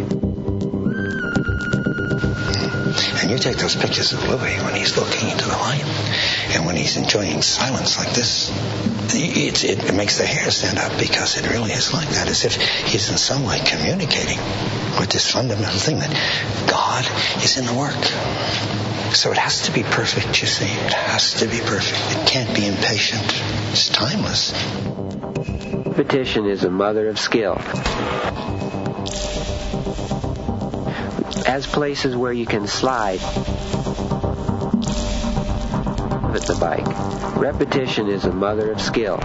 And you take those pictures of Louis when he's looking into the light, and when he's enjoying silence like this, it makes the hair stand up, because it really is like that, as if he's in some way communicating with this fundamental thing that God is in the work. So it has to be perfect, you see. It has to be perfect. It can't be impatient. It's timeless.
Repetition is the mother of skill. As places where you can slide with the bike. Repetition is the mother of skill.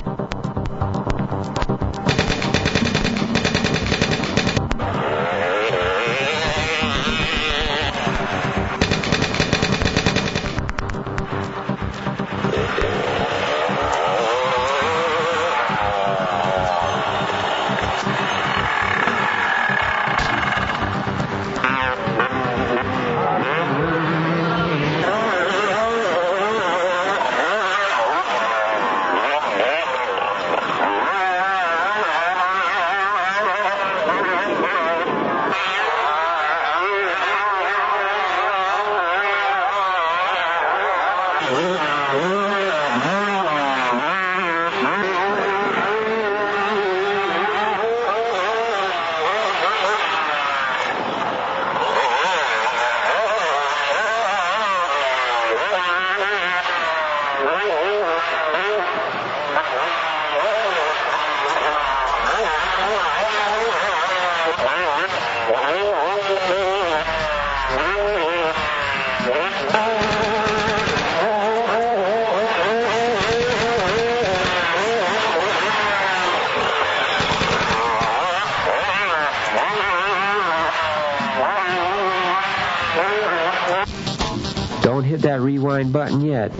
Don't hit that rewind button yet.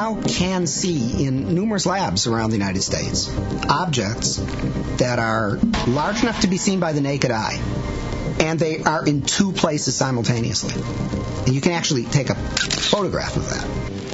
now can see in numerous labs around the United States objects that are large enough to be seen by the naked eye, and they are in two places simultaneously. And you can actually take a photograph of that.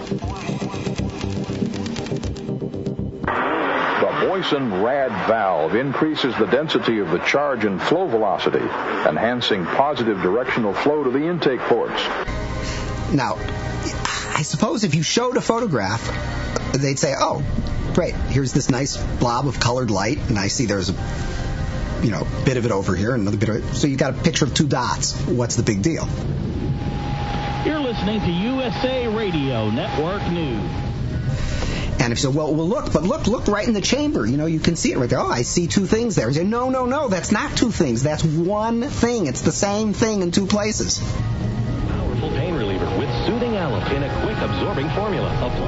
The Boyson rad valve increases the density of the charge and flow velocity, enhancing positive directional flow to the intake ports.
Now, I suppose if you showed a photograph, they'd say, oh, great, here's this nice blob of colored light, and I see there's a bit of it over here and another bit of it. So you got a picture of two dots. What's the big deal?
You're listening to USA Radio Network News.
And if you say, well, look right in the chamber. You can see it right there. Oh, I see two things there. You say, no, that's not two things. That's one thing. It's the same thing in two places.
Powerful pain reliever with soothing aloe in a quick absorbing formula.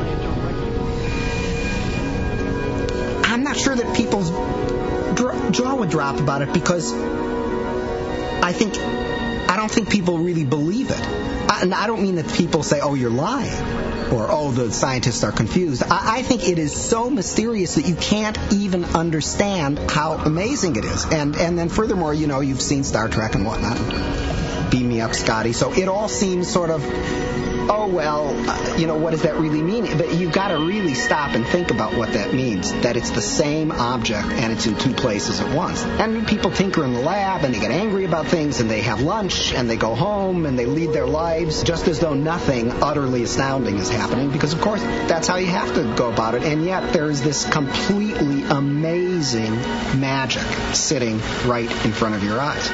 I'm not sure that people's jaw would drop about it, because I don't think people really believe it. And I don't mean that people say, oh, you're lying, or oh, the scientists are confused. I think it is so mysterious that you can't even understand how amazing it is. And then furthermore, you've seen Star Trek and whatnot. Beam me up, Scotty. So it all seems sort of, oh, well, what does that really mean? But you've got to really stop and think about what that means, that it's the same object and it's in two places at once. And people tinker in the lab, and they get angry about things, and they have lunch, and they go home, and they lead their lives just as though nothing utterly astounding is happening, because, of course, that's how you have to go about it. And yet there's this completely amazing magic sitting right in front of your eyes.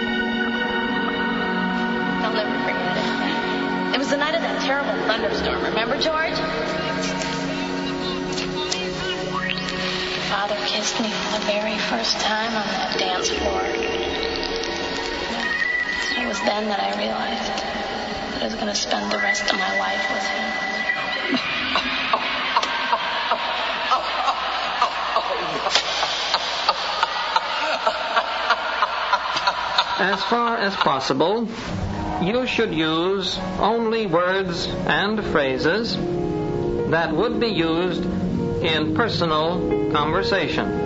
The night of that terrible thunderstorm. Remember, George? Father kissed me for the very first time on that dance floor. It was then that I realized that I was going to spend the rest of my life with him.
As far as possible, you should use only words and phrases that would be used in personal conversation.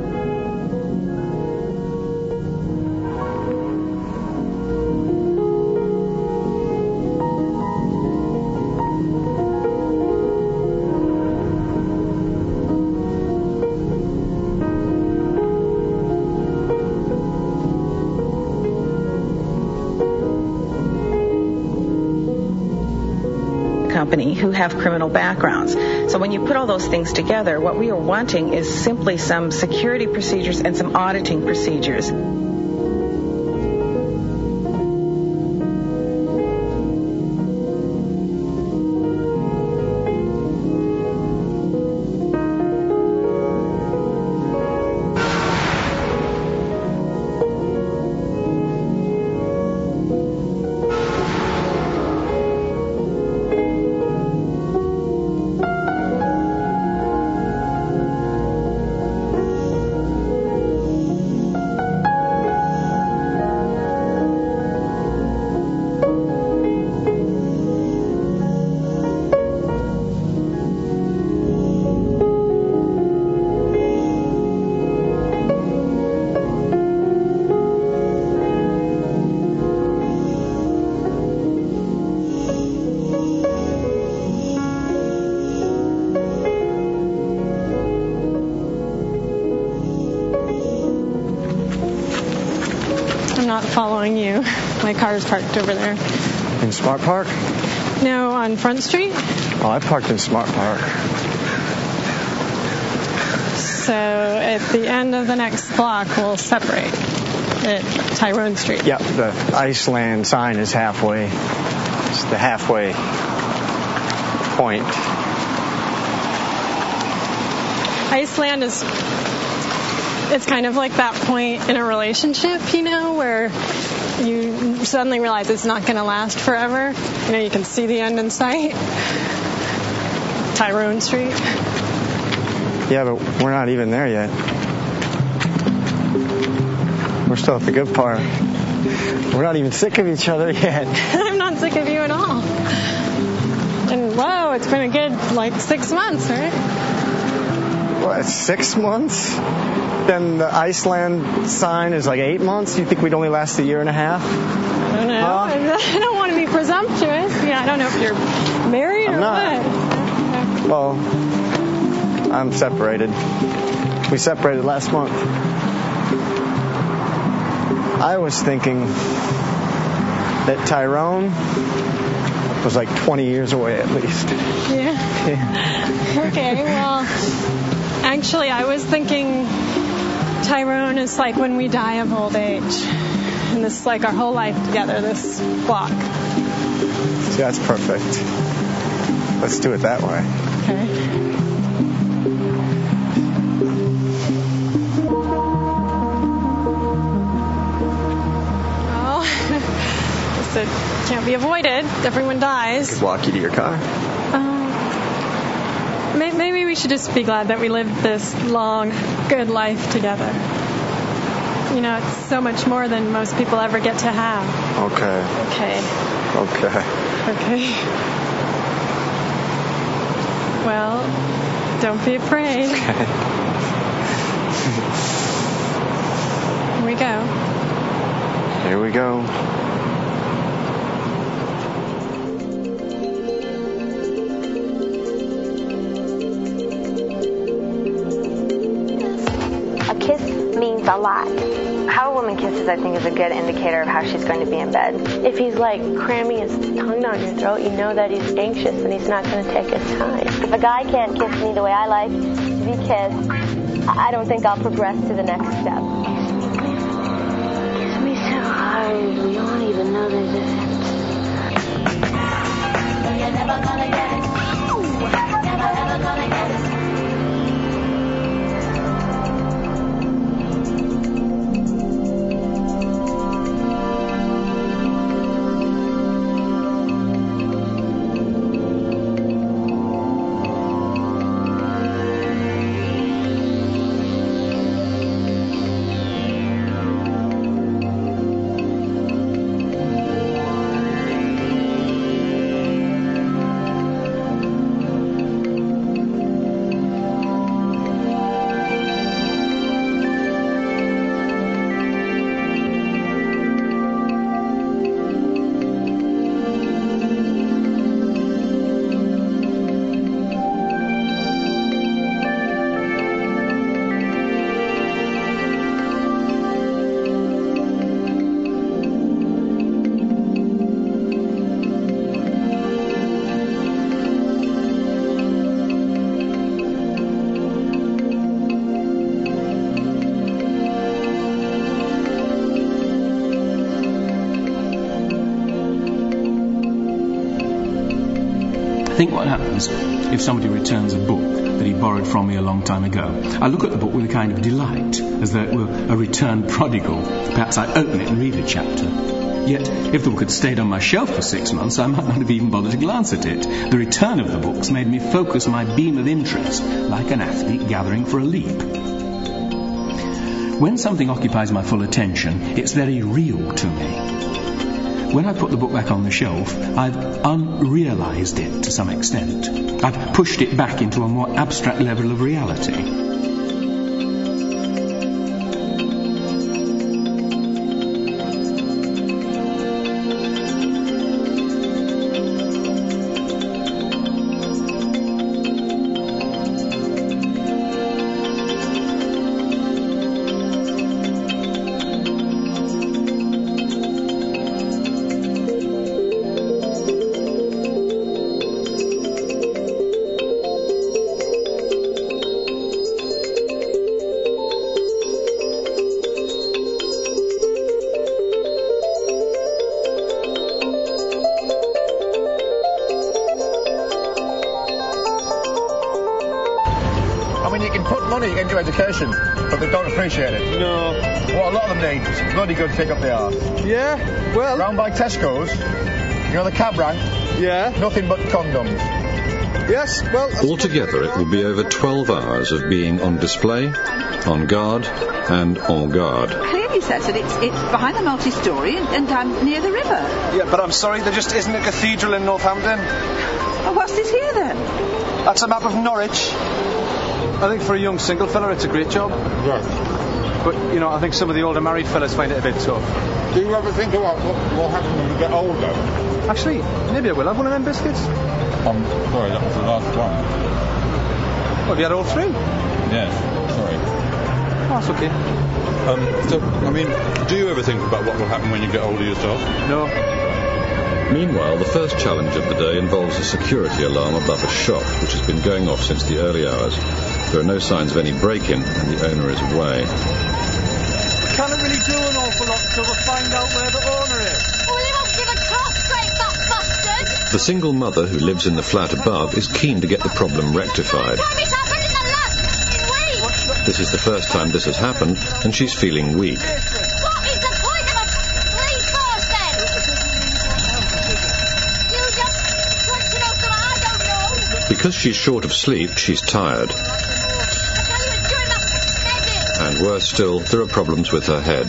Who have criminal backgrounds. So when you put all those things together, what we are wanting is simply some security procedures and some auditing procedures.
Following you. My car is parked over there.
In Smart Park?
No, on Front Street.
Oh, I parked in Smart Park.
So at the end of the next block, we'll separate at Tyrone Street.
Yep, the Iceland sign is halfway. It's the halfway point.
Iceland is... It's kind of like that point in a relationship, where you suddenly realize it's not going to last forever. You can see the end in sight. Tyrone Street.
Yeah, but we're not even there yet. We're still at the good part. We're not even sick of each other yet.
I'm not sick of you at all. And whoa, it's been a good, 6 months, right?
What, 6 months? Then the Iceland sign is 8 months? You think we'd only last a year and a half?
I don't know. I don't want to be presumptuous. I don't know if you're married or what.
Well, I'm separated. We separated last month. I was thinking that Tyrone was 20 years away at least.
Yeah. Okay, well, actually, I was thinking Tyrone is when we die of old age. And this is our whole life together, this walk.
See, that's perfect. Let's do it that way.
Okay. It can't be avoided. Everyone dies.
I could walk you to your car.
Maybe we should just be glad that we lived this long, good life together. It's so much more than most people ever get to have.
Okay.
Well, don't be afraid.
Okay. Here we go.
A lot. How a woman kisses, I think, is a good indicator of how she's going to be in bed. If he's cramming his tongue down your throat, you know that he's anxious and he's not going to take his time. If a guy can't kiss me the way I like to be kissed, I don't think I'll progress to the next step. Kiss me so hard, we don't even know the difference. You're never gonna get it. Never gonna get it.
Think what happens if somebody returns a book that he borrowed from me a long time ago. I look at the book with a kind of delight, as though it were a returned prodigal. Perhaps I open it and read a chapter. Yet, if the book had stayed on my shelf for 6 months, I might not have even bothered to glance at it. The return of the books made me focus my beam of interest, like an athlete gathering for a leap. When something occupies my full attention, it's very real to me. When I put the book back on the shelf, I've unrealized it to some extent. I've pushed it back into a more abstract level of reality.
Into education, but they don't appreciate it.
No.
What a lot of them need is bloody good pick up they are.
Yeah, well...
Round by Tesco's, you know the cab rank?
Yeah.
Nothing but condoms.
Yes, well...
Altogether, it will be over 12 hours of being on display, on guard, and en garde.
Clearly says that it's behind the multi-storey and near the river.
Yeah, but I'm sorry, there just isn't a cathedral in Northampton.
Oh, what's this here then?
That's a map of Norwich. I think for a young single fella, it's a great job.
Yes.
But, you know, I think some of the older married fellas find it a bit tough.
Do you ever think about what happens when you get older?
Actually, maybe I will have one of them biscuits.
Sorry, that was the last one.
Well, have you had all three?
Yes, sorry.
Oh, that's okay.
Do you ever think about what will happen when you get older yourself?
No.
Meanwhile, the first challenge of the day involves a security alarm above a shop, which has been going off since the early hours. There are no signs of any break-in, and the owner is away.
Can't really do an awful lot until we find out where the owner is.
Well, he won't give a toss, great fat bastard!
The single mother who lives in the flat above is keen to get the problem rectified. This is the first time this has happened, and she's feeling weak.
What is the point of a police force then? You just want to know something I don't know.
Because she's short of sleep, she's tired. And worse still, there are problems with her head.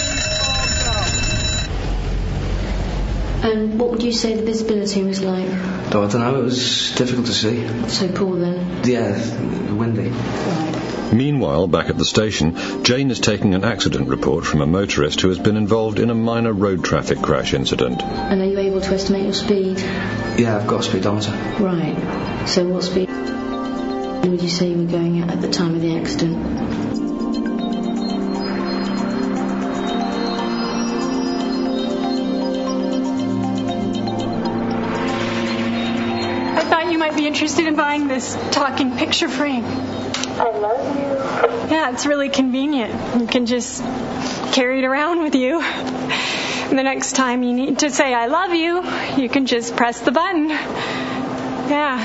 And what would you say the visibility was like?
Oh, I don't know, it was difficult to see.
So poor then?
Yeah, windy.
Meanwhile, back at the station, Jane is taking an accident report from a motorist who has been involved in a minor road traffic crash incident.
And are you able to estimate your speed?
Yeah, I've got a speedometer.
Right. So what speed would you say you were going at the time of the accident?
Might be interested in buying this talking picture frame.
I love you.
Yeah, it's really convenient. You can just carry it around with you. And the next time you need to say I love you, you can just press the button. Yeah.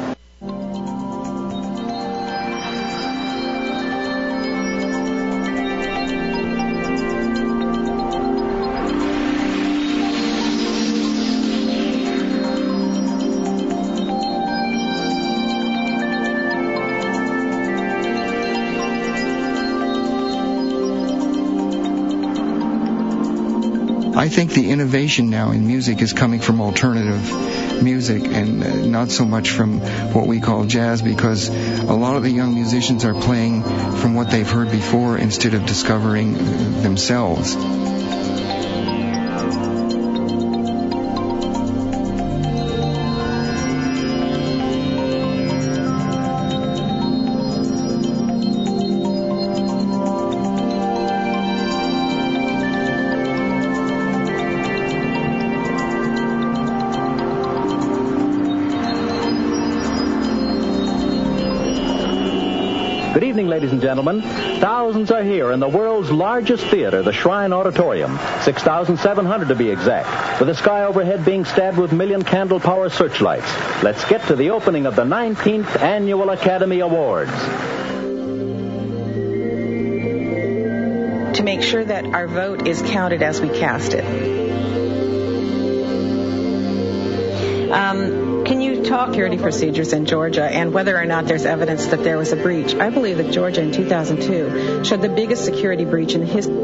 I think the innovation now in music is coming from alternative music and not so much from what we call jazz, because a lot of the young musicians are playing from what they've heard before instead of discovering themselves.
Good evening, ladies and gentlemen. Thousands are here in the world's largest theater, the Shrine Auditorium, 6,700 to be exact, with the sky overhead being stabbed with million candle power searchlights. Let's get to the opening of the 19th Annual Academy Awards.
To make sure that our vote is counted as we cast it. Can you talk security procedures in Georgia and whether or not there's evidence that there was a breach? I believe that Georgia in 2002 showed the biggest security breach in the history.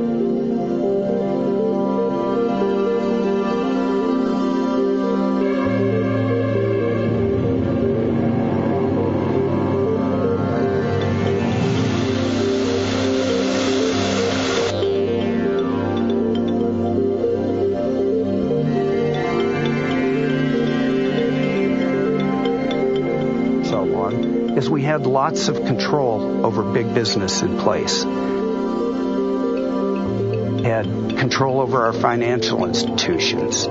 is we had lots of control over big business in place. Had control over our financial institutions.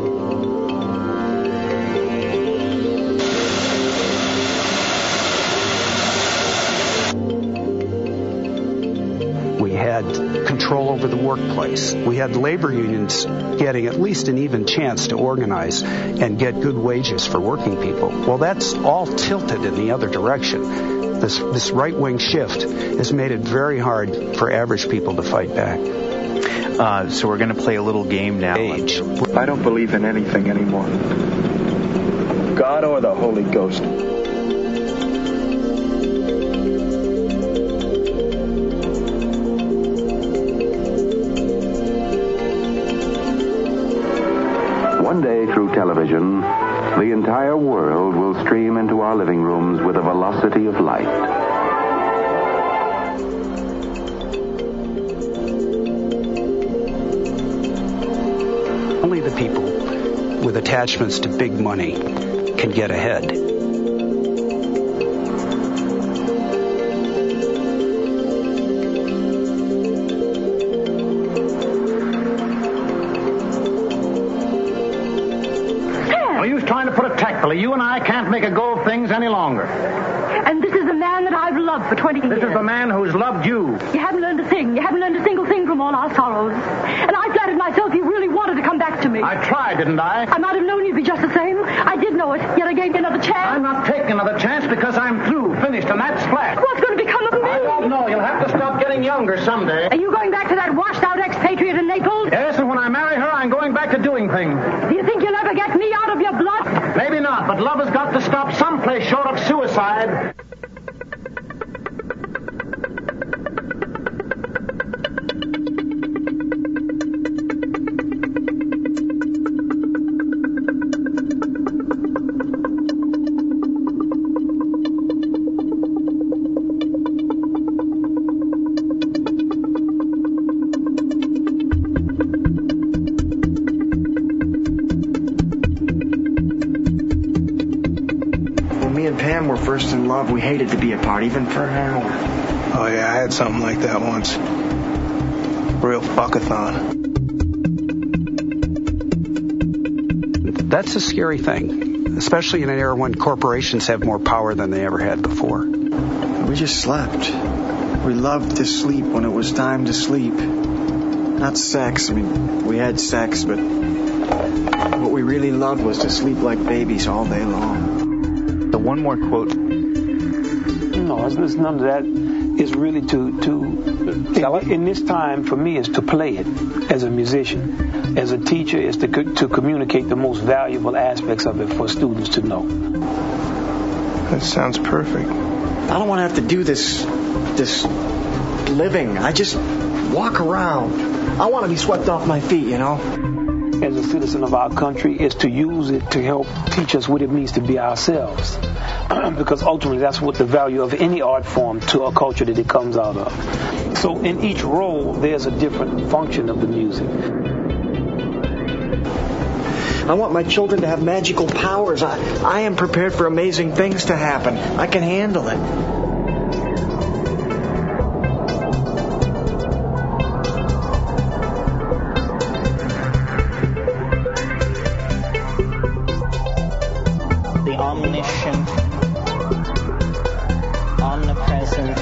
We had control over the workplace. We had labor unions getting at least an even chance to organize and get good wages for working people. Well, that's all tilted in the other direction. This right-wing shift has made it very hard for average people to fight back.
So we're going to play a little game now.
Age. I don't believe in anything anymore. God or the Holy Ghost.
One day through television,
The entire world will stream into our living rooms with the velocity of light.
Only the people with attachments to big money can get ahead.
Trying to put a tackle. You and I can't make a go of things any longer.
And this is the man that I've loved for 20 years.
This is the man who's loved you.
You haven't learned a thing. You haven't learned a single thing from all our sorrows. And I flattered myself you really wanted to come back to me.
I tried, didn't I?
I might have known you'd be just the same. I did know it, yet I gave you another chance.
I'm not taking another chance because I'm through, finished, and that's flat.
What's going to become of me?
I don't know. You'll have to stop getting younger someday.
Are you going back to that washed-out expatriate in Naples?
Yes, and when I marry her, I'm going back to doing things.
Do you think you'll ever get me out of your blood?
Maybe not, but love has got to stop someplace short of suicide.
Pam were first in love, we hated to be apart, even for an hour.
Oh, yeah, I had something like that once. Real fuckathon.
That's a scary thing, especially in an era when corporations have more power than they ever had before.
We just slept. We loved to sleep when it was time to sleep. Not sex. I mean, we had sex, but what we really loved was to sleep like babies all day long.
One more quote.
No, it's none of that. It's really in this time for me is to play it as a musician. As a teacher, is to communicate the most valuable aspects of it for students to know.
That sounds perfect.
I don't want to have to do this living. I just walk around. I want to be swept off my feet, you know.
As a citizen of our country, is to use it to help teach us what it means to be ourselves. Because ultimately that's what the value of any art form to a culture that it comes out of. So in each role, there's a different function of the music.
I want my children to have magical powers. I am prepared for amazing things to happen. I can handle it.
The omniscient, omnipresent,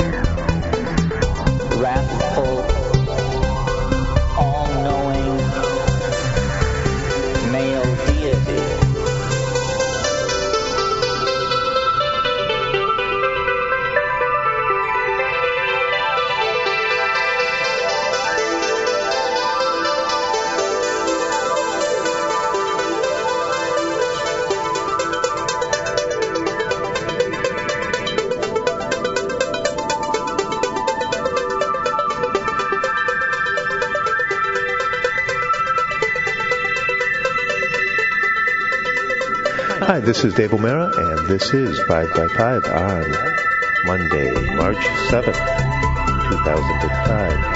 wrathful, all-knowing male deity.
Hi, this is Dave O'Mara, and this is 5 by 5 on Monday, March 7th, 2005.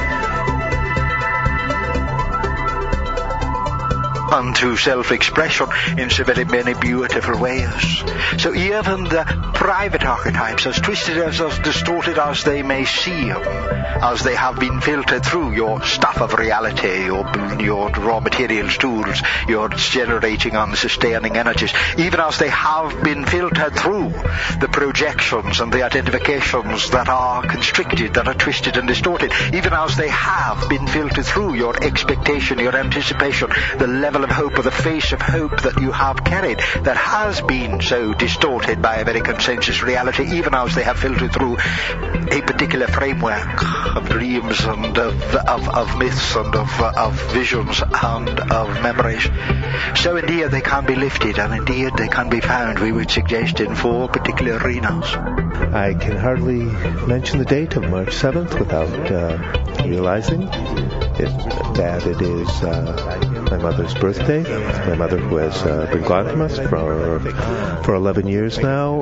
Unto self-expression in so very many beautiful ways. So even the private archetypes, as twisted as distorted as they may seem, as they have been filtered through your stuff of reality, your raw materials tools, your generating and sustaining energies, even as they have been filtered through the projections and the identifications that are constricted, that are twisted and distorted, even as they have been filtered through your expectation, your anticipation, the level of hope or the face of hope that you have carried that has been so distorted by a very consensus reality, even as they have filtered through a particular framework of dreams and of myths and of visions and of memories. So indeed they can be lifted, and indeed they can be found, we would suggest, in 4 particular arenas.
I can hardly mention the date of March 7th without realizing that it is my mother's birthday. My mother, who has been gone from us for 11 years now.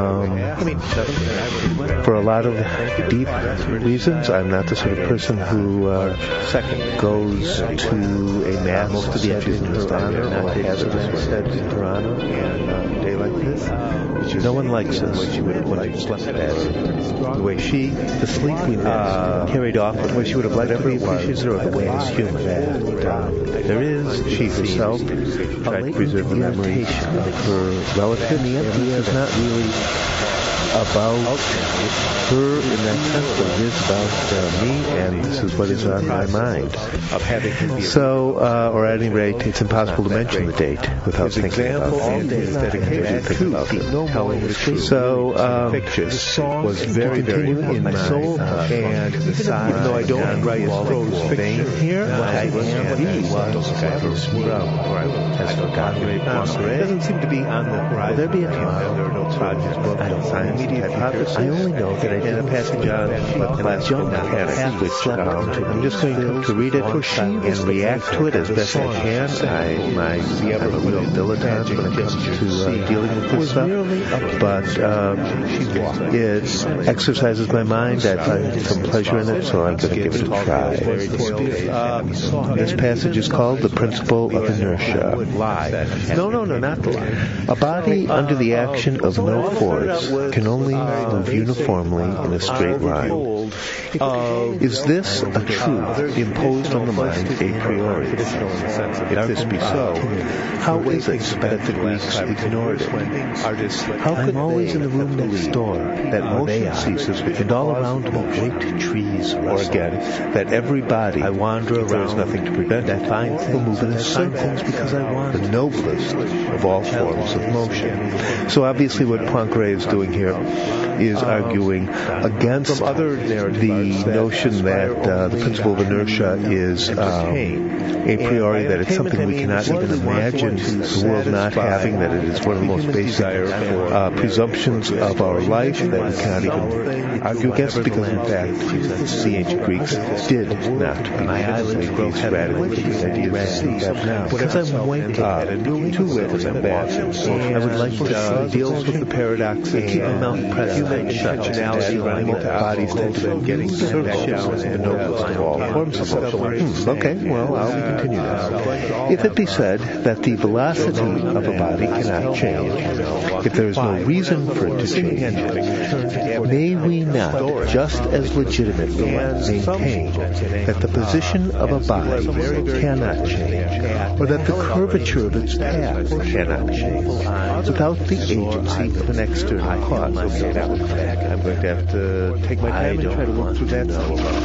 For a lot of deep reasons, I'm not the sort of person who goes to a mass most of the entries in his honor or has it said in Toronto and a day like this. No one likes us. The way she would have liked slept past. The way the sleep we missed carried off. The way she would have liked to be appreciated or the way it is human. There is, she herself tried to preserve the memory of her relative. And the empty is not really about her in that sense, but it is about me, and this is what is on my mind. So, or at any rate, it's impossible to mention the date without thinking about it. So, this was very, very in my soul, and even though I don't write prose fiction here, I am it doesn't seem to be on the horizon. Will there be a time? There are no projects, I don't find I only know that I did a passage on last young I'm just going to read it and react to it as best I can. I'm a real dilettante when it comes to dealing with this stuff, but it exercises my mind. I find some pleasure in it, so I'm going to give it a try. This passage is called The Principle of Inertia. No, not the lie. A body under the action of no force can only move uniformly in a straight line. Is this a truth imposed on the mind a priori? If this be so, how is it that the Greeks ignored it? How could always in the room next door that motion ceases and all around me great trees, or again, that every body I wander around, there is nothing to prevent it, will move in a circle because I want the noblest of all forms of motion. So obviously what Poincare is doing here is arguing against the notion that the principle of inertia is a priori, that it's something we cannot even imagine the world not having, that it is one of the most basic presumptions of our life that we cannot even argue against, because in fact the ancient Greeks did not believe these radically ideas we have now. Because I'm waking up to it as I'm bad, I would like to deal with the paradox and keep them out present. Such analogy bodies tend to be getting circles and the noblest of all forms of motion. Okay, well, I'll continue this. If it be said that the velocity of a body cannot change, if there is no reason for it to change, may we not just as legitimately maintain that the position of a body cannot change, or that the curvature of its path cannot change, without the agency of an external cause? Okay, that was I'm going to have to take my time and try to look through that.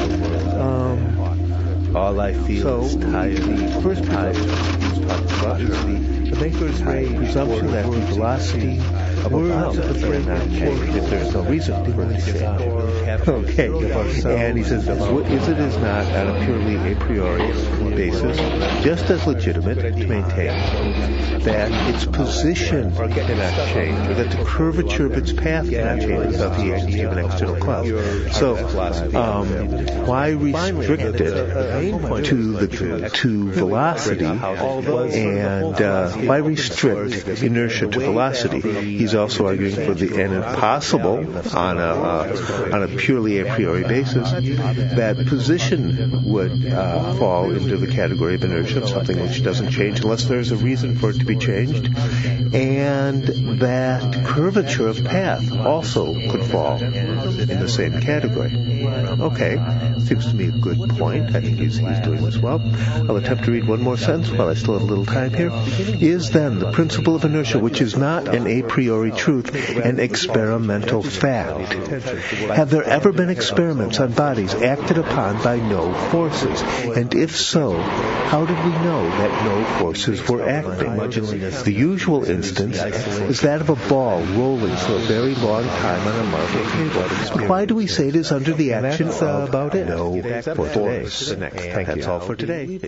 All I feel is tired. The first presumption he's talking about is the maker's presumption that the velocity of a body cannot change if there's no reason for it to change. Okay, and he says, is it is not on a purely a priori basis just as legitimate to maintain that its position cannot change, or that the curvature of its path cannot change without the agency of an external cause. So, why restrict it to velocity, and why restrict inertia to velocity? He's also arguing for an impossible on a purely a priori basis that position would fall into the category of inertia, something which doesn't change unless there's a reason for it to be changed, and that curvature of path also could fall in the same category. Okay, seems to me a good point. I think he's doing this well. I'll attempt to read one more sentence while I still have a little time here. Is then the principle of inertia, which is not an a priori truth, an experimental fact? Have there ever been experiments on bodies acted upon by no forces? And if so, how did we know that no forces were acting? The usual instance is that of a ball rolling for a very long time on a marble table. Why do we say it is under the action of no force? That's all for today.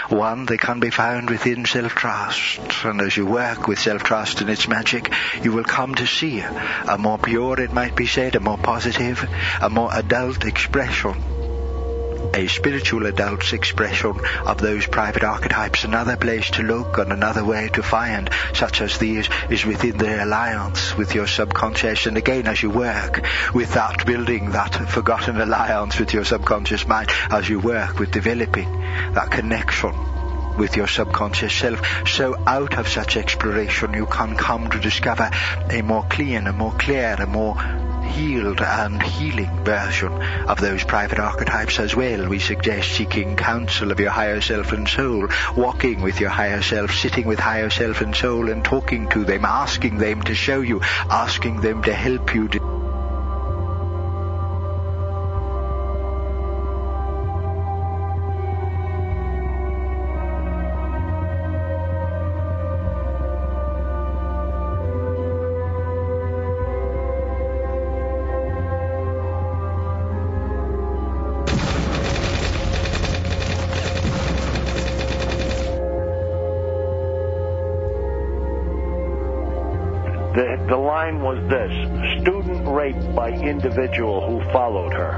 One, they can be found within self-trust. And as you work with self-trust and its magic, you will come to see a more pure, it might be said, a more positive, a more adult expression, a spiritual adult's expression of those private archetypes. Another place to look and another way to find such as these is within the alliance with your subconscious. And again, as you work with that, building that forgotten alliance with your subconscious mind, as you work with developing that connection with your subconscious self, so out of such exploration you can come to discover a more clean, a more clear, a more healed and healing version of those private archetypes as well. We suggest seeking counsel of your higher self and soul, walking with your higher self, sitting with higher self and soul and talking to them, asking them to show you, asking them to help you to
The line was this: student raped by individual who followed her.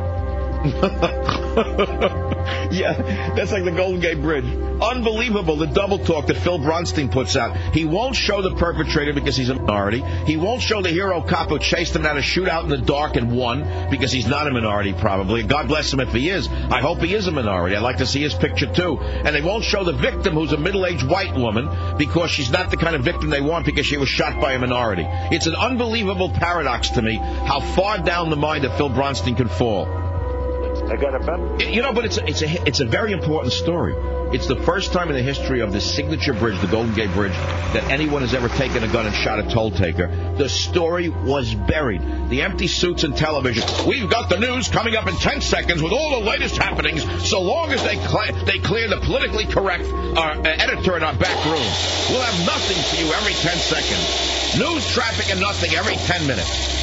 Yeah, that's like the Golden Gate Bridge. Unbelievable, the double talk that Phil Bronstein puts out. He won't show the perpetrator because he's a minority. He won't show the hero cop who chased him down a shootout in the dark and won because he's not a minority probably. God bless him if he is. I hope he is a minority. I'd like to see his picture too. And they won't show the victim who's a middle-aged white woman because she's not the kind of victim they want because she was shot by a minority. It's an unbelievable paradox to me how far down the mind of Phil Bronstein can fall.
I got a better.
You know, but it's a very important story. It's the first time in the history of this signature bridge, the Golden Gate Bridge, that anyone has ever taken a gun and shot a toll taker. The story was buried. The empty suits and television. We've got the news coming up in 10 seconds with all the latest happenings, so long as they clear the politically correct editor in our back room. We'll have nothing for you every 10 seconds. News, traffic, and nothing every 10 minutes.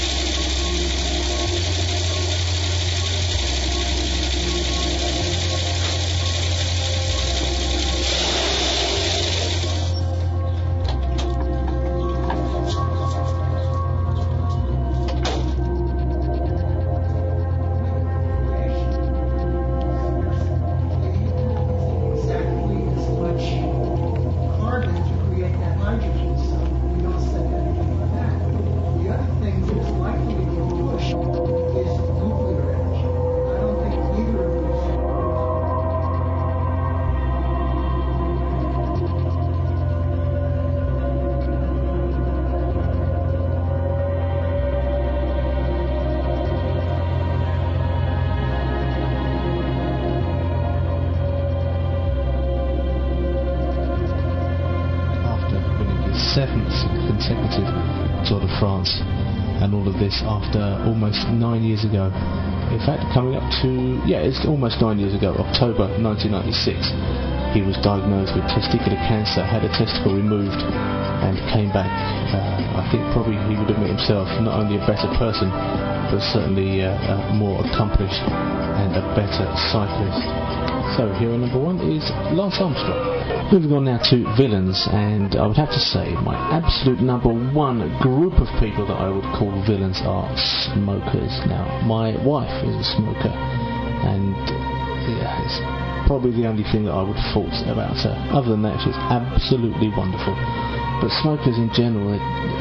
After almost 9 years ago. In fact, coming up to, it's almost 9 years ago, October 1996, he was diagnosed with testicular cancer, had a testicle removed, and came back. I think probably he would admit himself not only a better person, but certainly more accomplished and a better cyclist. So hero number one is Lance Armstrong. Moving on now to villains, and I would have to say my absolute number one group of people that I would call villains are smokers. Now, my wife is a smoker, and it's probably the only thing that I would fault about her. Other than that, she's absolutely wonderful. But smokers in general,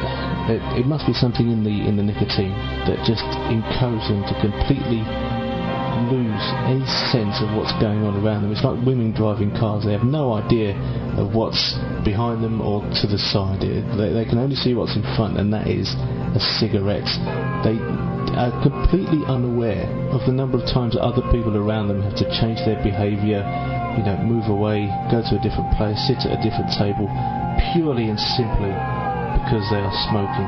it must be something in the nicotine that just encourages them to completely lose any sense of what's going on around them. It's like women driving cars. They have no idea of what's behind them or to the side. They can only see what's in front, and that is a cigarette. They are completely unaware of the number of times that other people around them have to change their behaviour, move away, go to a different place, sit at a different table, purely and simply because they are smoking.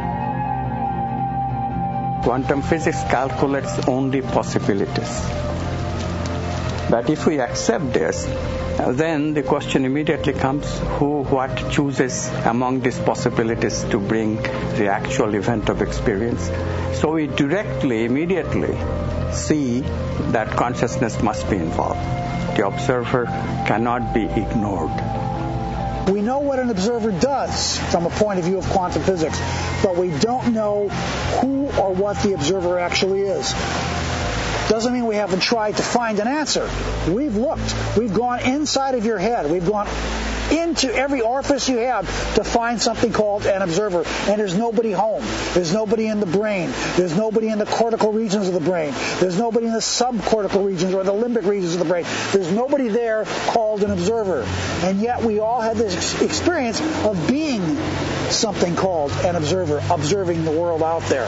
Quantum physics calculates only possibilities. But if we accept this, then the question immediately comes, what chooses among these possibilities to bring the actual event of experience? So we immediately see that consciousness must be involved. The observer cannot be ignored.
We know what an observer does from a point of view of quantum physics, but we don't know who or what the observer actually is. Doesn't mean we haven't tried to find an answer. We've looked. We've gone inside of your head. We've gone into every orifice you have to find something called an observer. And there's nobody home. There's nobody in the brain. There's nobody in the cortical regions of the brain. There's nobody in the subcortical regions or the limbic regions of the brain. There's nobody there called an observer. And yet we all had this experience of being something called an observer, observing the world out there.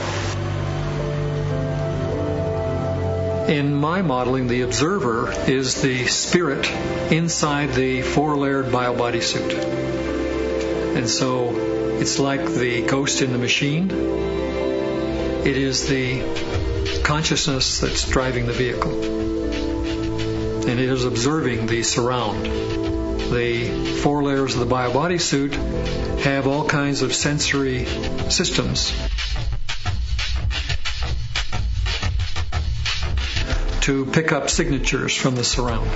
In my modeling, the observer is the spirit inside the four-layered bio-body suit. And so it's like the ghost in the machine. It is the consciousness that's driving the vehicle. And it is observing the surround. The four layers of the bio-body suit have all kinds of sensory systems to pick up signatures from the surround.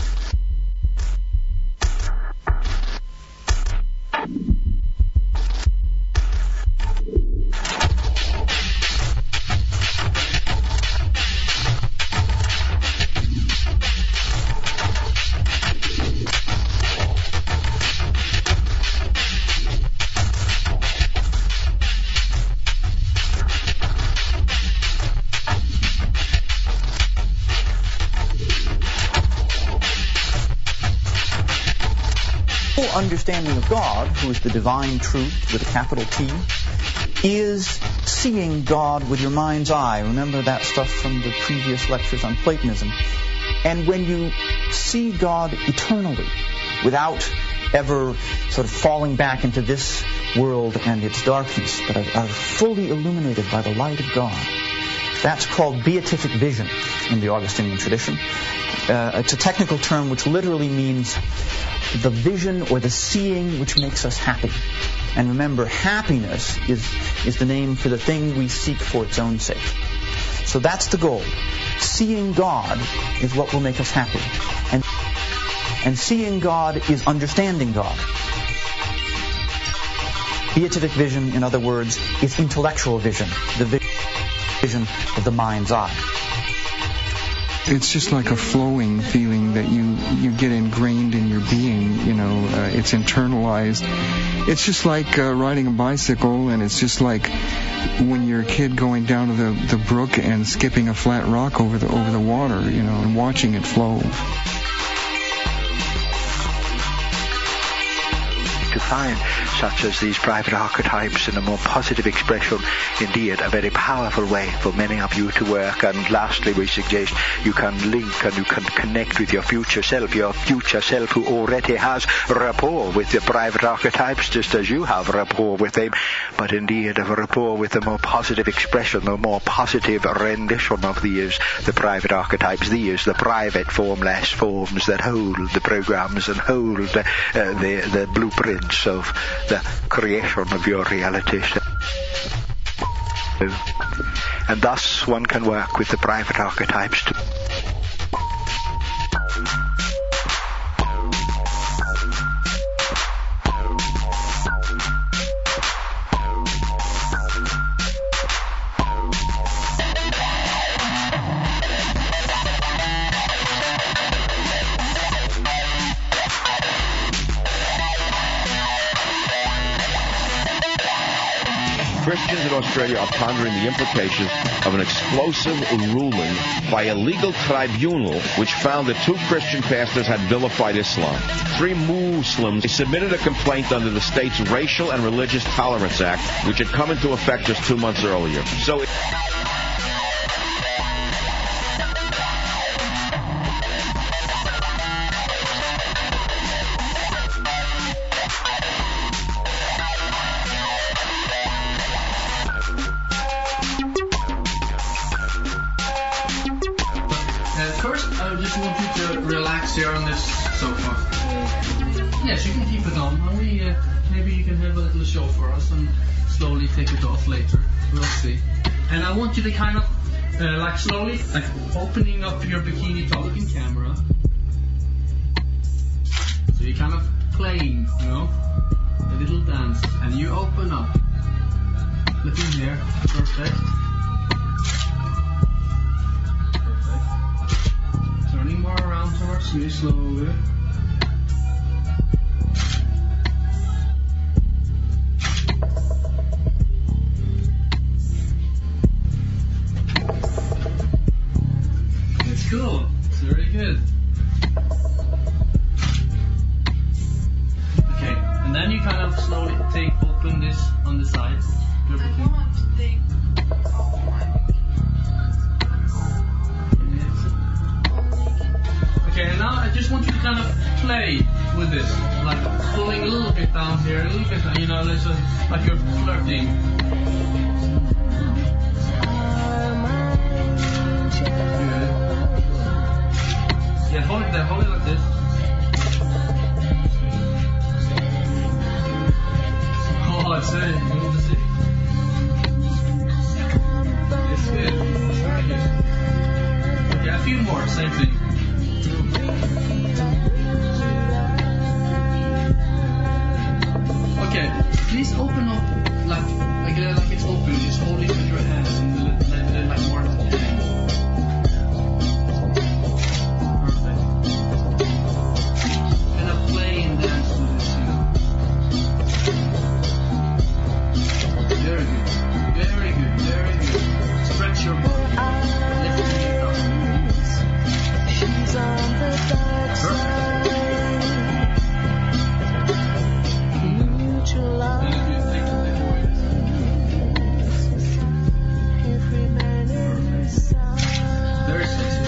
Understanding of God, who is the divine truth with a capital T, is seeing God with your mind's eye. Remember that stuff from the previous lectures on Platonism. And when you see God eternally, without ever sort of falling back into this world and its darkness, but are fully illuminated by the light of God, that's called beatific vision in the Augustinian tradition. It's a technical term which literally means the vision or the seeing which makes us happy. And remember, happiness is the name for the thing we seek for its own sake. So that's the goal. Seeing God is what will make us happy. And seeing God is understanding God. Beatific vision, in other words, is intellectual vision, the vision of the mind's eye.
It's just like a flowing feeling that you get ingrained in your being, it's internalized. It's just like riding a bicycle, and it's just like when you're a kid going down to the brook and skipping a flat rock over the water, and watching it flow.
To find such as these private archetypes in a more positive expression, indeed a very powerful way for many of you to work. And lastly, we suggest you can link and you can connect with your future self who already has rapport with the private archetypes, just as you have rapport with them, but indeed a rapport with the more positive expression, the more positive rendition of these, the private archetypes, these, the private formless forms that hold the programs and hold the blueprints of the creation of your reality. And thus one can work with the private archetypes to
Christians in Australia are pondering the implications of an explosive ruling by a legal tribunal which found that 2 Christian pastors had vilified Islam. 3 Muslims submitted a complaint under the state's Racial and Religious Tolerance Act, which had come into effect just 2 months earlier. So
Here on this sofa. Yes, you can keep it on. And maybe you can have a little show for us and slowly take it off later. We'll see. And I want you to kind of like slowly, like opening up your bikini top looking camera. So you're kind of playing, you know, a little dance, and you open up. Look in here, perfect. Perfect. Turning more around towards me slowly. It's cool. It's very good. Okay, and then you kind of slowly open this on the side. Okay, and now I just want you to kind of play with this, like pulling a little bit down here, a little bit down, you know, like you're flirting. Good. Yeah, hold it there, hold it like this. Oh, I see. You want to see? It's good. It's very good. Okay, a few more. Same thing. Okay, please open up like it's open. Just hold it with your hands and let it like more. Perfect. Kind of play and dance with this, you know. Very good. Very good. Very good. Stretch your body. Lift your knee up. She's on the dark side. Very sexy.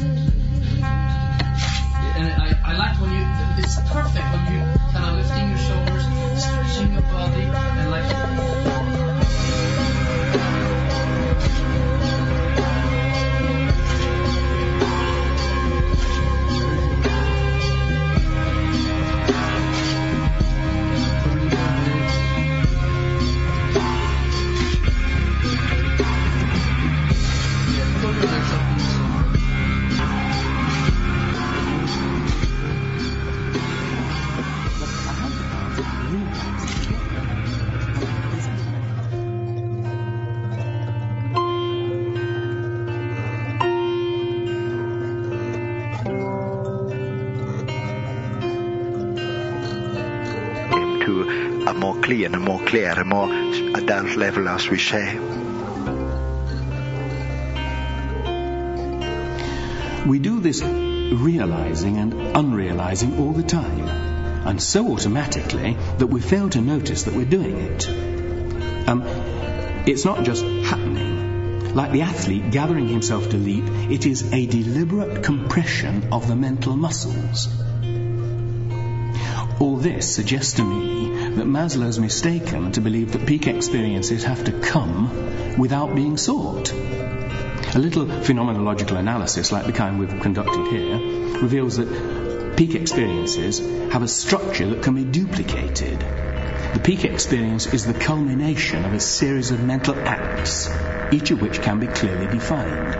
And I like when it's perfect when you kind of lifting your shoulders, stretching your body, and like.
And a more clear, a more adult level, as we say.
We do this realizing and unrealizing all the time, and so automatically that we fail to notice that we're doing it. It's not just happening. Like the athlete gathering himself to leap, it is a deliberate compression of the mental muscles. All this suggests to me that Maslow's mistaken to believe that peak experiences have to come without being sought. A little phenomenological analysis, like the kind we've conducted here, reveals that peak experiences have a structure that can be duplicated. The peak experience is the culmination of a series of mental acts, each of which can be clearly defined.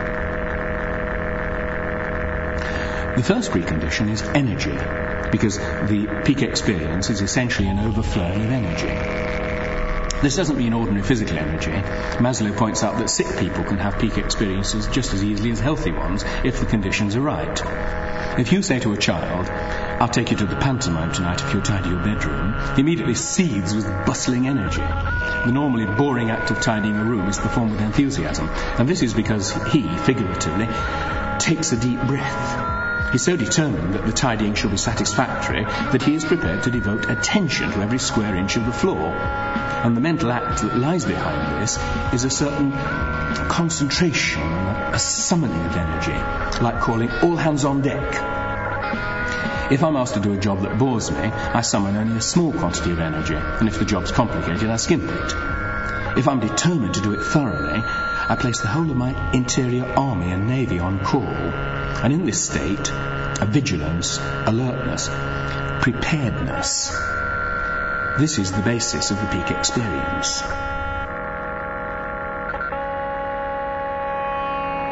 The first precondition is energy, because the peak experience is essentially an overflowing of energy. This doesn't mean ordinary physical energy. Maslow points out that sick people can have peak experiences just as easily as healthy ones if the conditions are right. If you say to a child, "I'll take you to the pantomime tonight if you'll tidy your bedroom," he immediately seethes with bustling energy. The normally boring act of tidying a room is performed with enthusiasm, and this is because he, figuratively, takes a deep breath. He's so determined that the tidying shall be satisfactory that he is prepared to devote attention to every square inch of the floor. And the mental act that lies behind this is a certain concentration, a summoning of energy, like calling all hands on deck. If I'm asked to do a job that bores me, I summon only a small quantity of energy, and if the job's complicated, I skimp it. If I'm determined to do it thoroughly, I place the whole of my interior army and navy on call, and in this state, a vigilance, alertness, preparedness. This is the basis of the peak experience.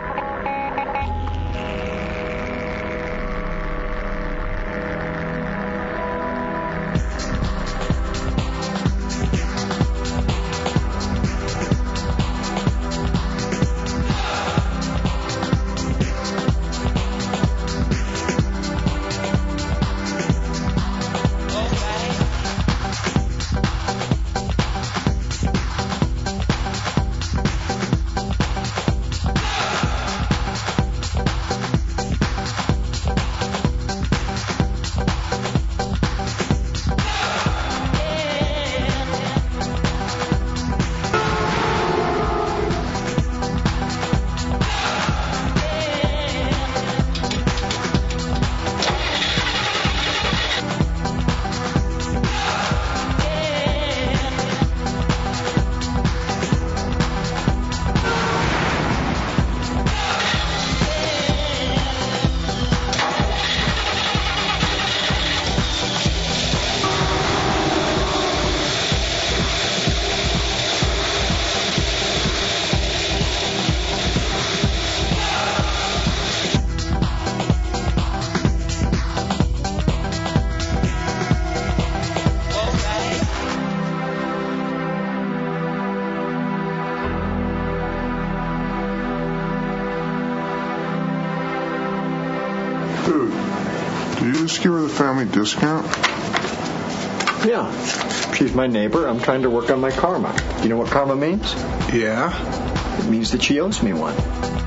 Dude, do you just give her the family discount?
Yeah. She's my neighbor. I'm trying to work on my karma. You know what karma means?
Yeah.
It means that she owes me one.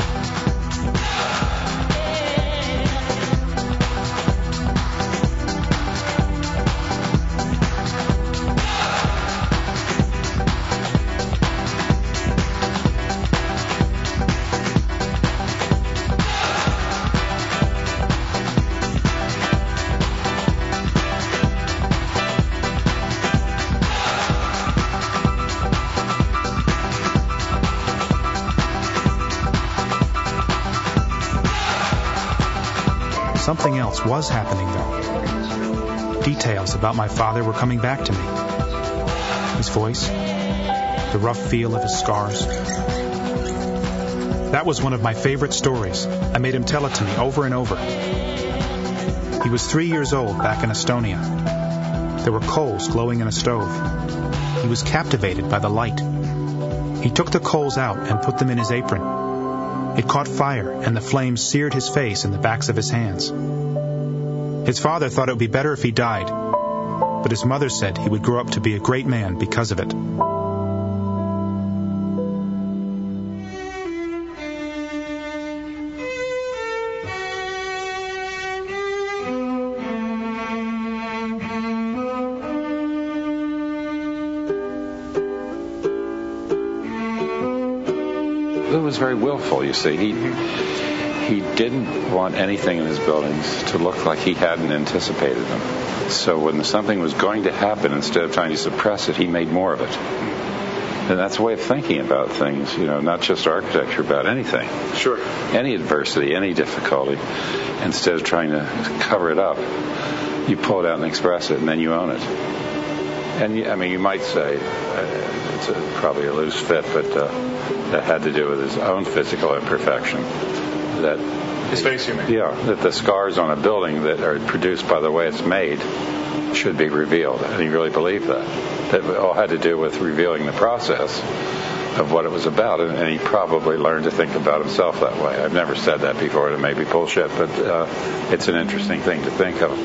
Something else was happening, though. Details about my father were coming back to me. His voice, the rough feel of his scars. That was one of my favorite stories. I made him tell it to me over and over. He was 3 years old back in Estonia. There were coals glowing in a stove. He was captivated by the light. He took the coals out and put them in his apron. It caught fire, and the flames seared his face and the backs of his hands. His father thought it would be better if he died, but his mother said he would grow up to be a great man because of it.
Lou was very willful, you see. He didn't want anything in his buildings to look like he hadn't anticipated them. So when something was going to happen, instead of trying to suppress it, he made more of it. And that's a way of thinking about things, not just architecture, about anything. Sure. Any adversity, any difficulty, instead of trying to cover it up, you pull it out and express it, and then you own it. And, you might say, it's probably a loose fit, but that had to do with his own physical imperfection. That his face, you mean? Yeah, that the scars on a building that are produced by the way it's made should be revealed. And he really believed that. That it all had to do with revealing the process of what it was about. And he probably learned to think about himself that way. I've never said that before. It may be bullshit, but it's an interesting thing to think of.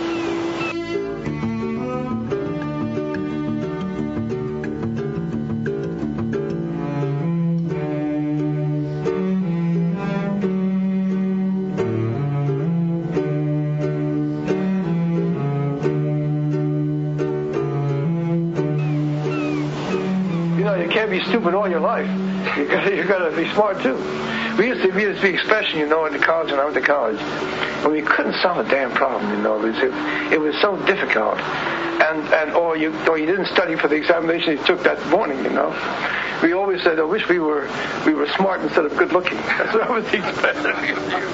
Stupid all your life. You got to be smart too. We used to be expression, in the college, when I went to college, when we couldn't solve a damn problem. It was so difficult, or you didn't study for the examination you took that morning. We always said, "I wish we were smart instead of good looking." That's what I was expecting.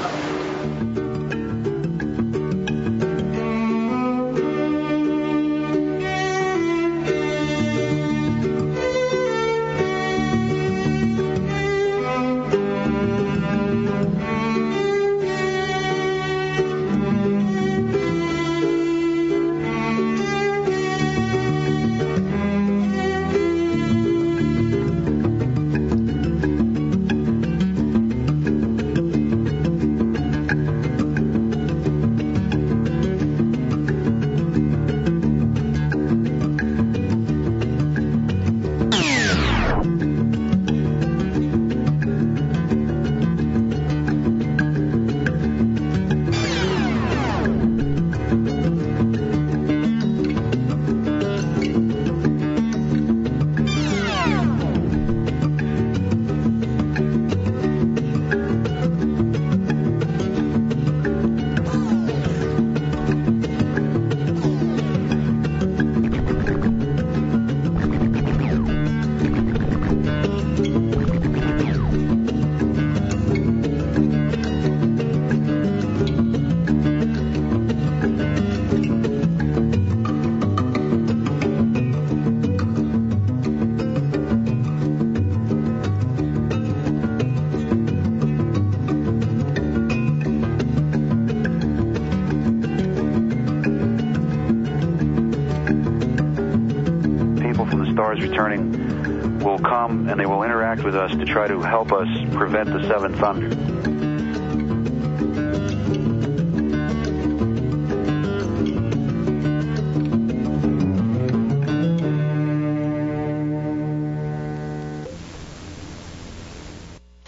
Returning will come and they will interact with us to try to help us prevent the Seventh Thunder.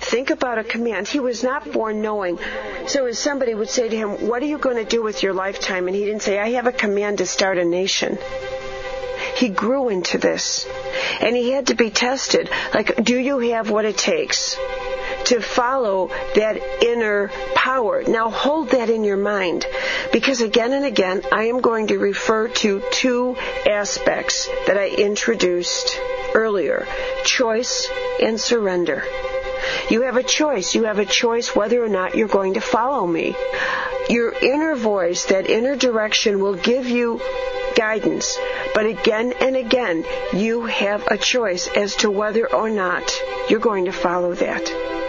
think about a command. He was not born knowing. So as somebody would say to him, what are you going to do with your lifetime? And he didn't say, I have a command to start a nation. He grew into this. And he had to be tested. Like, do you have what it takes to follow that inner power? Now hold that in your mind, because again and again I am going to refer to two aspects that I introduced earlier: choice and surrender. You have a choice. You have a choice whether or not you're going to follow me. Your inner voice, that inner direction, will give you guidance. But again and again, you have a choice as to whether or not you're going to follow that.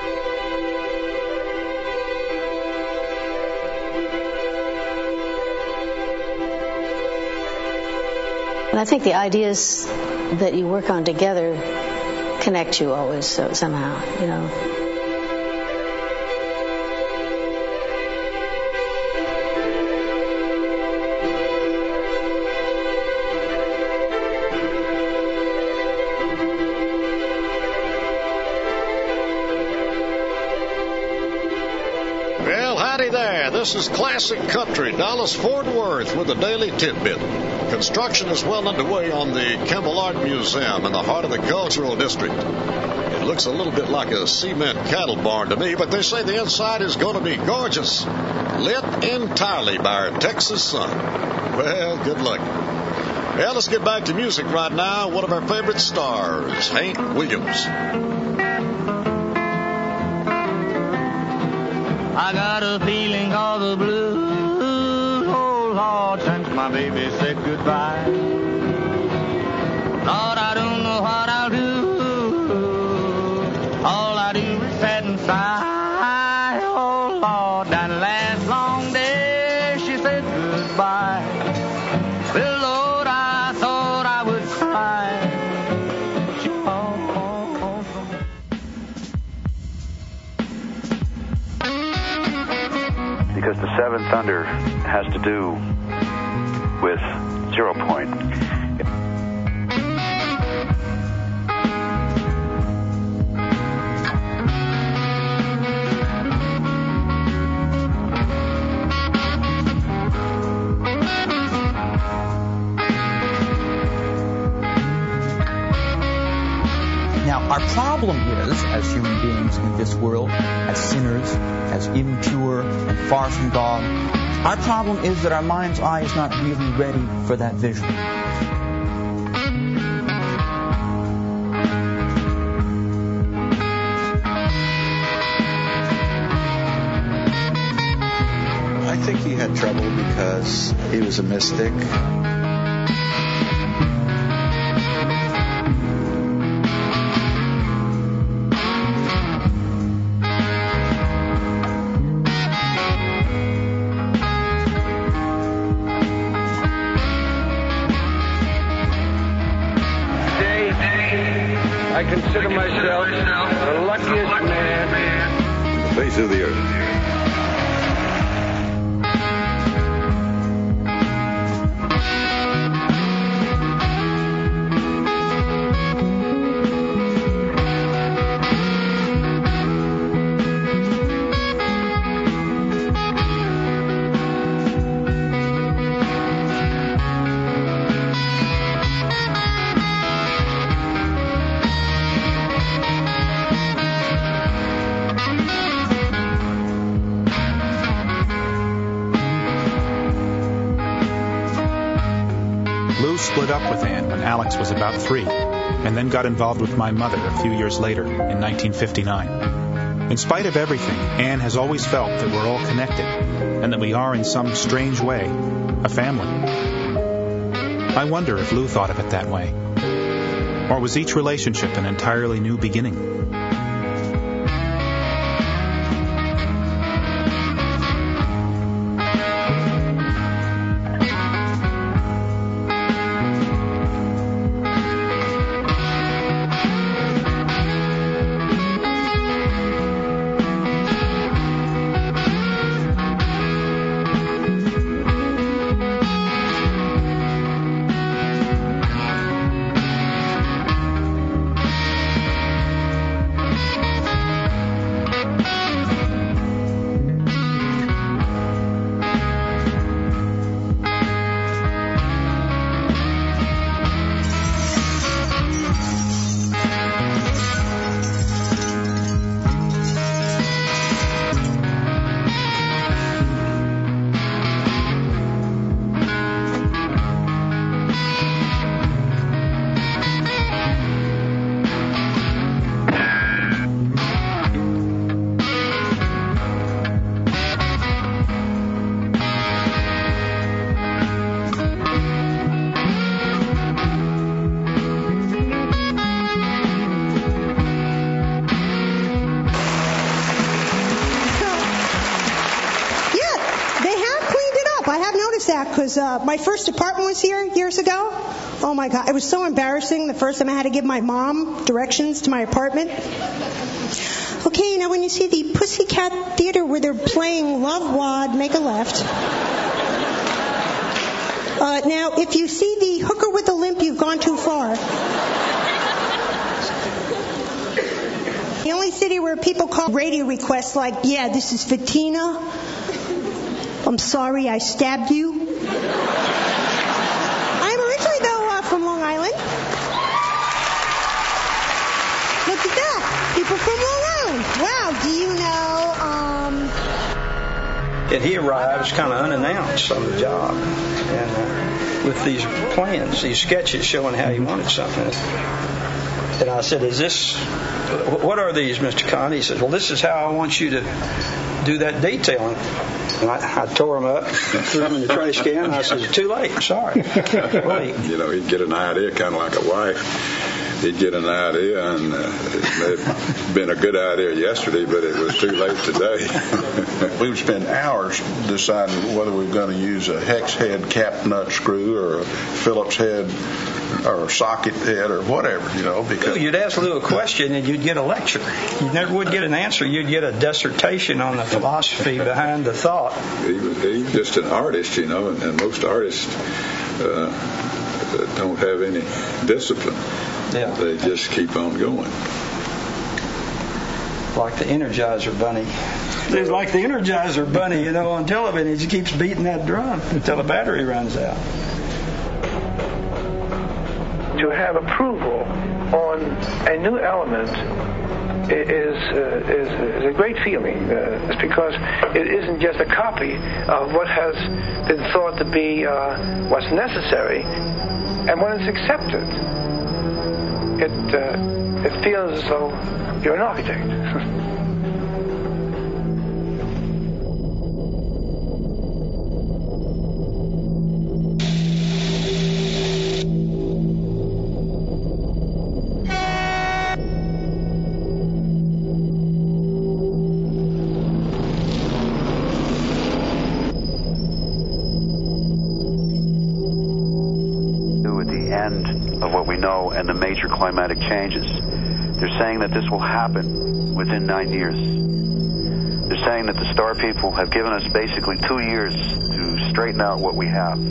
And I think the ideas that you work on together connect you always, so somehow, you know.
This is Classic Country, Dallas Fort Worth, with a daily tidbit. Construction is well underway on the Campbell Art Museum in the heart of the Cultural District. It looks a little bit like a cement cattle barn to me, but they say the inside is going to be gorgeous, lit entirely by our Texas sun. Well, good luck. Well, let's get back to music right now. One of our favorite stars, Hank Williams.
I got a feeling all the blues, oh Lord, since my baby said goodbye. Lord, I don't know what I'll do. All I do is sit and sigh. Oh Lord, that last long day she said goodbye. Well, Lord, I thought I would cry. She called from me.
Because the seventh thunder has to do with 0 point.
Now, our problem is, as human beings in this world, as sinners, as impure and far from God, our problem is that our mind's eye is not really ready for that vision.
I think he had trouble because he was a mystic.
I consider myself the luckiest man
The face of the earth.
Split up with Ann when Alex was about 3, and then got involved with my mother a few years later, in 1959. In spite of everything, Ann has always felt that we're all connected, and that we are in some strange way a family. I wonder if Lou thought of it that way. Or was each relationship an entirely new beginning?
have noticed that because my first apartment was here years ago. Oh my God, it was so embarrassing the first time I had to give my mom directions to my apartment. Okay, now when you see the Pussycat Theater where they're playing Love Wad, make a left. Now, if you see the hooker with the limp, you've gone too far. The only city where people call radio requests like, yeah, this is Fatina. I'm sorry I stabbed you. I'm originally, though, from Long Island. Look at that. People from Long Island. Wow, do you know,
And he arrives kind of unannounced on the job. And with these plans, these sketches showing how he wanted something. And I said, what are these, Mr. Kahn? He says, well, this is how I want you to do that detailing. And I tore them up, threw them in the trash can, and I said, too late, I'm sorry.
You know, he'd get an idea, kind of like a wife. He'd get an idea, and it may have been a good idea yesterday, but it was too late today.
We would spend hours deciding whether we were going to use a hex head cap nut screw or a Phillips head or a socket head or whatever, you know. Because
you'd ask Lou a question and you'd get a lecture. You never would get an answer. You'd get a dissertation on the philosophy behind the thought.
He was just an artist, you know, and most artists don't have any discipline.
Yeah.
They just keep on going.
Like the Energizer Bunny. It's like the Energizer Bunny, you know, on television. He just keeps beating that drum until the battery runs out.
To have approval on a new element is a great feeling. It's because it isn't just a copy of what has been thought to be what's necessary, and when it's accepted, it feels as though you're an architect.
Of what we know and the major climatic changes. They're saying that this will happen within 9 years. They're saying that the star people have given us basically 2 years to straighten out what we have.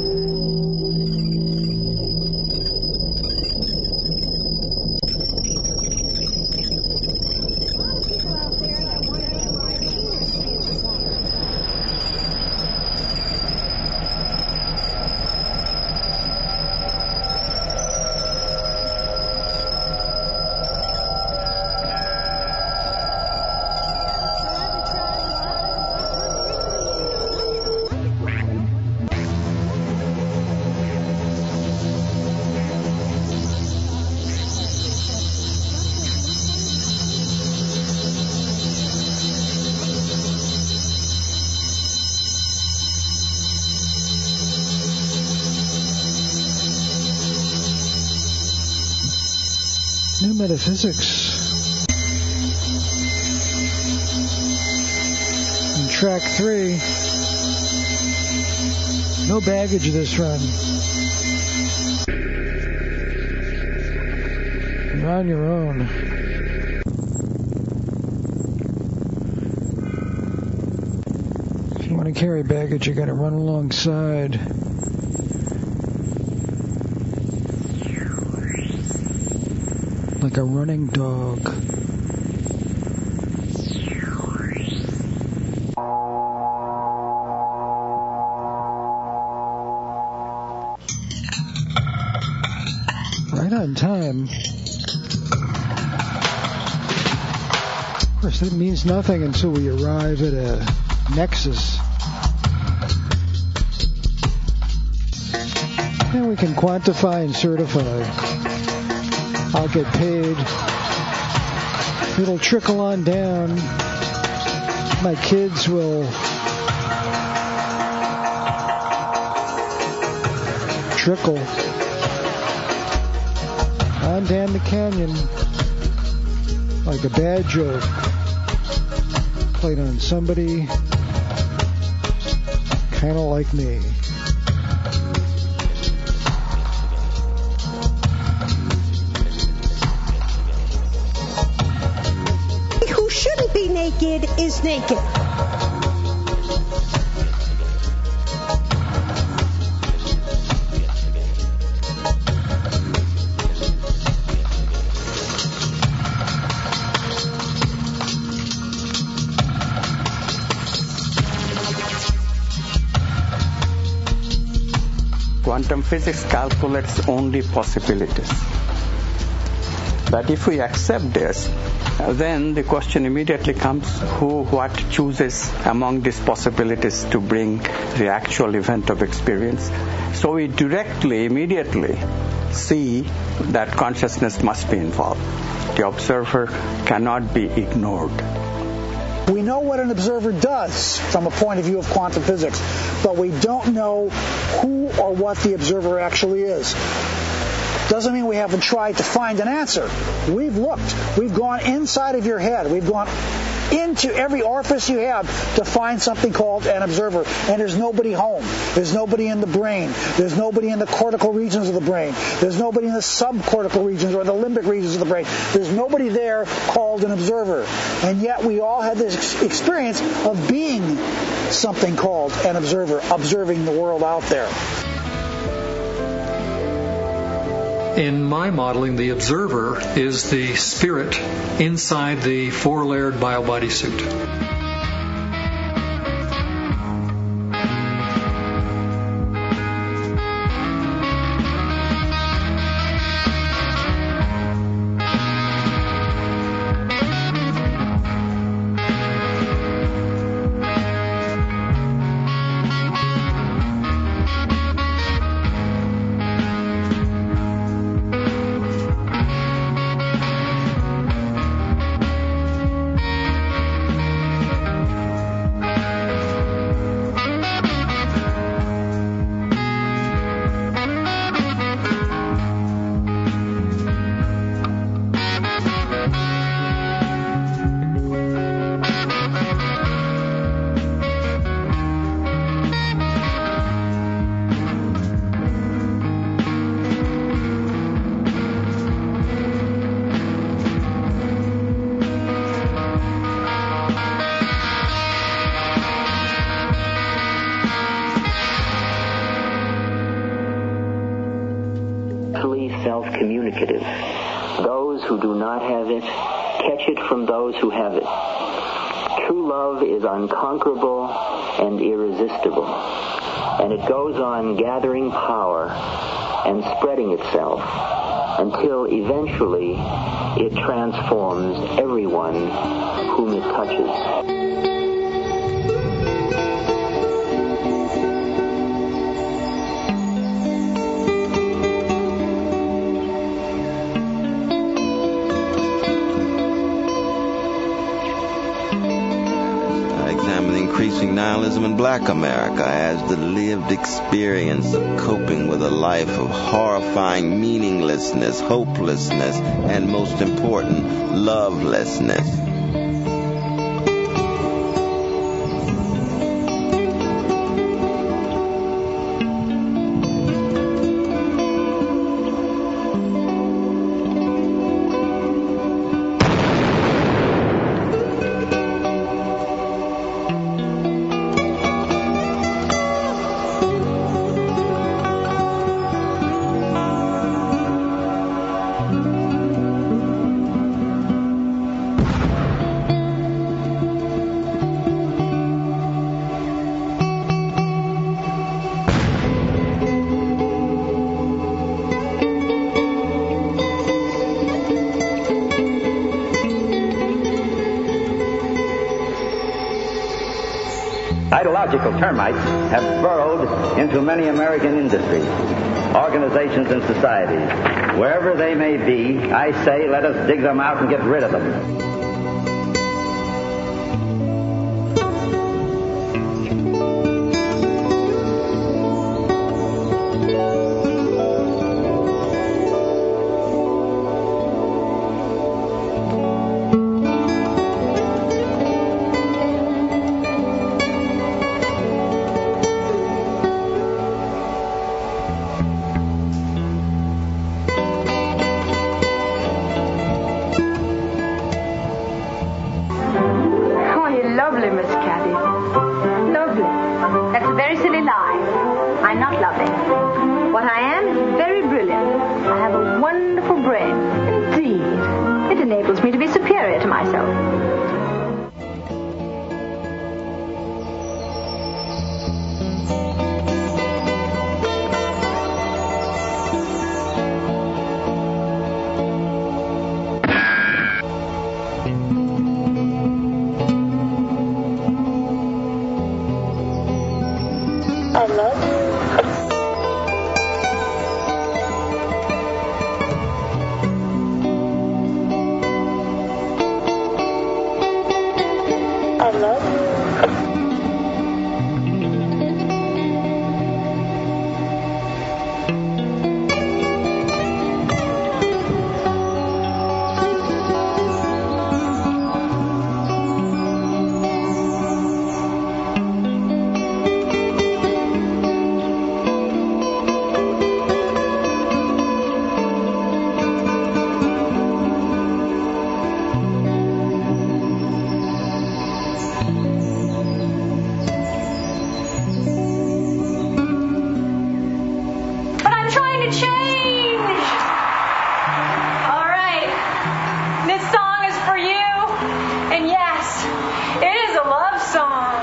New Metaphysics. And track 3. No baggage this run. You're on your own. If you want to carry baggage, you got to run alongside. Like a running dog. Right on time. Of course, that means nothing until we arrive at a nexus. And we can quantify and certify. I'll get paid. It'll trickle on down. My kids will trickle on down the canyon like a bad joke played on somebody kind of like me.
Who shouldn't be naked is naked.
Quantum physics calculates only possibilities. But if we accept this, then the question immediately comes, what chooses among these possibilities to bring the actual event of experience? So we immediately see that consciousness must be involved. The observer cannot be ignored.
We know what an observer does from a point of view of quantum physics, but we don't know who or what the observer actually is. Doesn't mean we haven't tried to find an answer. We've looked. We've gone inside of your head. We've gone into every orifice you have to find something called an observer. And there's nobody home. There's nobody in the brain. There's nobody in the cortical regions of the brain. There's nobody in the subcortical regions or the limbic regions of the brain. There's nobody there called an observer. And yet we all had this experience of being something called an observer, observing the world out there.
In my modeling, the observer is the spirit inside the four-layered bio-body suit.
Self-communicative. Those who do not have it catch it from those who have it. True love is unconquerable and irresistible, and it goes on gathering power and spreading itself until eventually it transforms everyone whom it touches.
Increasing nihilism in Black America as the lived experience of coping with a life of horrifying meaninglessness, hopelessness, and most important, lovelessness.
Ideological termites have burrowed into many American industries, organizations, and societies. Wherever they may be, I say let us dig them out and get rid of them.
love song.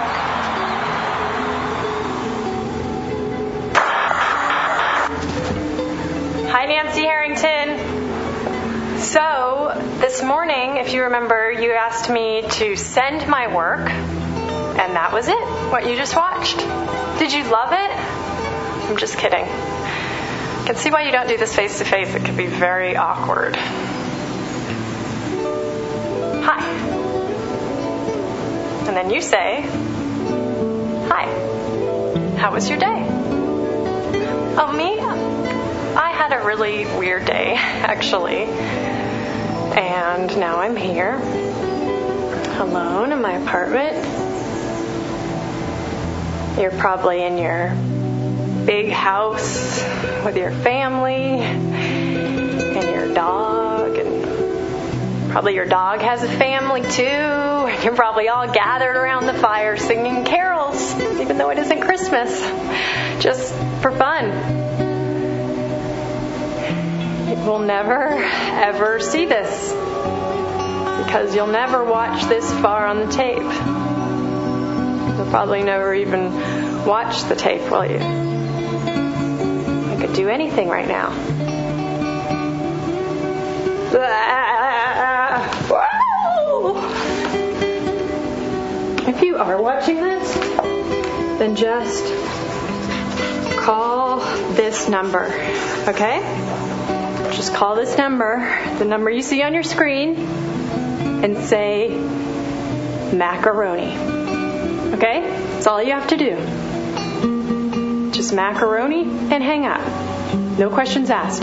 Hi, Nancy Harrington. So, this morning, if you remember, you asked me to send my work, and that was it, what you just watched. Did you love it? I'm just kidding. I can see why you don't do this face-to-face. It can be very awkward. Hi. And then you say, hi. How was your day? Oh, me? I had a really weird day, actually. And now I'm here, alone in my apartment. You're probably in your big house with your family and your dog, and probably your dog has a family too. You're probably all gathered around the fire singing carols, even though it isn't Christmas, just for fun. You will never, ever see this, because you'll never watch this far on the tape. You'll probably never even watch the tape, will you? I could do anything right now. If you are watching this, then just call this number, okay? Just call this number, the number you see on your screen, and say macaroni. Okay? That's all you have to do. Just macaroni and hang up. No questions asked.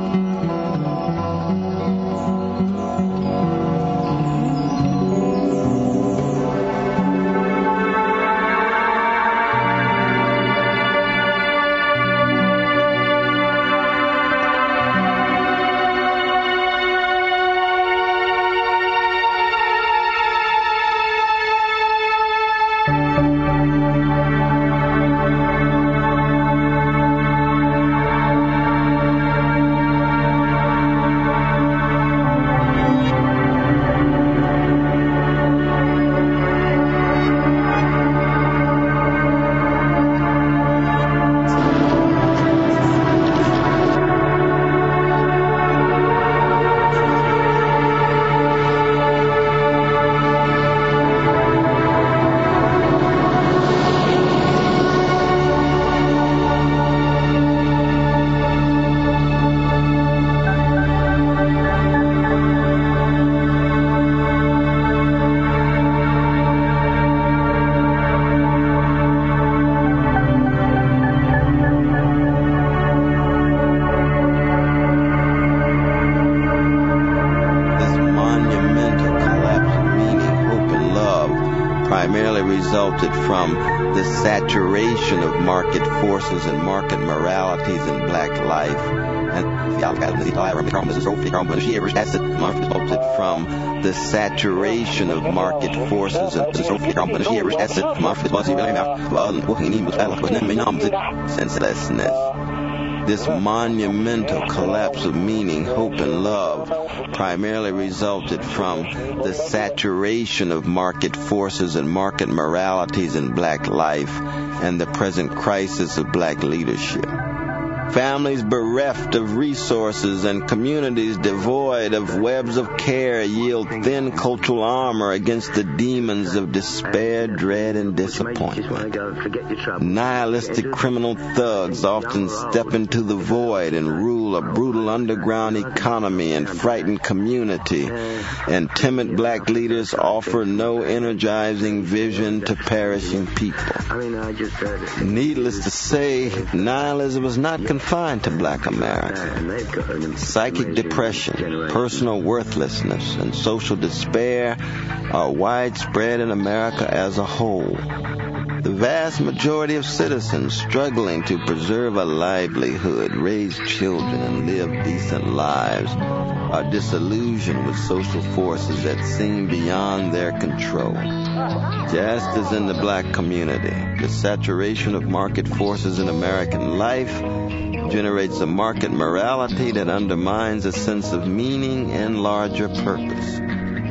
From the saturation of market forces and market moralities in black life, and from the saturation of market forces and senselessness. This monumental collapse of meaning, hope, and love primarily resulted from the saturation of market forces and market moralities in black life and the present crisis of black leadership. Families bereft of resources and communities devoid of webs of care yield thin cultural armor against the demons of despair, dread, and disappointment. Nihilistic criminal thugs often step into the void and rule a brutal underground economy and frighten community, and timid black leaders offer no energizing vision to perishing people. Needless to say, nihilism is not confined to black America. Psychic depression, personal worthlessness, and social despair are widespread in America as a whole. The vast majority of citizens struggling to preserve a livelihood, raise children, and live decent lives are disillusioned with social forces that seem beyond their control. Just as in the black community, the saturation of market forces in American life generates a market morality that undermines a sense of meaning and larger purpose.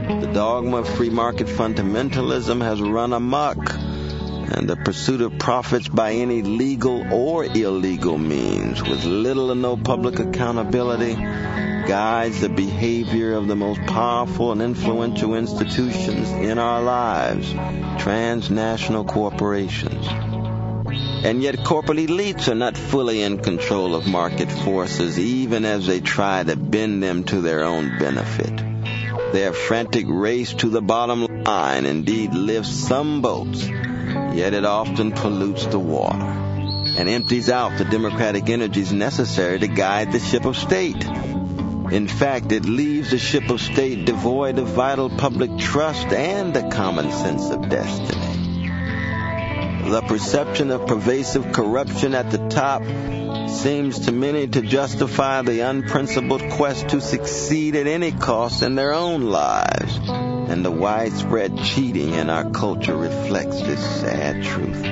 The dogma of free market fundamentalism has run amok, and the pursuit of profits by any legal or illegal means, with little or no public accountability, guides the behavior of the most powerful and influential institutions in our lives, transnational corporations. And yet corporate elites are not fully in control of market forces, even as they try to bend them to their own benefit. Their frantic race to the bottom line indeed lifts some boats, yet it often pollutes the water and empties out the democratic energies necessary to guide the ship of state. In fact, it leaves the ship of state devoid of vital public trust and the common sense of destiny. The perception of pervasive corruption at the top seems to many to justify the unprincipled quest to succeed at any cost in their own lives, and the widespread cheating in our culture reflects this sad truth.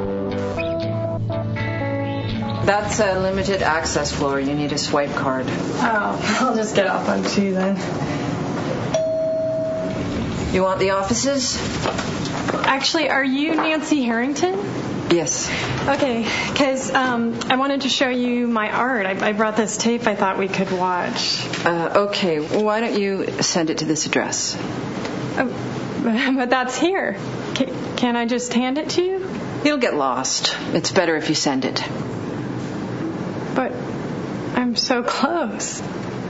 That's a limited access floor. You need a swipe card.
Oh, I'll just get off on 2 then.
You want the offices?
Actually, are you Nancy Harrington?
Yes.
Okay, because I wanted to show you my art. I brought this tape I thought we could watch.
Okay, why don't you send it to this address?
But that's here. Can I just hand it to you?
You'll get lost. It's better if you send it.
But I'm so close.